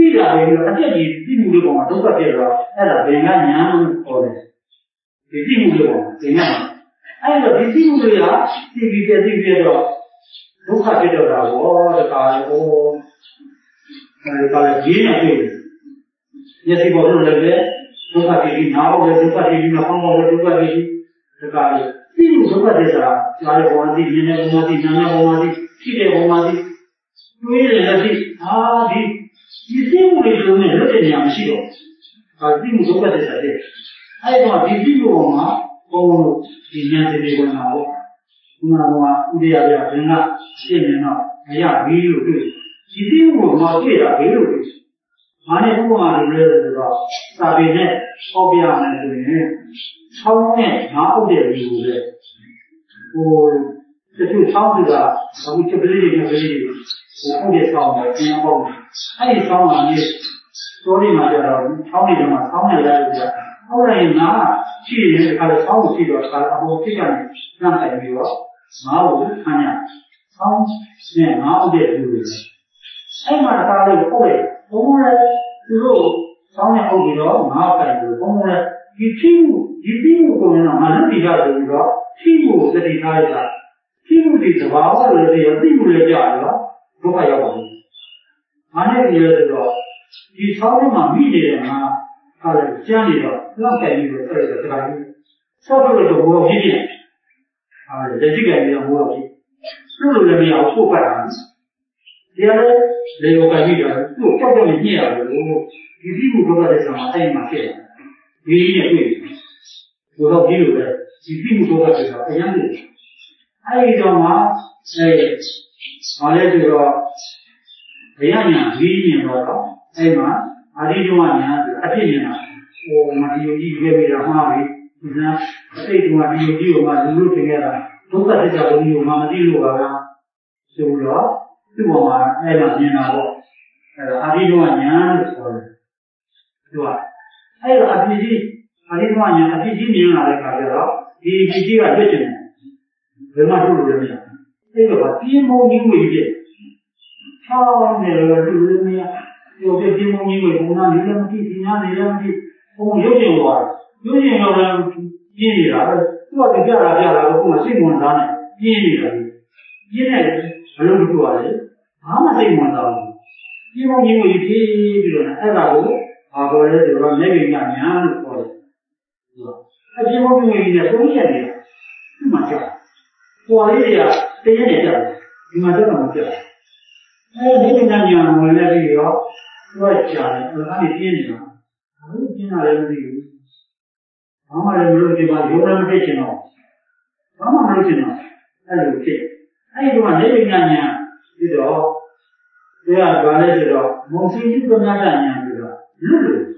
သိတာပဲပြီးတော့အတက်ကြီးသိမှုလေးပေါ်မှာဒုက္ခဖြစ်တော့အဲ့ဒါဘယ်ကညာလို့ခေါ်တယ်ဒီသိမှုလေးပေါ်မှာသင်ရမှာအဲ့တော့ဒီသိမှုလေးကသိပြီးပြသိပြီးတော့ဒုက္ခဖြစ်တော့တာဘောတခါလေဟိုအဲဒီကလည်းကြီးနေပြီမျက်စိပေါ်လို့လည်းဒုက္ခဖြစ်ပြီးနားပေါ်လည်းဒုက္ခဖြစ်ပြီးနှာခေါင်းပေါ်လည်းဒုက္ခဖြစ်ပြီးတခါလေသိမှုဒုက္ခဖြစ်တာကြားတဲ့ဘောသိမြင်တဲ့ဘောသိနားတဲ့ဘောသိဖြစ်တဲ့ဘောသိတွေးတယ်လည်းသိအာဒီဒီသိမှုတွေလုံးနဲ့လွတ်တဲ့နေရာမရှိတော့အာသိမှုဒုက္ခဖြစ်တာတဲ့အဲ့တော့ဒီသိမှုပေါ်မှာဘုံလို့ဒီဉာဏ်တွေဝင်လာတော့ခုနကဥဒိယပြဘင်္ဂရှင်းနေတော့မရဘူးလို့တွေ့ဒီသိမှုကိုမတွေ့တာဘယ်လိုလဲ။မာနဲ့ဘုရားလိုလဲဆိုတော့စာပေနဲ့ဟောပြရမယ်ဆိုရင်ဆောင်းနဲ့ငါးအုပ်တဲ့လူတွေဟိုတချို့ဆောင်းတွေကအခုချက်ပလေးတွေနဲ့ပလေးတွေဟိုအုပ်တဲ့ဆောင်းတွေကျင်းအောင်အဲ့ဒီဆောင်းကလည်းစိုးရိမ်မှကြတော့ဆောင်းတွေမှာဆောင်းနေရတယ်ဆိုတော့ဟောရင်ငါရှိရင်ဒီခါလေးဆောင်းကိုရှိတော့ခါအပေါ်ဖြစ်ကနေနှံ့တိုင်ပြီးတော့ငါ့ကိုခံရဆောင်းနဲ့ငါးအုပ်တဲ့လူတွေအဲ့မှာတခါလေးပို့ရဘုံလည်းသူတို့ဆောင်းနေအောင်ပြီးတော့ငါးပိုင်လို့ဘုံလည်းဒီချင်းဒီပြီးကိုကိုယ်နဲ့ငါလွတ်ပြီးကြတယ်ပြီးတော့ချင်းကိုသတိထားရတာချင်းကိုဒီသဘာဝလည်းသိရသိမှုလည်းကြားရတော့ဒုက္ခရောက်ပါဘူး။အားနဲ့ပြောရတော့ဒီဆောင်းထဲမှာမိနေတဲ့ငါဟာလည်းကျန်းနေတော့လောက်ကြိုင်ပြီးတော့ဆက်ရတာဒါကြီးဆောက်လို့တော့ဘောဖြစ်ဖြစ်ဟာလက်ရှိကြိုင်ပြီးတော့ဘောဖြစ်လို့လို့လည်းမရဘူးပို့ပတ်တာဒီရလေလေယောကကြီးတော့သူ့ကြောက်ကြောက်နဲ့ညှိရတယ်လို့ဒီဒီမှုဒုက္ခတဲ့ဆောင်အဲ့မှာဖြစ်တယ်ဒီနဲ့တွေ့တယ်ဘုရားကြီးလိုပဲဒီဒီမှုဒုက္ခတဲ့ဆောင်အရင်ကအဲ့ဒီတော့မှအဲဘာလဲဆိုတော့ဘယ်ညာဒီမြင်တော့အဲ့မှာအာရိဒဝညာအဖြစ်မြင်တာဟိုမဒီယုကြီးရွေးပြီးတော့မှားပြီဒီကအဲ့ဒီကဒီယုကြီးကိုမှလူလူထင်ခဲ့တာဒုက္ခတဲ့ကြောင့်ဒီကိုမှမသိလို့ပါလားဆိုတော့သူ့ပေါ်မှာအဲ့လိုမြင်တာပေါ့အဲ့ဒါအာရိဒဝညာလို့ခေါ်တယ်သူကအဲ့တော့အဖြစ်ကြီးအာရိဒဝညာအဖြစ်ကြီးမြင်လာတဲ့အခါကျတော့ဒီအဖြစ်ကြီးကလွတ်ကျင်တယ်ဘယ်မှထုတ်လို့လည်းမရဘူးအဲ့တော့ပြင်းမုံကြီးဝင်ပြည့်ချောင်းနေလို့တူလို့မရပြောပြပြင်းမုံကြီးဝင်ဘုံနာနေလည်းမကြည့်ဒီညာနေလည်းမကြည့်ဘုံရုပ်ရှင်သွားရုပ်ရှင်တော့လည်းပြင်းနေတာပဲသူကကြတာပြတာကိုကစိတ်ဝင်စားနေပြင်းနေတာပြင်းတယ်ဘယ်လိုလုပ်ရလဲဘာမှစိတ်ဝင်စားဘူးပြင်းမုံကြီးဝင်ဖြည်းပြီးတော့အဲ့ဒါကိုဘာခေါ်လဲဆိုတော့လက်ရည်ကညာလို့ခေါ်တယ်အဲ့ပြင်းမုံကြီးဝင်နေတဲ့သုံးရက်နေတာဒီမှာကြာပေါ်လေးတွေကတရက်နဲ့ကြာတယ်ဒီမှာတော့မကြာဘူးအဲဒီကညာဝင်လဲပြီးတော့သူကကြာတယ်အဲ့ဒါကြီးပြင်းနေတာဘာလို့ပြင်းတာလဲမသိဘူးဘာမှလည်းမလုပ်ချင်ပါရုံးလည်းမဖြစ်ချင်တော့ဘာမှမလုပ်ချင်တော့အဲ့လိုဖြစ်အဲ့ဒီမှာလက်ရည်ကညာပြီးတော့သူကဘာလဲဆိုတော့မုံစီစုပညာတညာပြီးတော့လွတ်လို့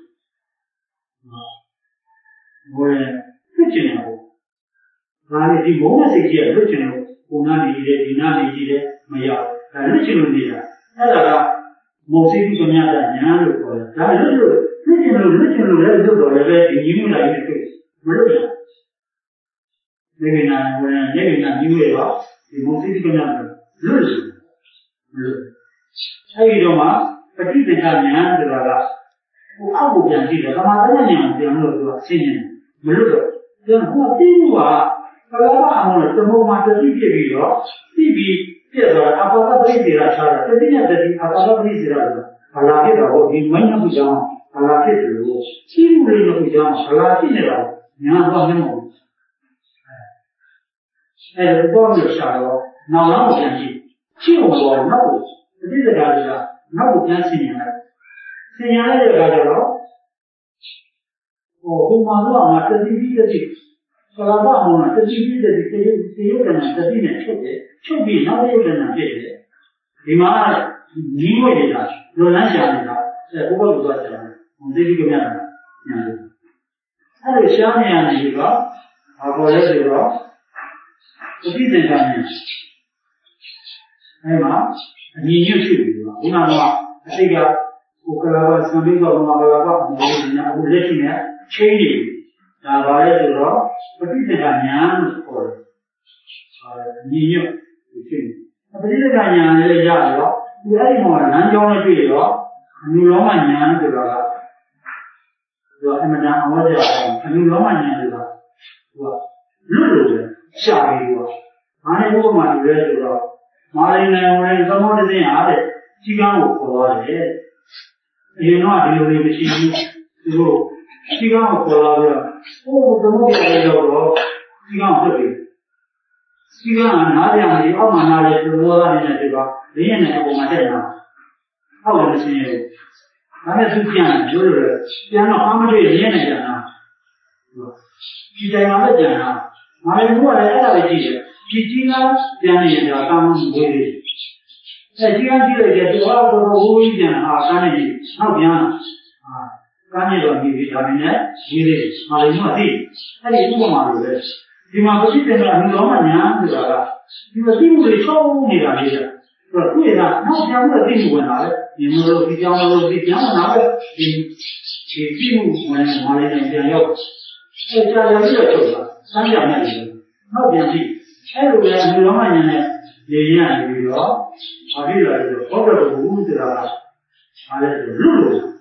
ဘယ်ဖြစ်ချင်တာပေါ့ဒါလည်းဒီဘုံနဲ့စိတ်ကြီးကလွတ်ချင်လို့ကိုနာနေတယ်ဒီနာနေကြည့်တယ်မရဘူးဒါလွတ်ချင်လို့နေတာအဲ့ဒါကမုံစီစုပညာတညာလို့ခေါ်တယ်ဒါလွတ်လို့လွတ်ချင်လို့လွတ်ချင်လို့လည်းလွတ်တော့လည်းပဲဒီကြီးမှုလိုက်နေတွေ့မလွတ်ဘူးနေနေနာဝင်နေနေနာကြီးရတော့ဒီမုံစီစုပညာတလွတ်လို့လွတ်အဲဒီတော့မှပဋိသင်္ခါဉာဏ်ဆိုတာကဟိုအောက်ကိုပြန်ကြည့်တယ်သမာဓိဉာဏ်ပြန်လို့သူကရှင်းနေတယ်မလို့တော့ဒါကဟိုသိမှုကကလာမအောင်လို့တမုံမှာတတိဖြစ်ပြီးတော့သိပြီးပြည့်သွားအပ္ပပပရိသေရချာတာတတိနဲ့တတိအပ္ပပပရိသေရဆိုတာဘာလာဖြစ်တော့ဒီမင်းတို့ကြောင့်ဘာလာဖြစ်တယ်လို့ရှင်းမှုလေးတို့ကြောင့်ဘာလာဖြစ်နေတာညာတော့မဟုတ်ဘူးအဲဒါတော့လို့ရှာတော့နောက်နောက်ပြန်ကြည့်ရှင်းအောင်တော့နောက်ပဋိသင်္ခါတွေကနောက်ကိုပြန်ဆင်ရင်လည်းဆင်ရတဲ့အခါကျတော့ဟိုဘုံမှာတော့ငါတတိပိတတိကလာပါအောင်တတိပိတတိတေယတေယကနာတတိနဲ့ချုပ်တယ်ချုပ်ပြီးနောက်ရုပ်ကနာဖြစ်တယ်ဒီမှာညီးဝဲနေတာလွန်လန်းရှာနေတာအဲဘုဘလူကရှာတယ်ဘုံသိတိကမြတ်ညာလို့အဲလိုရှားနေရနေပြီးတော့ဘာပေါ်လဲဆိုတော့ပဋိသင်္ခါနဲ့အဲမှာအညီညွတ်ဖြစ်ပြီးတော့ဒီမှာကအတိတ်ကကိုကလာပါစံပြီးတော့မှာကလာပါဘုရားညာအခုလက်ရှိနဲ့ချင်းနေဒါပါလေဆိုတော့ပဋိသင်္ခါဉာဏ်လို့ခေါ်တယ်။ညီညွတ်ဖြစ်နေပဋိသင်္ခါဉာဏ်လည်းရတော့ဒီအဲ့ဒီမှာလမ်းကြောင်းနဲ့တွေ့တော့ new Roman Yan to the Amadan was a new Roman Yan to the Lulu, Shabby was. I know my regular. Marine and some of the other Chicago for it. You know, I do the machine to go. Chicago for oh, the movie I love Chicago. Chicago and Nadia, the Oman, the Rola in the River, the end of Madena. How will I see you? I have to piano, Julia. Piano, how much is the end now? She's another Jana. I know what I have a teacher. Chichina, Jani, and Akam, Willie. A Giganti gets all of the Louisian, our Kennedy, not Yana. Canada, Vitamina, Willie, Malimati. I didn't know my best. You must sit in a Roman, you were simply so near. But we are not younger thing when I, you know, the younger, the younger, in Chifu, when Malin and Daniel. So, I tell you, some young men, not Yanti. Everywhere in Romania, the young people are the photo of wood that are the blue.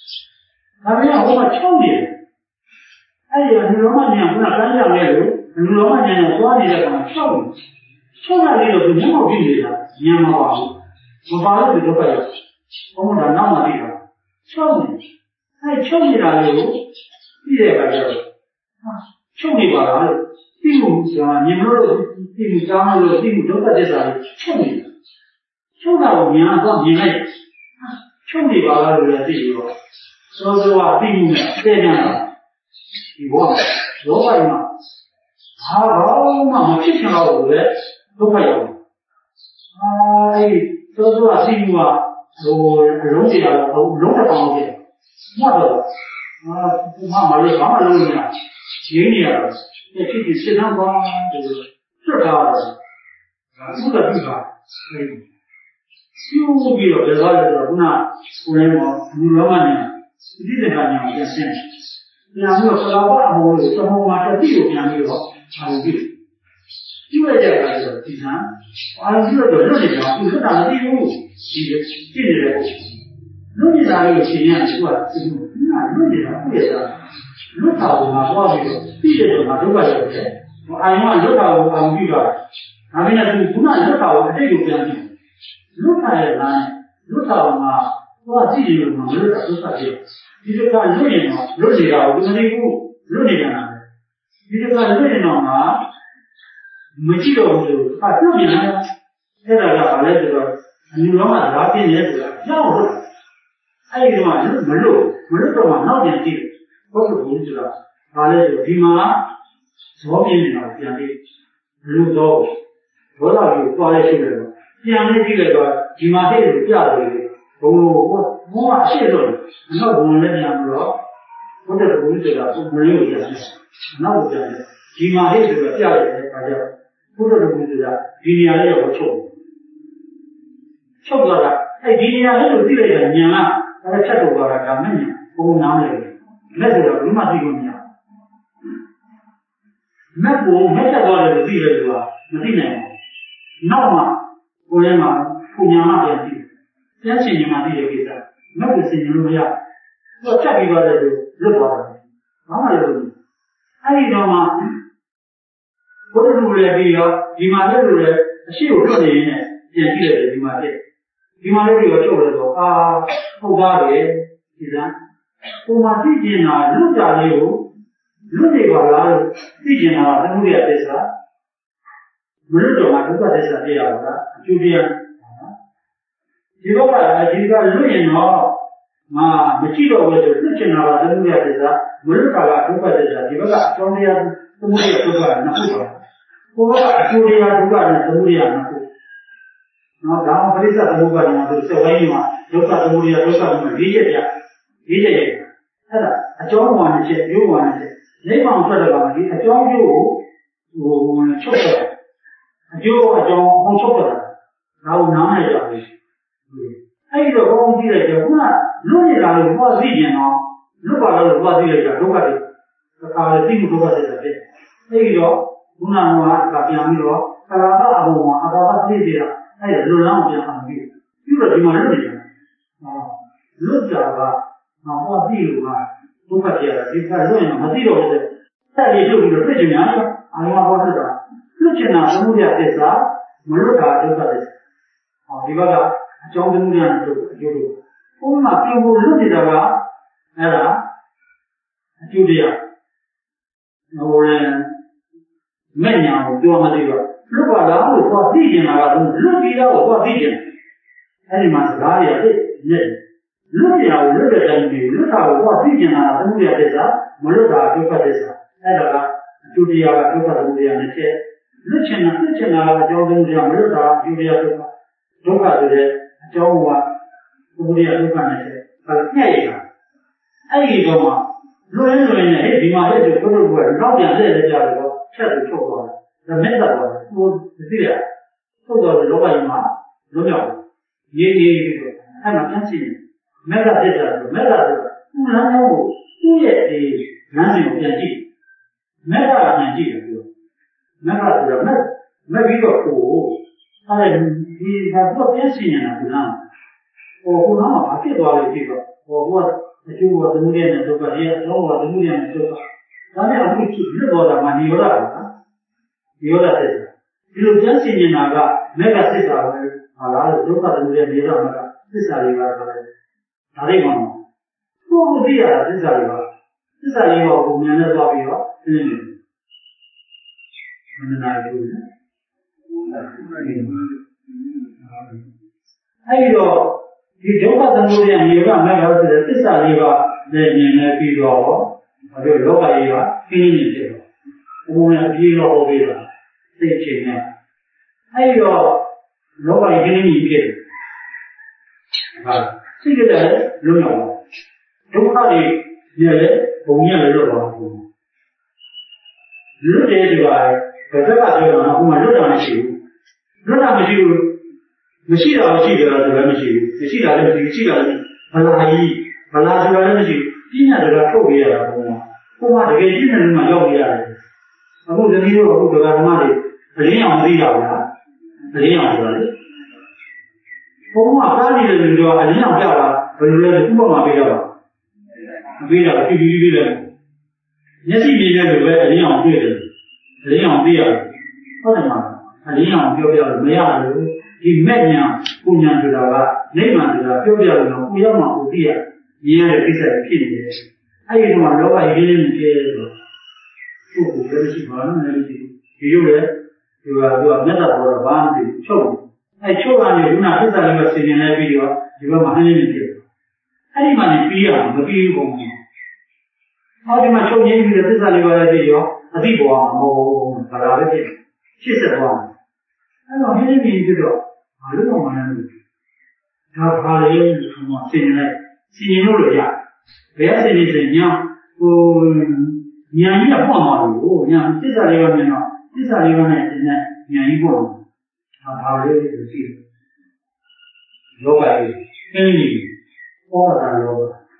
I mean, how much money? I am in Romania, when I come down there, and Romania is one is a show. So I live in Yama Villa, Yama, so far as the Dopper, over the Namadica. Show me. I show me that you, here, show me what I Timu, Nimro, Timu, Tamalo, Timu, Doka Desai, show me. Show now, Yana, Yana. Show me what I will see you. So, so, Timu, Dana. He was, Doka. How much is now that? Doka. I, so, so, Timu, Rosia, Roka, what? Mamma, Mamma, Genius. If it is sit down on the third hour, who the people you will be of the Lord of Luna, when Romania, it didn't have any sense. Now, Lava, who is some of my people can be off, I will give. You are there, I said, I am sure the learning of you not you, she did it. Learning are you seeing as well, not learning of this. Look how my body is my look I want to look how I'm bigger. I mean, I do not look how I take you can. Look at it, look how my what did you know? Look at it. You can't look in, look it out, look at it, look it out. You can't look in on my material. I told you, there are a letter, and you know what happened yesterday. No, I don't want to look, look, look at my not yet. What the rules are? Are the Dima, Smoking, Blue Dog. What are you, Polish? Young Nigga, Dima, Piazzi. Oh, more children. Not one letting rock. What are the rules are? Maria, not the Dima, Piazzi. What are the rules are? Dinia or Chok. Chokara, a Dinia, little village, Yana, and a chat over a Camania. Oh, now. Method of Lumatigonia. Metal, method of the village, Medina. Nama, Poema, Punyama, Yancy, Madia, medicine in Lumia. What have you got to do? Look at it. I don't know. What do we be? You might have a shield running in it, and here you might get. You might have your children. Ah, oh, God, is that? Oh, my teaching, I look at you. Look at what teaching, I look at this. Look at this idea, Julian. You know, I think I look in all my material with the teaching, I look at this. Look at what is that? You got from the other to move to God. Oh, Julia, to God, and to Julia. Now, down for this, I move on to say, why you want? Look at the Julia, look at the Vijay. Vijay. I don't want to say, you want to say. They want to tell me, I don't you, who chocolate. You, I don't want chocolate. Now, now I don't. I don't want to say, you want to know that was vegan now. Look at the body, look at it. The car thing to what is a bit. There you go. Una, Capiamiro, Caraba, Ababa, Lizia. I don't know. You are the Maria. luận trả và mà qua gì mà cũng phải trả thì phải luận mà gì rồi thì tại vì lúc đó phải chịu nhá anh mà có được luận chuyện nào cũng được thế sao mà luận cả được cả đấy à đi vào trong cái luận này được được cũng mà cái luận thì là cái là chịu đi à rồi mấy nhà tôi mà đi vào lúc đó là tôi có gì gì mà lúc đi đâu có gì gì anh mà cái gì đấy nhỉ lúc nào lúc đó là gì lúc nào có gì gì mà tôi đi thế sao mà lúc đó tôi có thế saoအဲ့ဒါကဒုတိယကဒုက္ခသမုဒယနဲ့ချက်လွတ်ချင်တာလွတ်ချင်တာကအကြောင်းသမုဒယမလွတ်တာဒုတိယဒုက္ခဒုက္ခဆိုတဲ့အကြောင်းကသမုဒယဒုက္ခနဲ့ချက်အဲညှက်ရတာအဲ့ဒီတော့မှလွယ်လွယ်နဲ့ဟဲ့ဒီမှာလည်းတို့တို့ကနောက်ပြန်လက်လက်ကြတော့ချက်ကိုချုပ်သွားတယ်ဒါမဲ့တော့ဟိုသိရထုတ်တော့လောကကြီးမှာလွတ်မြောက်ရေးရေးပြီးတော့အဲ့မှာပြန်စီမဲ့ကဖြစ်တာဆိုမဲ့ကဆိုသူ့လမ်းကြောင်းကိုသူ့ရဲ့ဒီလမ်းစဉ်ကိုပြန်ကြည့်မဲ့ကပြန်ကြည့်တယ်ပြောမဲ့ကဆိုတော့မဲ့မဲ့ပြီးတော့ကိုအဲ့ဒီဘာလို့ပြန်စီနေတာကလားဟိုခုနကဘာဖြစ်သွားလဲပြီးတော့ဟိုကအကျိုးကသမုဒယနဲ့ဒုက္ခရဲ့အကြောင်းကသမုဒယနဲ့ဒုက္ခဒါနဲ့အခုဖြစ်လွတ်သွားတာမှနိရောဓပါလားနိရောဓသစ္စာဒီလိုပြန်စီနေတာကမဲ့ကသစ္စာပဲဟာလားဒုက္ခသမုဒယနိရောဓမှာသစ္စာတွေပါဆိုတယ်ဒါတွေမှာကိုယ်ကိုသိရတာသစ္စာတွေပါသစ္စာလေးပါကိုဉာဏ်နဲ့သွားပြီးတော့သိနေတယ်။မနာဘူး။အဲဒီတော့ဒီဒုက္ခသမုဒယနိရောဓမဲ့လို့ဆိုတဲ့သစ္စာလေးပါနဲ့ဉာဏ်နဲ့ပြီးတော့ဘာလို့လောကကြီးကပြင်းနေတယ်တော့။ဘုံနဲ့ပြေးတော့ဟောပေးတာသိချင်တယ်။အဲဒီတော့လောကကြီးပြင်းနေဖြစ်တယ်။ဟာသိကြတယ်လုံးရောက်ပါဒုက္ခတွေเนี่ยလေဘုံရလည်းလွတ်သွားဘူးလွတ်တယ်ဆိုတာဘယ်ဘက်ကပြောတာအခုမှလွတ်တာမရှိဘူးလွတ်တာမရှိဘူးမရှိတာရှိတယ်ဆိုလည်းမရှိဘူးမရှိတာလည်းမရှိရှိတာလည်းဘလာကြီးဘလာဆိုတာလည်းမရှိဘူးပြညာဆိုတာထုတ်ပေးရတာဘုံကကိုမှတကယ်ပြညာလုံးမှရောက်ပြရတယ်အခုသမီးတို့အခုဒကာဓမ္မတွေအလင်းအောင်သိတာဗျာအလင်းအောင်ဆိုတာလေဘုံကကားနေတဲ့လူတွေက အလင်းအောင်ပြတာဘယ်လိုလဲဥပမာပေးရပါပြီးတော့ဒီဒီလေးလည်းမျက်စိမြင်တဲ့လူပဲအလင်းအောင်တွေ့တယ်အလင်းအောင်သိရတယ်ဟုတ်တယ်မလားအလင်းအောင်ပြောပြလို့မရဘူးဒီမဲ့ညာပူညာဆိုတာကနိဗ္ဗာန်ဆိုတာပြောပြလို့တော့ကိုရောက်မှကိုသိရမြင်ရတဲ့ကိစ္စဖြစ်နေတယ်အဲ့ဒီတော့လောကကြီးလေးနဲ့ဖြစ်ဆိုသူ့ကိုလည်းရှိပါတော့လည်းရှိဒီလိုလေဒီကသူကမြတ်တာပေါ်တော့ဘာမှမသိချုပ်အဲ့ချုပ်ကနေခုနသစ္စာလေးကဆင်ញင်လိုက်ပြီးတော့ဒီဘက်မှာဟင်းလေးဖြစ်အဲ့ဒီမှာနေပြီးရအောင်မပြီးဘူးဘုံကြီး။အော်ဒီမှာချုပ်ငင်းပြီးတဲ့သစ္စာလေးပါးလည်းကြည့်ရောအသိပေါ်အောင်မဟုတ်ဘူးဘာသာပဲဖြစ်ရှစ်ဆက်သွားတယ်။အဲ့တော့ဟင်းလေးပြီးပြီးတော့ဘာလို့မှမနိုင်ဘူး။ဒါဘာလဲဆိုမှဆင်ញင်လိုက်ဆင်ញင်လို့ရ။ဘယ်ဆင်ញင်စင်ညာဟိုညာကြီးကပေါ့မှာလို့ညာသစ္စာလေးပါးမြင်တော့သစ္စာလေးပါးနဲ့ဉာဏ်ကြီးပေါ့မှာ။ဒါဘာလဲဆိုကြည့်လောကကြီးအင်းကြီးဟောတာလော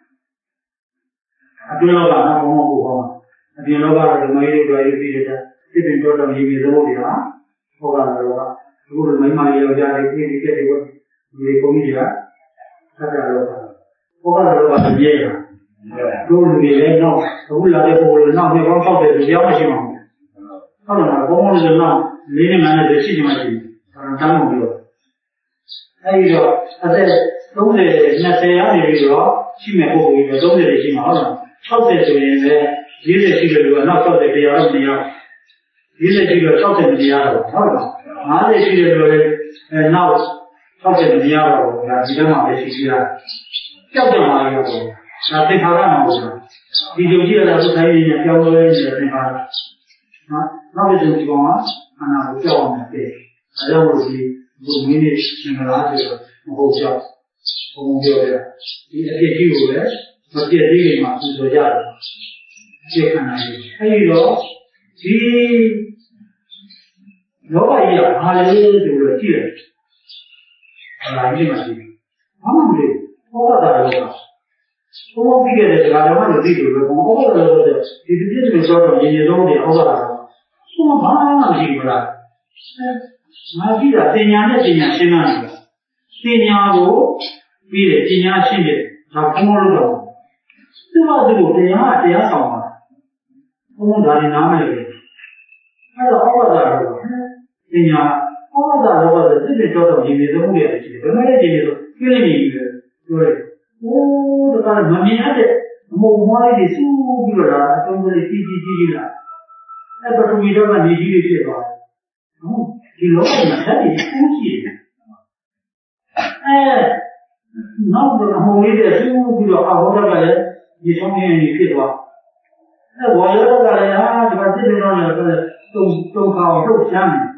ကအပြင်လောကမှာဘုံဘုံဟောအပြင်လောကတော့ဓမ္မရေးတွေရေးပြီးတဲ့သိပင်တော်တော်ရေးပြီးသဘောတွေဟာဟောတာလောကအခုဒီမိမကြီးယောက်ျားလေးပြည်ပြည်တဲ့ဒီဘုံကြီးကဆက်ကြလောကဟောတာလောကပြည့်တာတို့လူတွေလည်းတော့အခုလာတဲ့ပုံလို့နောက်နှစ်ပေါင်း၆၀လူကြောင်းမရှိပါဘူးဟုတ်တယ်မလားဘုံဘုံဆိုတော့လေးနဲ့မှန်းနဲ့ရှိနေမှရှိတယ်တန်းကုန်ပြီးတော့အဲဒီတော့အသက်သုံးဆယ် နှစ်ဆယ်ရောက်နေပြီဆိုတော့ရှိမဲ့ပုံကြီးပဲသုံးဆယ်ရှိမှာဟုတ်လား၆၀ဆိုရင်လည်း၄၀ရှိတယ်လို့ကနောက်၆၀တရားတော့မရဘူး၄၀ရှိတော့၆၀မရတော့ဟုတ်လား၅၀ရှိတယ်လို့လည်းအဲနောက်၆၀မရတော့ဘူးဒါဒီတော့မှပဲရှိရှိရတယ်ကြောက်တယ်မှာရောပေါ့ဒါသင်္ခါရမှာပေါ့ဒီလိုကြည့်ရတာသူတိုင်းနေပြောင်းလဲနေတဲ့သင်္ခါရနော်နောက်တစ်ခုဒီကောင်ကအနာကိုကြောက်အောင်ပဲအဲဒါလို့ဒီဘုမင်းနေရှင်လာတယ်မဟုတ်ကြောက်ဘုံပြောရဒီအဖြစ်ကြီးကိုလည်းမပြည့်သေးခင်မှာပူဇော်ရတယ်အခြေခံနိုင်တယ်အဲဒီတော့ဒီလောကကြီးကဘာလဲဆိုတော့ကြည့်ရတယ်ဘာလာကြည့်မှရှိတယ်ဘာမှမလဲဟောတာလောကဘုံပြီးခဲ့တဲ့စကားတော်မှလည်းသိတယ်ပဲဘုံဟောတာလို့ဆိုဒီဒီပြည့်စုံစောတော့ရေရေဆုံးတွေဟောတာဘုံဘာမှမရှိဘူးလားငါကြည့်တာပညာနဲ့ပညာရှင်းတာပညာကိုပြီးတယ်ပညာရှင်းတယ် 다 공모로 뜨마지고 대야 대야 상황 공모다리 남아야 돼. 그래서 어바다로 그냥 어바다로 집에 저도 집에서 오게 되지. 그러면 집에서 그림이 그래. 오, 그러니까 만미한테 뭐 뭐라지 수비라 정도의 지지지지라. 그래서 우리가 얘기를 해봐. 어, 이 로봇은 다리 굳이. 에, 나도 뭐이래 수비로 하고 그러다가 이 성향이 필요와. 에, 와이어가 야, 제가 집에서는 좀, 좀 가고 좀 시작해.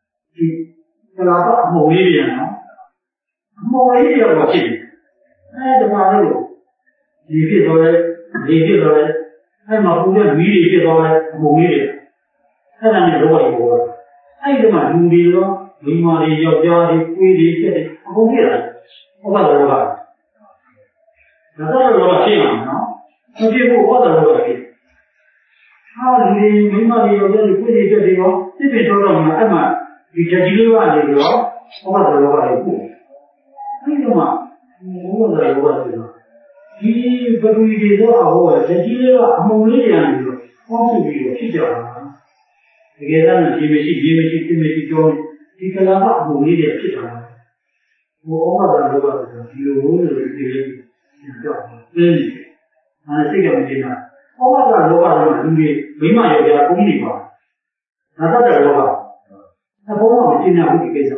그래서 뭐이래요? 뭐이래요, 같이. 에, 저 말로. 이게 저래, 이게 저래. 에, 막 보면 미리 이게 저래, 뭐이래. 사람이 뭐가 있고, 아이들만 누리로, 이마리, 여자리, 꾸이리, 이렇게, 거기라. 뭐가 들어가. 여자를 들어가, 시행하나? 그리고 뭐가 들어가, 아, 누리, 이마리, 여자리, 꾸이리, 이렇게, 이거, 집에 들어가면, 아마, 이 자기가 아니고, 뭐가 들어가 있고, 아이들만, 뭐가 들어가 있어. 이, 버리기도 하고, 자기가 아무 일이 아니고, 공수비로 피자. 계산은 지메시, 지메시, 지메시, 좀, 이끌어가 모이게 피잖아. 뭐, 엄마가 뭐가 있어. 이거를 이렇게, 응. 나는 세게 문제나. 엄마가 뭐가 하면, 이게, 얼마 여기가 공인이 봐. 나다들 뭐가. 나 보면 지냐, 우리 계산.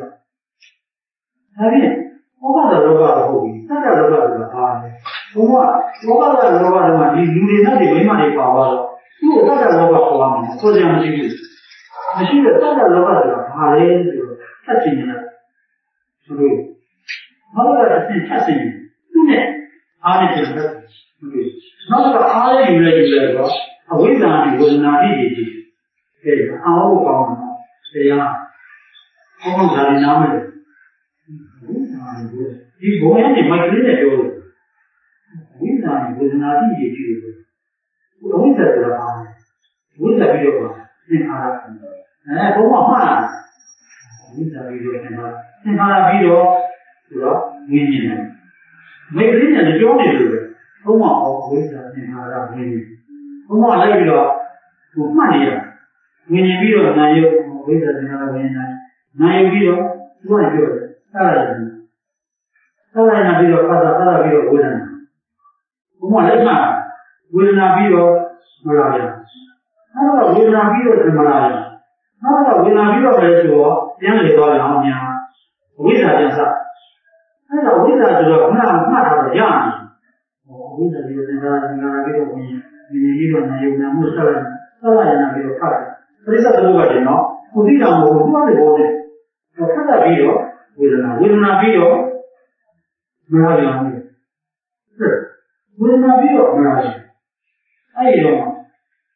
아니, 엄마가 뭐가 하고, 나다 뭐가 하고, 봐. 엄마, 뭐가 뭐가 하면, 이 눈이 나지 얼마나 봐봐. 또 나다 뭐가 좋아하면, 소지하는 식이.现在大家老板的他来这个他今年，是不是？那个是他生意，对呢，他的就是他，对不对？那个他的有来有来个，他为啥呢？为哪里的？对，俺我讲嘛，这样，我们家里哪么的？为啥呢？你公园里没人来交流，为啥呢？为哪里的交流？为啥这个他呢？为啥比较高？你看。哎，不忘换，为啥比较现在？现在比较是吧？年轻人，每个人的交流是不忘好，为啥现在让年轻？不忘来比较不换的呀？年轻比较难有，为啥现在让年轻难有比较乱交的？啥人？啥人比较啥啥啥比较为人？不忘来看，为人比较没啥样，那个为人比较是没啥样。那个为啥比较来说，两个到两年，为啥这样？那个为啥这个那那他的样子？哦，为啥这个那个那个这个东西，你你说呢？有那没啥人，啥人那比较差的，为啥这个人呢？我这样我多的多的，我看他比较，为什么？为什么比较？没啥样子，是为什么比较没啥样？还有一种，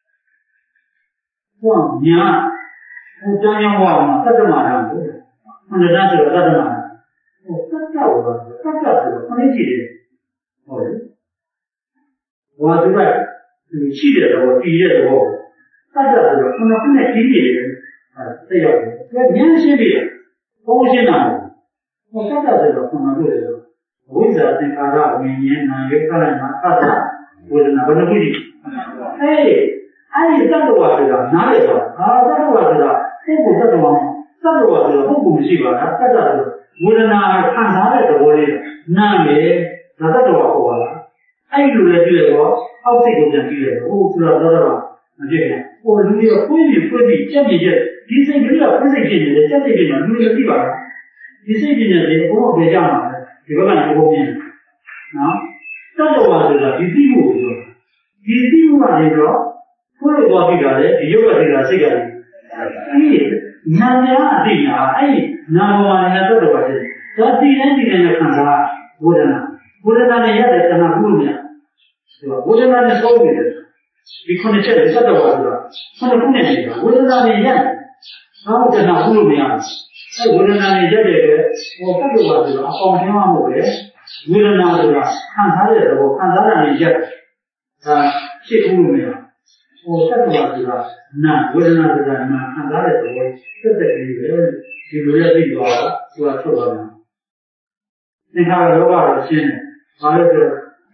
往年。我讲讲话嘛，这怎么样？我那咱这个这怎么样？我这叫我这这这个不能记的，哦，我就在你记的时候，毕业的时候，大家这个不能不能记的人啊，这样的，要年轻的，高兴呢，我这这个不能做这个，为啥你看他每年呢有看来嘛，他他为什么不能不记？哎。哎，这个我知道，哪里的？啊，这个我知道，不不这种，这个我知道，不不习惯，这个是，无论那看啥来着，我的，那没，那这个我好了，哎，有来就来个，好几个人就来个，我知道知道吧？那这边，我如果规律规律，这边就，第三个月不是今年的，这这边嘛，有个地方，第三今年的，我们别讲嘛，这个干什么呢？啊，这个我知道，第第五个，第第五个那个。所以说这个嘞，有个这个这个，哎，那家对呀，哎，那我们那这个是，这第人第人的看啥，我的呢，我的那里也在跟他沟通，是吧？我的那里稍微的，你看你这里这个我知道，看着公园里的，我的那里也，然后跟他沟通呀，哎，我的那里也这个，我这个我知道，放平安我的，我的那这个看他的时候，看他那里也，啊，去沟通没有？我这个我知道，那我的那这个那看他的时候，这个是就有点最高了，是吧？错了。你看老板的心，完了是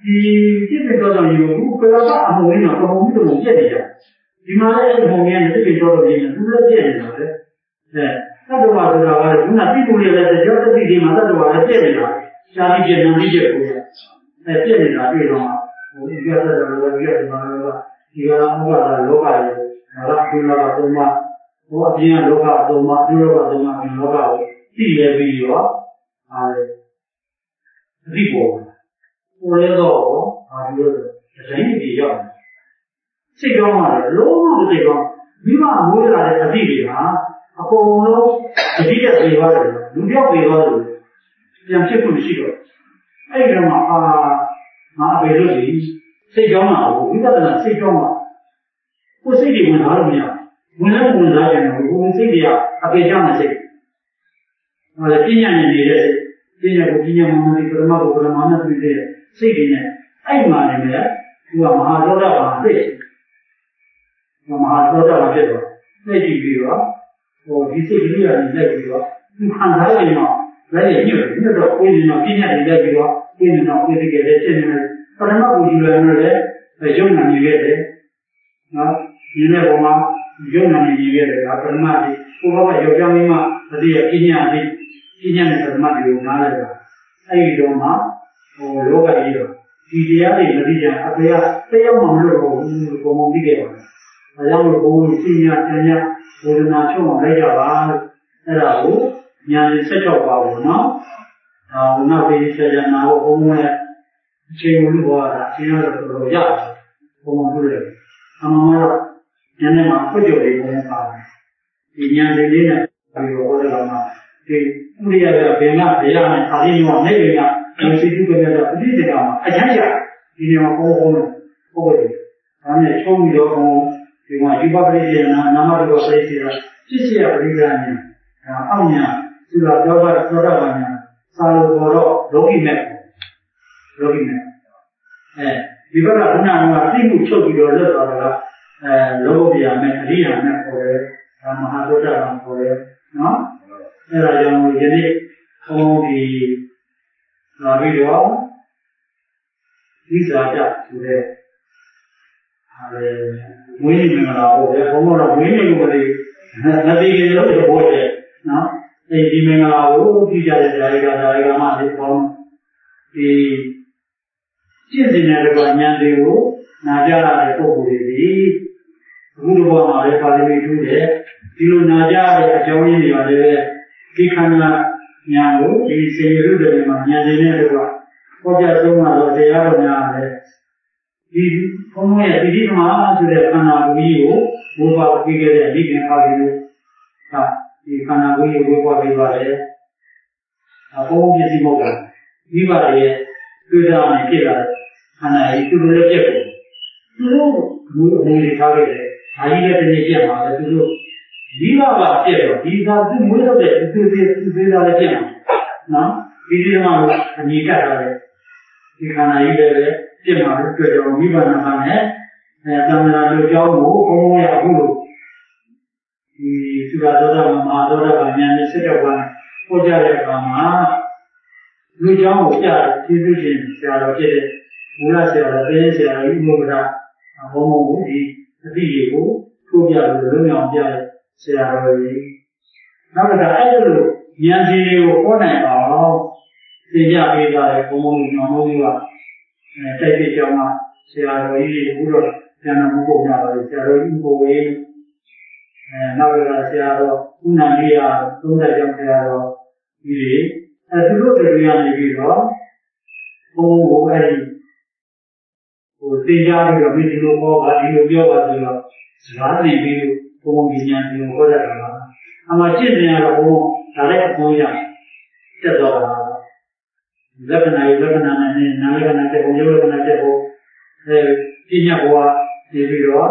ဒီစိတ်ကြောတော့ယူဘူးဘယ်တော့အမှုရင်းတော့ဘုံမှုတော့ပြည့်နေကြဒီမှာလည်းဘုံရင်းနဲ့စိတ်ကြောတော့ရင်းနဲ့သူလည်းပြည့်နေတာပဲအဲသတ္တဝါဆိုတာကလည်းခုနတိတူလေးလည်းကြောတတိဒီမှာသတ္တဝါလည်းပြည့်နေတာရှားပြီးပြည့်နေပြီးပြည့်ကိုအဲပြည့်နေတာတွေ့တော့ဟိုပြည့်တဲ့လောကပြည့်တယ်မှာတော့ဒီကဘုရားလောကရဲ့ဒါကဒီလောကသုံးပါဟိုအပြင်ကလောကသုံးပါဒီလောကသုံးပါဒီလောကကိုသိရပြီးတော့အဲအတိပေါ်ပေါ်ရတော့ဘာလို့လဲတိုင်းပြည်ရောက်စိတ်ကောင်းပါတယ်လုံးဝမစိတ်ကောင်းမိမမိုးလာတဲ့အတိတွေဟာအကုန်လုံးအတိကျပြေသွားတယ်လူပြောက်ပြေသွားတယ်ပြန်ဖြစ်ဖို့မရှိတော့အဲ့ဒီမှာအာငါအပေလို့ဒီစိတ်ကောင်းတာကိုဝိပဿနာစိတ်ကောင်းတာကိုယ်စိတ်တွေဝင်လာလို့မရဘူးဝင်လည်းဝင်လာတယ်ကိုယ်စိတ်တွေကအပေကြောင့်မစိတ်ဟောလေပြညာနေနေတဲ့ပြညာကိုပြညာမှန်တယ်ပရမကိုပရမနဲ့တွေ့တဲ့စိတ်တွေနဲ့အဲ့မှာနေမယ်သူကမဟာသောတာပန်သိမဟာသောတာပန်ဖြစ်တော့သိကြည့်ပြီးတော့ဟိုဒီစိတ်ကလေးကနေလက်ပြီးတော့သူခံစားရရင်တော့လည်းညှို့ညှို့တော့ကိုယ်ညပြညာတွေလက်ပြီးတော့ကိုယ်ညတော့ကိုယ်တကယ်လည်းဖြစ်နေတယ်ပရမကိုကြည့်ရလို့လည်းရုံနာနေခဲ့တယ်နော်ဒီနေ့ပေါ်မှာရုံနာနေနေခဲ့တယ်ဒါပရမကြီးကိုယ်ကယောက်ျားမင်းမတတိယပြညာကြီးပြညာနဲ့ပရမတွေကိုနားလိုက်တာအဲ့ဒီတော့မှဟိုလောကကြီးတော့ဒီတရားတွေမသိကြအဖေကတယောက်မှမလို့ဘုံဘုံပြီးခဲ့ပါဘူး။ဒါကြောင့်ဘုံစီညာတညာဝေဒနာချုပ်အောင်လိုက်ကြပါလို့အဲ့ဒါကိုညာနဲ့ဆက်တော့ပါဘူးနော်။ဒါကနောက်ပြီးဆက်ကြနာဘုံရဲ့အချိန်မလို့ဘောတာအချိန်တော့တော်တော်ရတယ်။ဘုံလို့လေအမှန်တော့ညာနဲ့မှာဖွင့်ကြလေးဘုံပါတယ်။ဒီညာလေးလေးနဲ့ပြီးတော့ဟောတယ်ကောင်မှဒီဥရိယကဘယ်မှာဘယ်ရနဲ့ခါလေးရောနေရဒီစိတ်ကူးကြတော့အတိအကျမှာအကျဉ်းချဒီနေရာမှာပေါ်ပေါ်လို့ပေါ်တယ်။ဒါနဲ့ချုံပြီးတော့ဒီမှာဒီပပရိယေနာနာမရူပပရိယေနာဖြစ်เสียပရိဒါညာဒါအောက်ညာသူတော်ပြောတာသောတာပန်ညာစာလို့ပေါ်တော့လောကီမဲ့လောကီမဲ့အဲဒီဘက်ကခုနကသိမှုချုပ်ပြီးတော့လွတ်သွားတာကအဲလောကပြာမဲ့အရိယာမဲ့ပေါ်တယ်ဒါမဟာသောတာပန်ပေါ်တယ်နော်အဲဒါကြောင့်ဒီနေ့ဟောဒီလာပြီးတော့ဒီစားကြဆိုတဲ့အဲမွေးနေ့မင်္ဂလာဟောတယ်ဘုံတော့မွေးနေ့ကိုမသိမသိကြလို့ဟောတယ်နော်အဲဒီမင်္ဂလာကိုကြည့်ကြတဲ့ဓာရီကဓာရီကမှဒီပေါင်းဒီကျင့်စဉ်တဲ့ဘာဉာဏ်တွေကိုနာကြရတဲ့ပုဂ္ဂိုလ်တွေဒီအခုဒီဘဝမှာလည်းပါဠိမိထူးတယ်ဒီလိုနာကြရတဲ့အကြောင်းရင်းတွေပါလေဒီခန္ဓာညာကိုဒီစေရုပ်တွေမှာညာနေနဲ့တော့ဟောကြားဆုံးတော့တရားတော်များတယ်ဒီဘုံရဲ့တိတိဓမ္မဆိုတဲ့ခန္ဓာကိုယ်ကြီးကိုဘုရားပြီးခဲ့တဲ့ဒီကံအားဖြင့်ဟာဒီခန္ဓာကိုယ်ကြီးဝေပွားပေးပါတယ်အဘုံပစ္စည်းမဟုတ်တာမိဘရဲ့တွေ့တာနဲ့ဖြစ်လာတဲ့ခန္ဓာကြီးသူတို့လည်းပြက်ကုန်သူတို့မူအမူတွေထားခဲ့တယ်ဒါကြီးလည်းတနေ့ပြက်မှာပဲသူတို့မိဘကပြက်တော့ဒီသာသူမွေးတော့တဲ့သူသေးသူသေးတာလည်းပြက်မှာနော်ဒီဒီမှာအညီကတ်တာလေဒီခန္ဓာကြီးလည်းပြစ်မှာလို့တွေ့တော့မိဘနာမနဲ့အဲသံဃာတို့ကြောင်းကိုဘုံဘုံရအခုလို့ဒီသုရသောတာမဟာသောတာပန်ဉာဏ်နဲ့ဆက်တော့ပါဟောကြားတဲ့အခါမှာလူကြောင်းကိုကြားကျေးဇူးရှင်ဆရာတော်ဖြစ်တဲ့မူလဆရာတော်တင်းဆရာတော်ဥပ္ပဒဘုံဘုံကိုဒီအတိတွေကိုထိုးပြလို့လုံးအောင်ပြတဲ့ဆရာတော်ကြီးနောက်တစ်ခါအဲ့လိုဉာဏ်စီတွေကိုဟောနိုင်အောင်သင်ကြားပေးတာလေဘုံဘုံညောင်းလို့ကအဲတိုက်ပြကြောင်းကဆရာတော်ကြီးအခုတော့ဉာဏ်မှုပုံရပါတယ်ဆရာတော်ကြီးကိုဝေးအဲနောက်ကဆရာတော်ဥနာမီယာသုံးတဲ့ကြောင့်ဆရာတော်ကြီးအဲသူတို့တရားနေပြီးတော့ဘုံဘုံကိုအဲဒီဟိုသင်ကြားပြီးတော့ဒီလိုဟောပါဒီလိုပြောပါဆိုတော့စကားနေပြီးဘုံဘုံဉာဏ်ကိုဟောရတာပါအမှကျင့်နေရတော့ဘုံဒါလည်းအဆုံးရတက်တော့တာလက္ခဏာယလက္ခဏာနဲ့နာလက္ခဏာတဲ့ဘုံယလက္ခဏာတဲ့ဘုံအဲပြညာဘဝနေပြီးတော့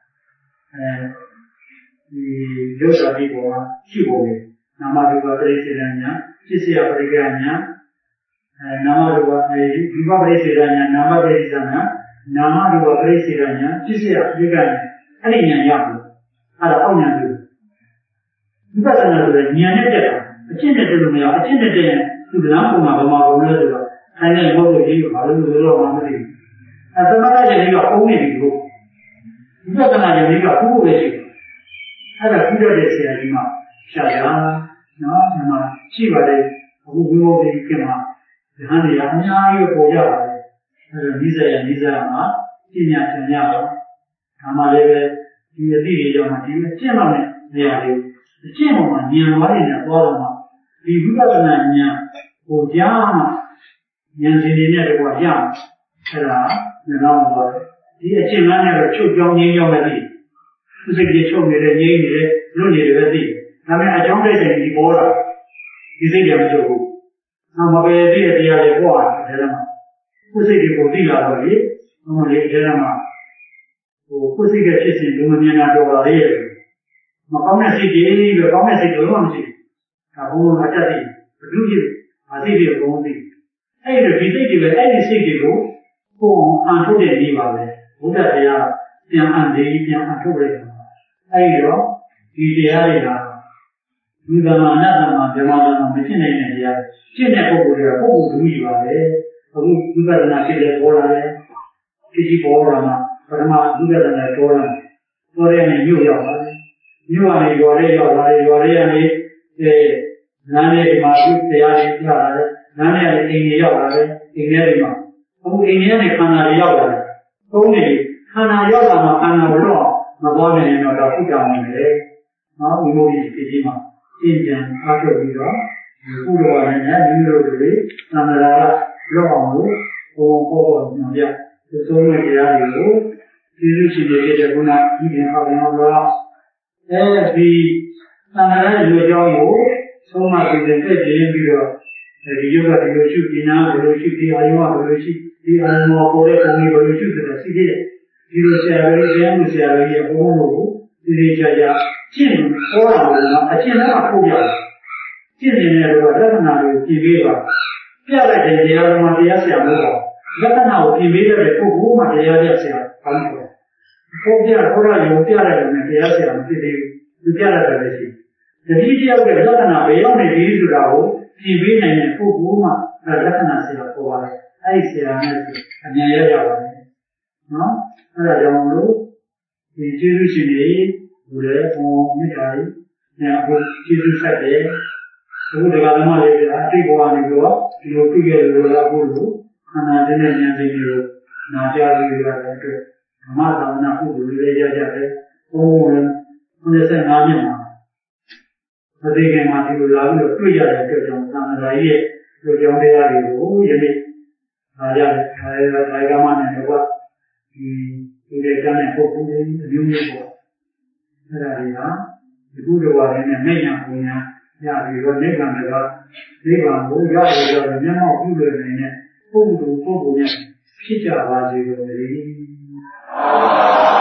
အဲဒီဒုစရပြီးဘဝရှိဖို့နာမရူပပရိစ္ဆေဒညာပစ္စယပရိက္ခညာအဲနာမရူပအဲဒီဒီဘပရိစ္ဆေဒညာနာမပရိစ္ဆေဒညာနာမရူပပရိစ္ဆေဒညာပစ္စယပရိက္ခညာအဲ့ဒီညာရဘူးအဲ့ဒါအောက်ညာလို့ဝိပဿနာဆိုတဲ့ဉာဏ်နဲ့တက်တာအကျင့်နဲ့တက်လို့မရအကျင့်နဲ့တက်ရင်သူလမ်းပုံမှာဗမာပုံလဲဆိုတော့ထိုင်နေဘုရားကြီးကဘာလို့လဲတော့မသိဘူးအဲသမထယနေ့ကပုံနေပြီလို့ဝိပဿနာယနေ့ကပုံပဲရှိတယ်အဲ့ဒါပြီးတော့တဲ့ဆရာကြီးမှရှာကြနော်ဒီမှာရှိပါတယ်အခုဘုရားကြီးကမှဒီဟန်နေအများကြီးပေါ်ကြပါတယ်အဲ့ဒါနိစ္စရနိစ္စမှာပြညာသင်ရတော့ဒါမှလည်းပဲဒီအတိတွေကြောင့်ဒီအကျင့်မှနဲ့နေရာလေးအကျင့်ပေါ်မှာဉာဏ်ဝါးနေနဲ့သွားတော့မှဒီဝိပဿနာဉာဏ်ကိုကြားမှဉာဏ်စီနေနဲ့တော့ရအောင်အဲ့ဒါနောက်တော့ဒီအကျင့်မှနဲ့တော့ချုပ်ကြောင်းငြိမ်းကြောင်းပဲသိသူစိတ်ကြီးချုပ်နေတဲ့ငြိမ်းနေတဲ့လွတ်နေတယ်ပဲသိဒါပေမဲ့အကြောင်းတဲ့တိုင်ဒီပေါ်တာဒီစိတ်ကြီးမချုပ်ဘူးနောက်မပဲသိတဲ့တရားတွေပေါ်လာတယ်မှာကိုယ်စိတ်တွေကိုသိလာတော့လေဟိုလေအဲဒါမှာဟိုကိုယ်စိတ်ကဖြစ်စဉ်လူမမြင်တာတော်လာသေးတယ်မကောင်းတဲ့စိတ်တွေပဲကောင်းတဲ့စိတ်တွေတော့မရှိဘူးဒါဘုံအတတ်တွေဘုဒ္ဓကြီးအသိတွေဘုံသိအဲ့ဒီဒီစိတ်တွေပဲအဲ့ဒီစိတ်တွေကိုကိုယ်အောင်အန်ထုတ်တဲ့နေပါပဲဘုရားတရားပြန်အန်သေးပြန်အန်ထုတ်လိုက်တာအဲ့ဒီတော့ဒီတရားတွေကဒီကမှာအနတ္တမှာဗြဟ္မာမှာမဖြစ်နိုင်တဲ့တရားဖြစ်တဲ့ပုဂ္ဂိုလ်တွေကပုဂ္ဂိုလ်လူကြီးပါပဲအခုဝိပဿနာဖြစ်တဲ့ပေါ်လာတယ်ဒီကြီးပေါ်လာမှာပထမဝိပဿနာပေါ်လာပေါ်ရနေမြို့ရောက်လာတယ်မြို့ကနေရွာလေးရောက်လာတယ်ရွာလေးကနေအဲနားလေးဒီမှာသူတရားလေးပြလာတယ်နားလေးကနေအိမ်ကြီးရောက်လာတယ်အိမ်ထဲမှာအခုအိမ်ထဲကနေခန္ဓာလေးရောက်လာတယ်သုံးနေခန္ဓာရောက်လာမှခန္ဓာဘလို့မပေါ်နိုင်ရင်တော့ဖုတောင်းနေတယ်နော်ဝိမုဒ္ဓိဖြစ်ကြီးမှာသင်ကြံအားထုတ်ပြီးတော့ကုလိုရနဲ့မိမိတို့တွေသံဃာကလောက်အောင်လို့ဘုံပေါ်ပေါ်ညွှန်ပြဒီသုံးတဲ့တရားတွေကိုကျေးဇူးရှင်နေတဲ့ကုဏဒီပြန်အောင်လို့အဲဒီသံဃာရဲ့လူအကြောင်းကိုဆုံးမပြီးတဲ့ပြည့်ပြီးတော့ဒီယောဂဒီလိုရှိဒီနာဘယ်လိုရှိဒီအာယောဘယ်လိုရှိဒီအာမောပေါ်တဲ့ပုံကြီးဘယ်လိုရှိတယ်စီးတယ်ဒီလိုဆရာတော်ကြီးဆရာတော်ကြီးရဲ့ဘုံလို့ဒီဒီချာချာကျင့်ပေါ်လာတယ်အကျင့်တော့ပို့ရတယ်ကျင့်နေတဲ့တော့လက္ခဏာကိုကြည့်ပေးပါပြလိုက်တဲ့တရားတော်မှာတရားဆရာမဟုတ်ပါလက္ခဏာကိုကြည့်ပေးတဲ့ပုဂ္ဂိုလ်မှာတရားပြဆရာဘာလို့လဲပေါ်ပြဘုရားရုံပြရတယ်နဲ့တရားဆရာမဖြစ်သေးဘူးသူပြရတယ်လည်းရှိတတိတယောက်ရဲ့လက္ခဏာဘယ်ရောက်နေပြီဆိုတာကိုကြည့်ပေးနိုင်တဲ့ပုဂ္ဂိုလ်မှာလက္ခဏာဆရာပေါ်ပါတယ်အဲ့ဒီဆရာနဲ့အများရရပါတယ်နော်အဲ့ဒါကြောင့်လို့ဒီကျေးဇူးရှင်တွေလူတွေပေါ်မြတ်တာကြီးနဲ့အခုကျေးဇူးဆက်တယ်အခုတရားဓမ္မလေးကအတိတ်ဘဝနေပြီးတော့ဒီလိုပြည့်ခဲ့လို့လားအခုလိုခန္ဓာတဲ့ဉာဏ်ရှင်တွေကိုနာကြားရရတဲ့အတွက်ဓမ္မသာဝနာပုဂ္ဂိုလ်တွေရကြတယ်ဘုံဘုံနဲ့ဆက်ငါးနှစ်မှာမသိခင်မှာဒီလိုလာပြီးတော့တွေ့ရတဲ့အတွက်ကြောင့်သံဃာကြီးရဲ့လူကြောင့်တရားတွေကိုယနေ့နာကြတယ်ဒါဒါကမှနဲ့တော့ဒီဒီတဲ့ကံနဲ့ပုဂ္ဂိုလ်တွေအမျိုးမျိုးပေါ့အဲ့ဒါတွေကဒီကုသိုလ်ဝါဒနဲ့မဲ့ညာပုံညာရပြီးတော့နိဗ္ဗာန်ကနိဗ္ဗာန်ကိုရရတော့မျက်မှောက်ပြုလို့နေတဲ့ပုဂ္ဂိုလ်ပုဂ္ဂိုလ်များဖြစ်ကြပါစေလို့